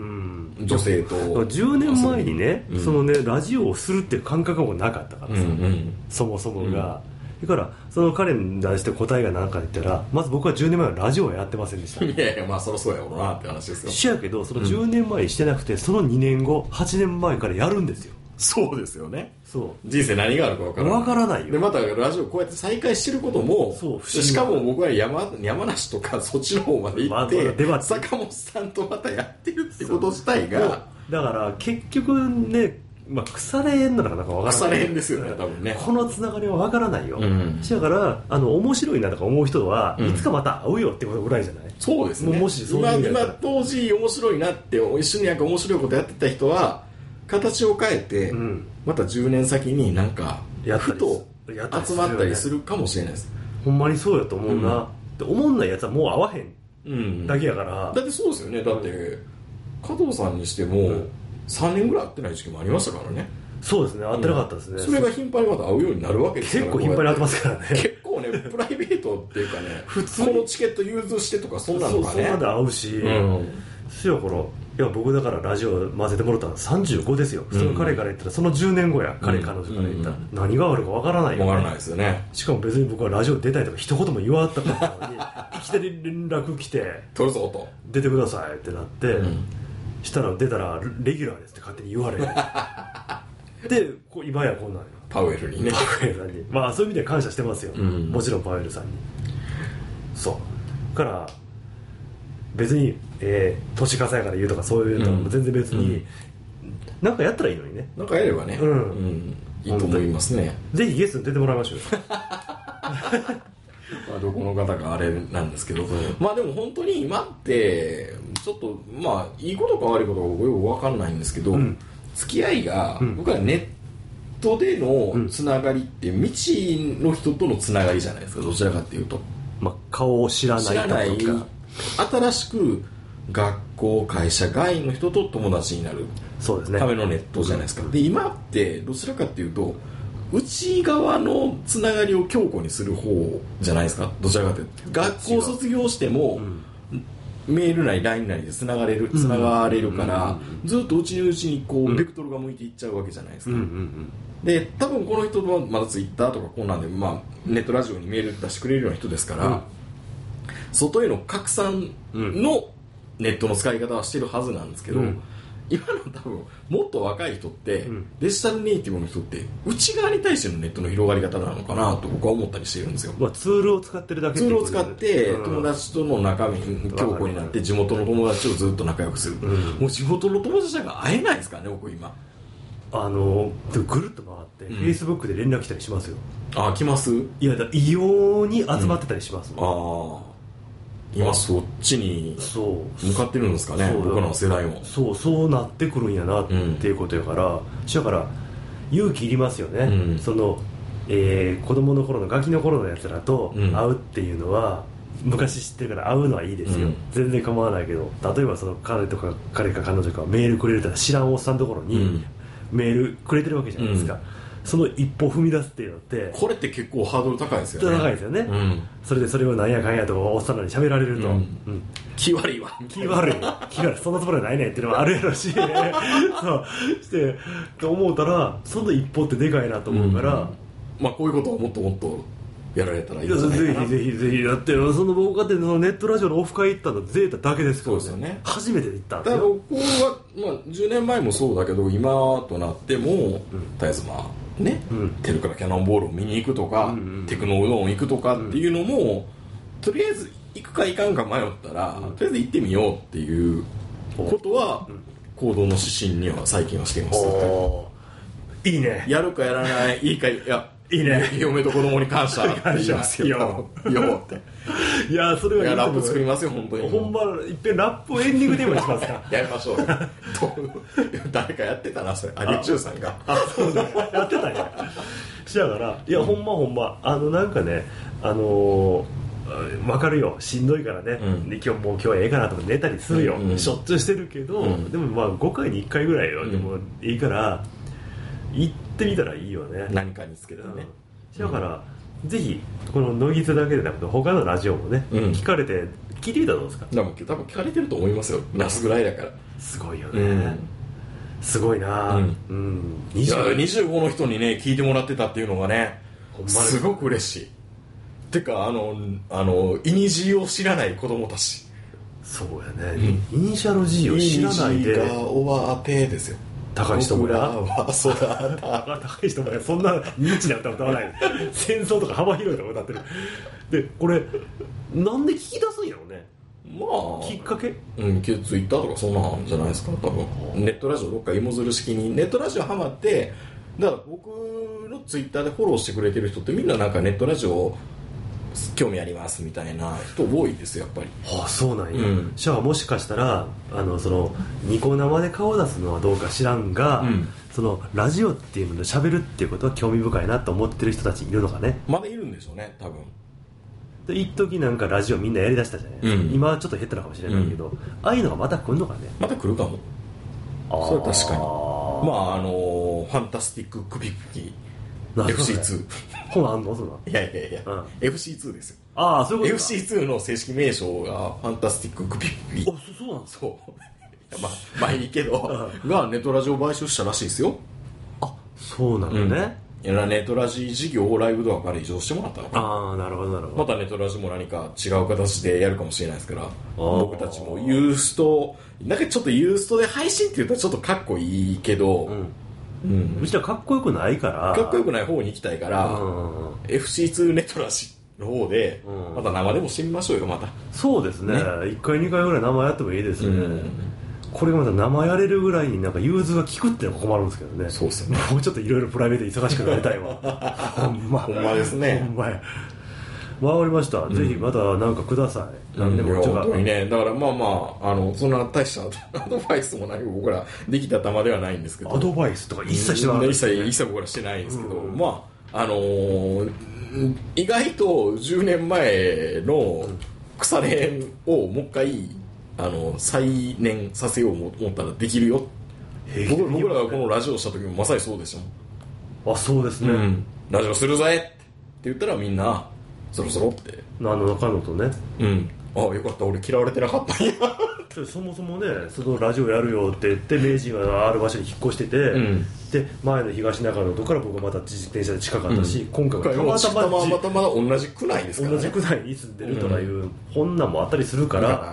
女性とじゅうねんまえにね、うん、そのねラジオをするっていう感覚もなかったからさ、うんうん、そもそもが、うん、だからその彼に出して答えが何か言ったら、まず僕はじゅうねんまえはラジオをやってませんでした。 いやいや、まあそりゃそうやろうなって話ですよ。 しやけどそのじゅうねんまえにしてなくて、うん、そのにねんごはちねんまえからやるんですよ。 そうですよね。 そう人生何があるか分からない。 分からないよ。 でまたラジオこうやって再開してることも、そうしかも僕は 山, 山梨とかそっちの方まで行って、まあ、坂本さんとまたやってるってこと自体がだから結局ね、まあ、腐れ縁なのかなんか分からない。 腐れ縁ですよね多分ね。 このつながりは分からないよ、うん、だからあの面白いなとか思う人は、うん、いつかまた会うよってことぐらいじゃない。 そうですね。 もしそういう今, 今当時面白いなって一緒になんか面白いことやってた人は形を変えて、うん、またじゅうねん先になんかふと集まったりするかもしれないです。 ほんまにそうやと思うな、うん、って思んないやつはもう会わへんだけやから、 うん、だってそうですよね。だって加藤さんにしても、うん、さんねんぐらい会ってない時期もありましたからね。 そうですね、会ってなかったですね、 うん、それが頻繁にまた会うようになるわけですから。 結構頻繁に会ってますからね。 結構ねプライベートっていうかね普通このチケット融通してとかそんなのかね。 そうそんなで会うし、うん、そやからいや僕だからラジオ混ぜてもらったのさんじゅうごですよ。その彼から言ったらそのじゅうねんごや、彼彼女から言ったら何があるかわからないよ、ね、 わからないですよね。 しかも別に僕はラジオ出たいとか一言も言わったかったのにいきなり連絡来て取るぞと出てくださいってなって、うん、したら出たらレギュラーですって勝手に言われてで今やこんなんよパウエルにね。 パウエルさんにまあそういう意味で感謝してますよ、うん、もちろんパウエルさんに。そうから別に、えー、年かさやから言うとかそういうのも全然別に、うん、なんかやったらいいのにね。 なんかやればね、うんうん、いいと思いますね。 ぜひゲストに出てもらいましょうまあどこの方かあれなんですけど、うん、まあでも本当に今ってちょっとまあいいことか悪いことか僕よく分かんないんですけど、うん、付き合いが、うん、僕はネットでのつながりって未知の人とのつながりじゃないですか。どちらかっていうと、 まあ、顔を知らないとか知らない新しく学校会社外の人と友達になるためのネットじゃないですか。で今ってどちらかっていうと内側のつながりを強固にする方じゃないですか。どちらかっていうと学校卒業しても、うん、メールなり ライン なりでつながれるつながれるから、うん、ずっとうちにうちにこう、うん、ベクトルが向いていっちゃうわけじゃないですか、うんうんうん、で多分この人はまだツイッターとかこんなんで、まあ、ネットラジオにメール出してくれるような人ですから、うん、外への拡散のネットの使い方はしてるはずなんですけど、うん、今の多分もっと若い人って、うん、デジタルネイティブの人って内側に対してのネットの広がり方なのかなと僕は思ったりしてるんですよ、 まあ、ツールを使ってるだけツールを使って友達との中身強固になって地元の友達をずっと仲良くする、うん、もう地元の友達なんか会えないですからね僕今。 あのぐるっと回って、うん、Facebook で連絡来たりしますよ。 あ、来ます。 いやだ異様に集まってたりします、 うん、ああ今そっちに向かってるんですかね。僕らの世代もそうそうなってくるんやなっていうことやから、うん、だから勇気いりますよね、うん、その、えー、子供の頃のガキの頃のやつらと会うっていうのは、うん、昔知ってるから会うのはいいですよ、うん、全然構わないけど、例えばその彼とか彼か彼女かメールくれるとか知らんおっさんのところに、うん、メールくれてるわけじゃないですか、うん、その一歩踏み出すっていうのってこれって結構ハードル高いですよね。 高いですよね、うん、それでそれをなんやかんやとおっさんらに喋られると、うんうん、気悪いわ気悪い気悪いそんなつもりはないねっていうのもあるやろしそうしてと思うたらその一歩ってでかいなと思うから、うん、 まあこういうことをもっともっとやられたらいいんじゃないかな。 ぜひぜひぜひだってその僕がネットラジオのオフ会行ったのゼータだけですから ね, そうですよね。初めて行ったんですよ。 だから僕は、まあ、じゅうねんまえもそうだけど今となっても、うん、絶えずまあね、うん、テルからキャノンボールを見に行くとか、うんうん、テクノうどん行くとかっていうのも、うん、とりあえず行くか行かんか迷ったら、うん、とりあえず行ってみようっていうことは、うん、行動の指針には最近はしています。 いいね。 やるかやらないいいかいやいいね。 嫁と子供に感謝って言いますよ。よっていやそれはいい。 いやラップ作りますよ本当に。 本番いっぺんラップをエンディングテーマにしますかやりましょう誰かやってたなそれ。有吉さんがあそうだやってたんやしやからいや、うん、ほんまほんまあのなんかねあのー、分かるよしんどいからね、うん、今日もう今日はええかなとか寝たりするよ、うんうん、しょっちゅうしてるけど、うん、でもまあごかいにいっかいぐらいよ、うん、でもいいから行ってみたらいいよね。 何かにつけたらね、 うん、だから、うん、ぜひこのノイズだけでなくて他のラジオもね、うん、聞かれて聞いてみたらどうですか？ でも多分聞かれてると思いますよ。ナスぐらいだから。 すごいよね、うん、すごいな、うんうん、 いやにじゅうごの人にね聞いてもらってたっていうのがねすごく嬉しい。てかあのあのイニジーを知らない子供たち。 そうやね、うん、イニシャル G を知らないで。イニジーがおわてですよ。 高橋智也はそうだ高橋智也そんなニッチな歌歌わない戦争とか幅広いとか歌ってる。でこれなんで聞き出すんやろうね。まあきっかけうんツイッターとかそんなんじゃないですか多分。ネットラジオどっか芋づる式にネットラジオハマってだから僕のツイッターでフォローしてくれてる人ってみんななんかネットラジオ興味ありますみたいな人多いですよやっぱり。 はあそうなんや、うん、じゃあもしかしたらあのそのニコ生で顔出すのはどうか知らんが、うん、そのラジオっていうので喋るっていうことは興味深いなと思ってる人たちいるのかね。 まだいるんでしょうね多分。 で一時なんかラジオみんなやりだしたじゃないですか、うん、今はちょっと減ったのかもしれないけど、うん、ああいうのがまた来るのかね。 また来るかも。あそれは確かに。まああのファンタスティッククビッキー エフシーツーほなあんのそんな。 いやいやいや、うん、エフシーツー ですよ。 ああそういうことか。 エフシーツー の正式名称がファンタスティッククビッキー。 あそうそうなんですか。 そうまあまあいいけどがネットラジオを買収したらしいですよ。 あそうなのね、 うん、いやネットラジ事業をライブドアから移譲してもらったのかな。 ああなるほどなるほど。 またネットラジも何か違う形でやるかもしれないですから僕たちもユーストなんかちょっとユーストで配信って言ったらちょっとかっこいいけど、うんうん、うちはかっこよくないからかっこよくない方に行きたいから、うん、エフシーツー ネットラジの方で、うん、また生でもしてみましょうよまた。 そうですね、ねいっかいにかいぐらい生やってもいいですね、うん、これがまた生やれるぐらいになんか融通が効くっていうのが困るんですけどね。 そうですよね。 もうちょっといろいろプライベート忙しくなりたいわほんまほんまですね。 ほんまやわかりました、うん、ぜひまた何かください、うん、何でも本当にね。だからまあまああのそんな大したアドバイスも何も僕らできた玉ではないんですけど。 アドバイスとか一切してない、 ね、一切一切僕らしてないんですけど、うん、まああのー、意外とじゅうねんまえの腐れをもう一回あの再燃させようと思ったらできるよ。僕, 僕らがこのラジオした時もまさにそうでしたもん。 あそうですね、うん、 ラジオするぜって言ったらみんなそろそろって何の中のとね。 うんああよかった俺嫌われてなかったんやそもそもねそのラジオやるよって言って名人がある場所に引っ越してて、うん、で前の東中野とから僕はまた自転車で近かったし、うん、今回はたまたまたまたま同じ区内ですからね。 同じ区内に住んでるとかいう、うん、こんなんもあったりするから、うん、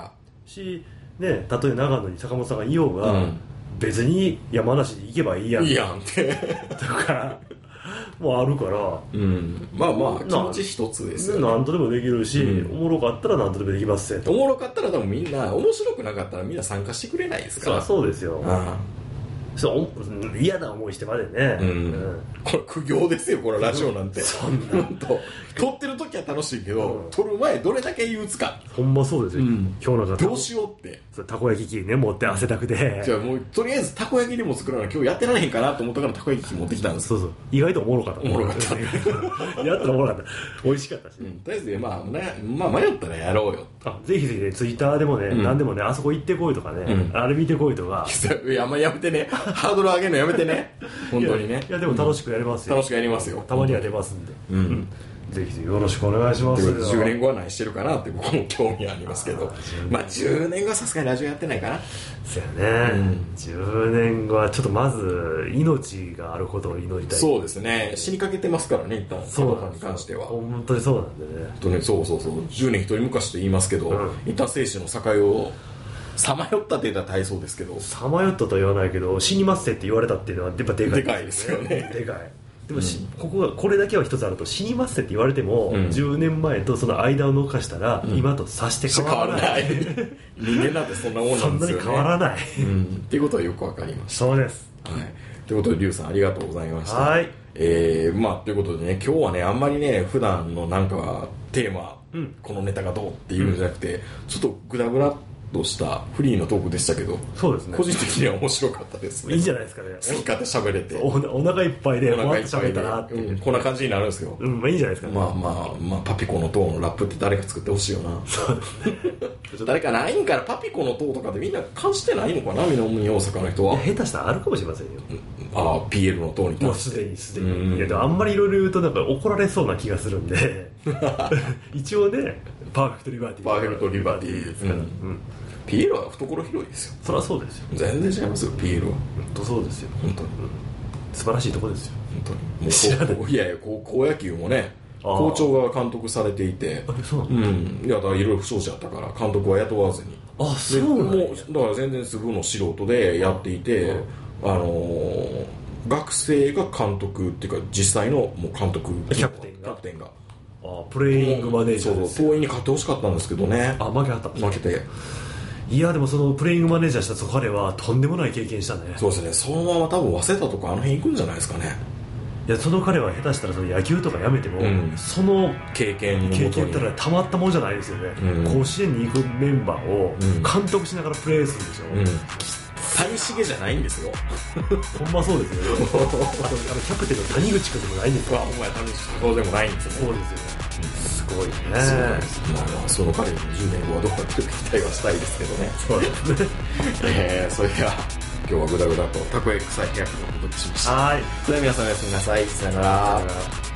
し、ね、たとえ長野に坂本さんがいようが、うん、別に山梨に行けばいいやんいいやんってとかもうあるから、 うん、まあまあ気持ち一つですよね。 何とでもできるし、うん、おもろかったら何とでもできますね。 おもろかったら多分みんな面白くなかったらみんな参加してくれないですから。 そうですよ。ああそう嫌な思いしてまでね、うんうん、これ苦行ですよこれラジオなんて。そんな撮ってる時は楽しいけど、うん、撮る前どれだけ憂鬱か。 ほんまそうですよ、うん、今日のどうしようってたこ焼き器ね持って汗だくでじゃあもうとりあえずたこ焼きでも作らな今日やってられへんかなと思ったからたこ焼き器持ってきたんです。 そうそう意外とおもろかった。 おもろかったやったらおもろかった美味しかったし、 うん、とりあえず、まあねまあ、迷ったらやろうよ。 あぜひぜひねツイッターでもね、うん、何でもねあそこ行ってこいとかね、うん、あれ見てこいとかいや、まあ、やめてねハードル上げるのやめてね本当にね。 いや、いやでも楽しくやりますよ、 うん、楽しくやりますよ。 たまには出ますんで、うんうん、ぜひぜひよろしくお願いします。 じゅうねんごは何してるかなって僕も興味ありますけどまあじゅうねんごはさすがにラジオやってないかな。 そうやね、うん、じゅうねんごはちょっとまず命があることを祈りたい。 そうですね死にかけてますからね一旦そうさんに関しては本当にそうなんでね。 本当にそうそうそうじゅうねん一人昔と言いますけど、うん、一旦生死の境をさまよったって言ったら大層ですけどさまよったとは言わないけど死にますって言われたっていうのはやっぱでかい、 ね、でかいですよね。でかいでも、うん、ここがこれだけは一つあると死にますって言われても、うん、じゅうねんまえとその間を残したら、うん、今とさして変わらない人間なんてそんなもんなんですよね。 そんなに変わらない、 うん、っていうことはよくわかりました。 そうです、 はい、ということでリュウさんありがとうございました。 はい、 えー、まあということでね今日はねあんまりね普段のなんかテーマ、うん、このネタがどうっていうんじゃなくて、うん、ちょっとグダグダとしたフリーのトークでしたけど、 そうですね個人的には面白かったですね。 いいんじゃないですかね。 好き勝手喋れて お, お腹いっぱいでお腹いっぱいで喋ったなって、 うん、こんな感じになるんですよ。 うん、まあいいんじゃないですかね。 まあまあまあパピコの塔のラップって誰か作ってほしいよな。そうですね誰かないんからパピコの塔とかでみんな感じてないのかな南大阪の人は。 下手したらあるかもしれませんよ、 うん、ああ ピーエル の塔にもうすでにすでに、うん、いやでもあんまりいろいろ言うとなんか怒られそうな気がするんで一応ねパーフェクトリバティパーフェクトリバティですから、うんうん、ピエロは懐広いですよ。 そりゃそうですよ。 全然違いますよ、ピエロは。 本当そうですよ、本当に、うん、素晴らしいとこですよ、 本当に。もういやいや、高校野球もね、校長が監督されていて、 あれそうなんだ、うん、 いやだからいろいろ不祥事あったから監督は雇わずに、 あ、そうなんだ。 もうだから全然すぐの素人でやっていて、あのー、学生が監督っていうか実際のもう監督キャプテンがキャプテンがあプレイングマネージャーです。 そうそう、遠いに勝ってほしかったんですけどね。 あ、負けはったんです負けて。 いやでもそのプレイングマネージャーした彼はとんでもない経験したね。 そうですね、そのまま多分早稲田とかあの辺行くんじゃないですかね。 いやその彼は下手したらその野球とかやめても、うん、その経験経験ったらたまったもんじゃないですよね、うん、甲子園に行くメンバーを監督しながらプレーするでしょ、うん、 谷繁じゃないんですよほんまそうですよねあとあのキャプテンの谷口君でもないんですよ。 ほんまや谷口君でもないんですよね。 そうですよね、すごいね。 そうです、まあまあその彼のじゅうねんごはどうなってるか期待はしたいですけどね。 そうですねえー、それでは今日はグダグダとたこ焼き臭い部屋からお届けしました。 はい。 それでは皆さんおやすみなさい。さよなら。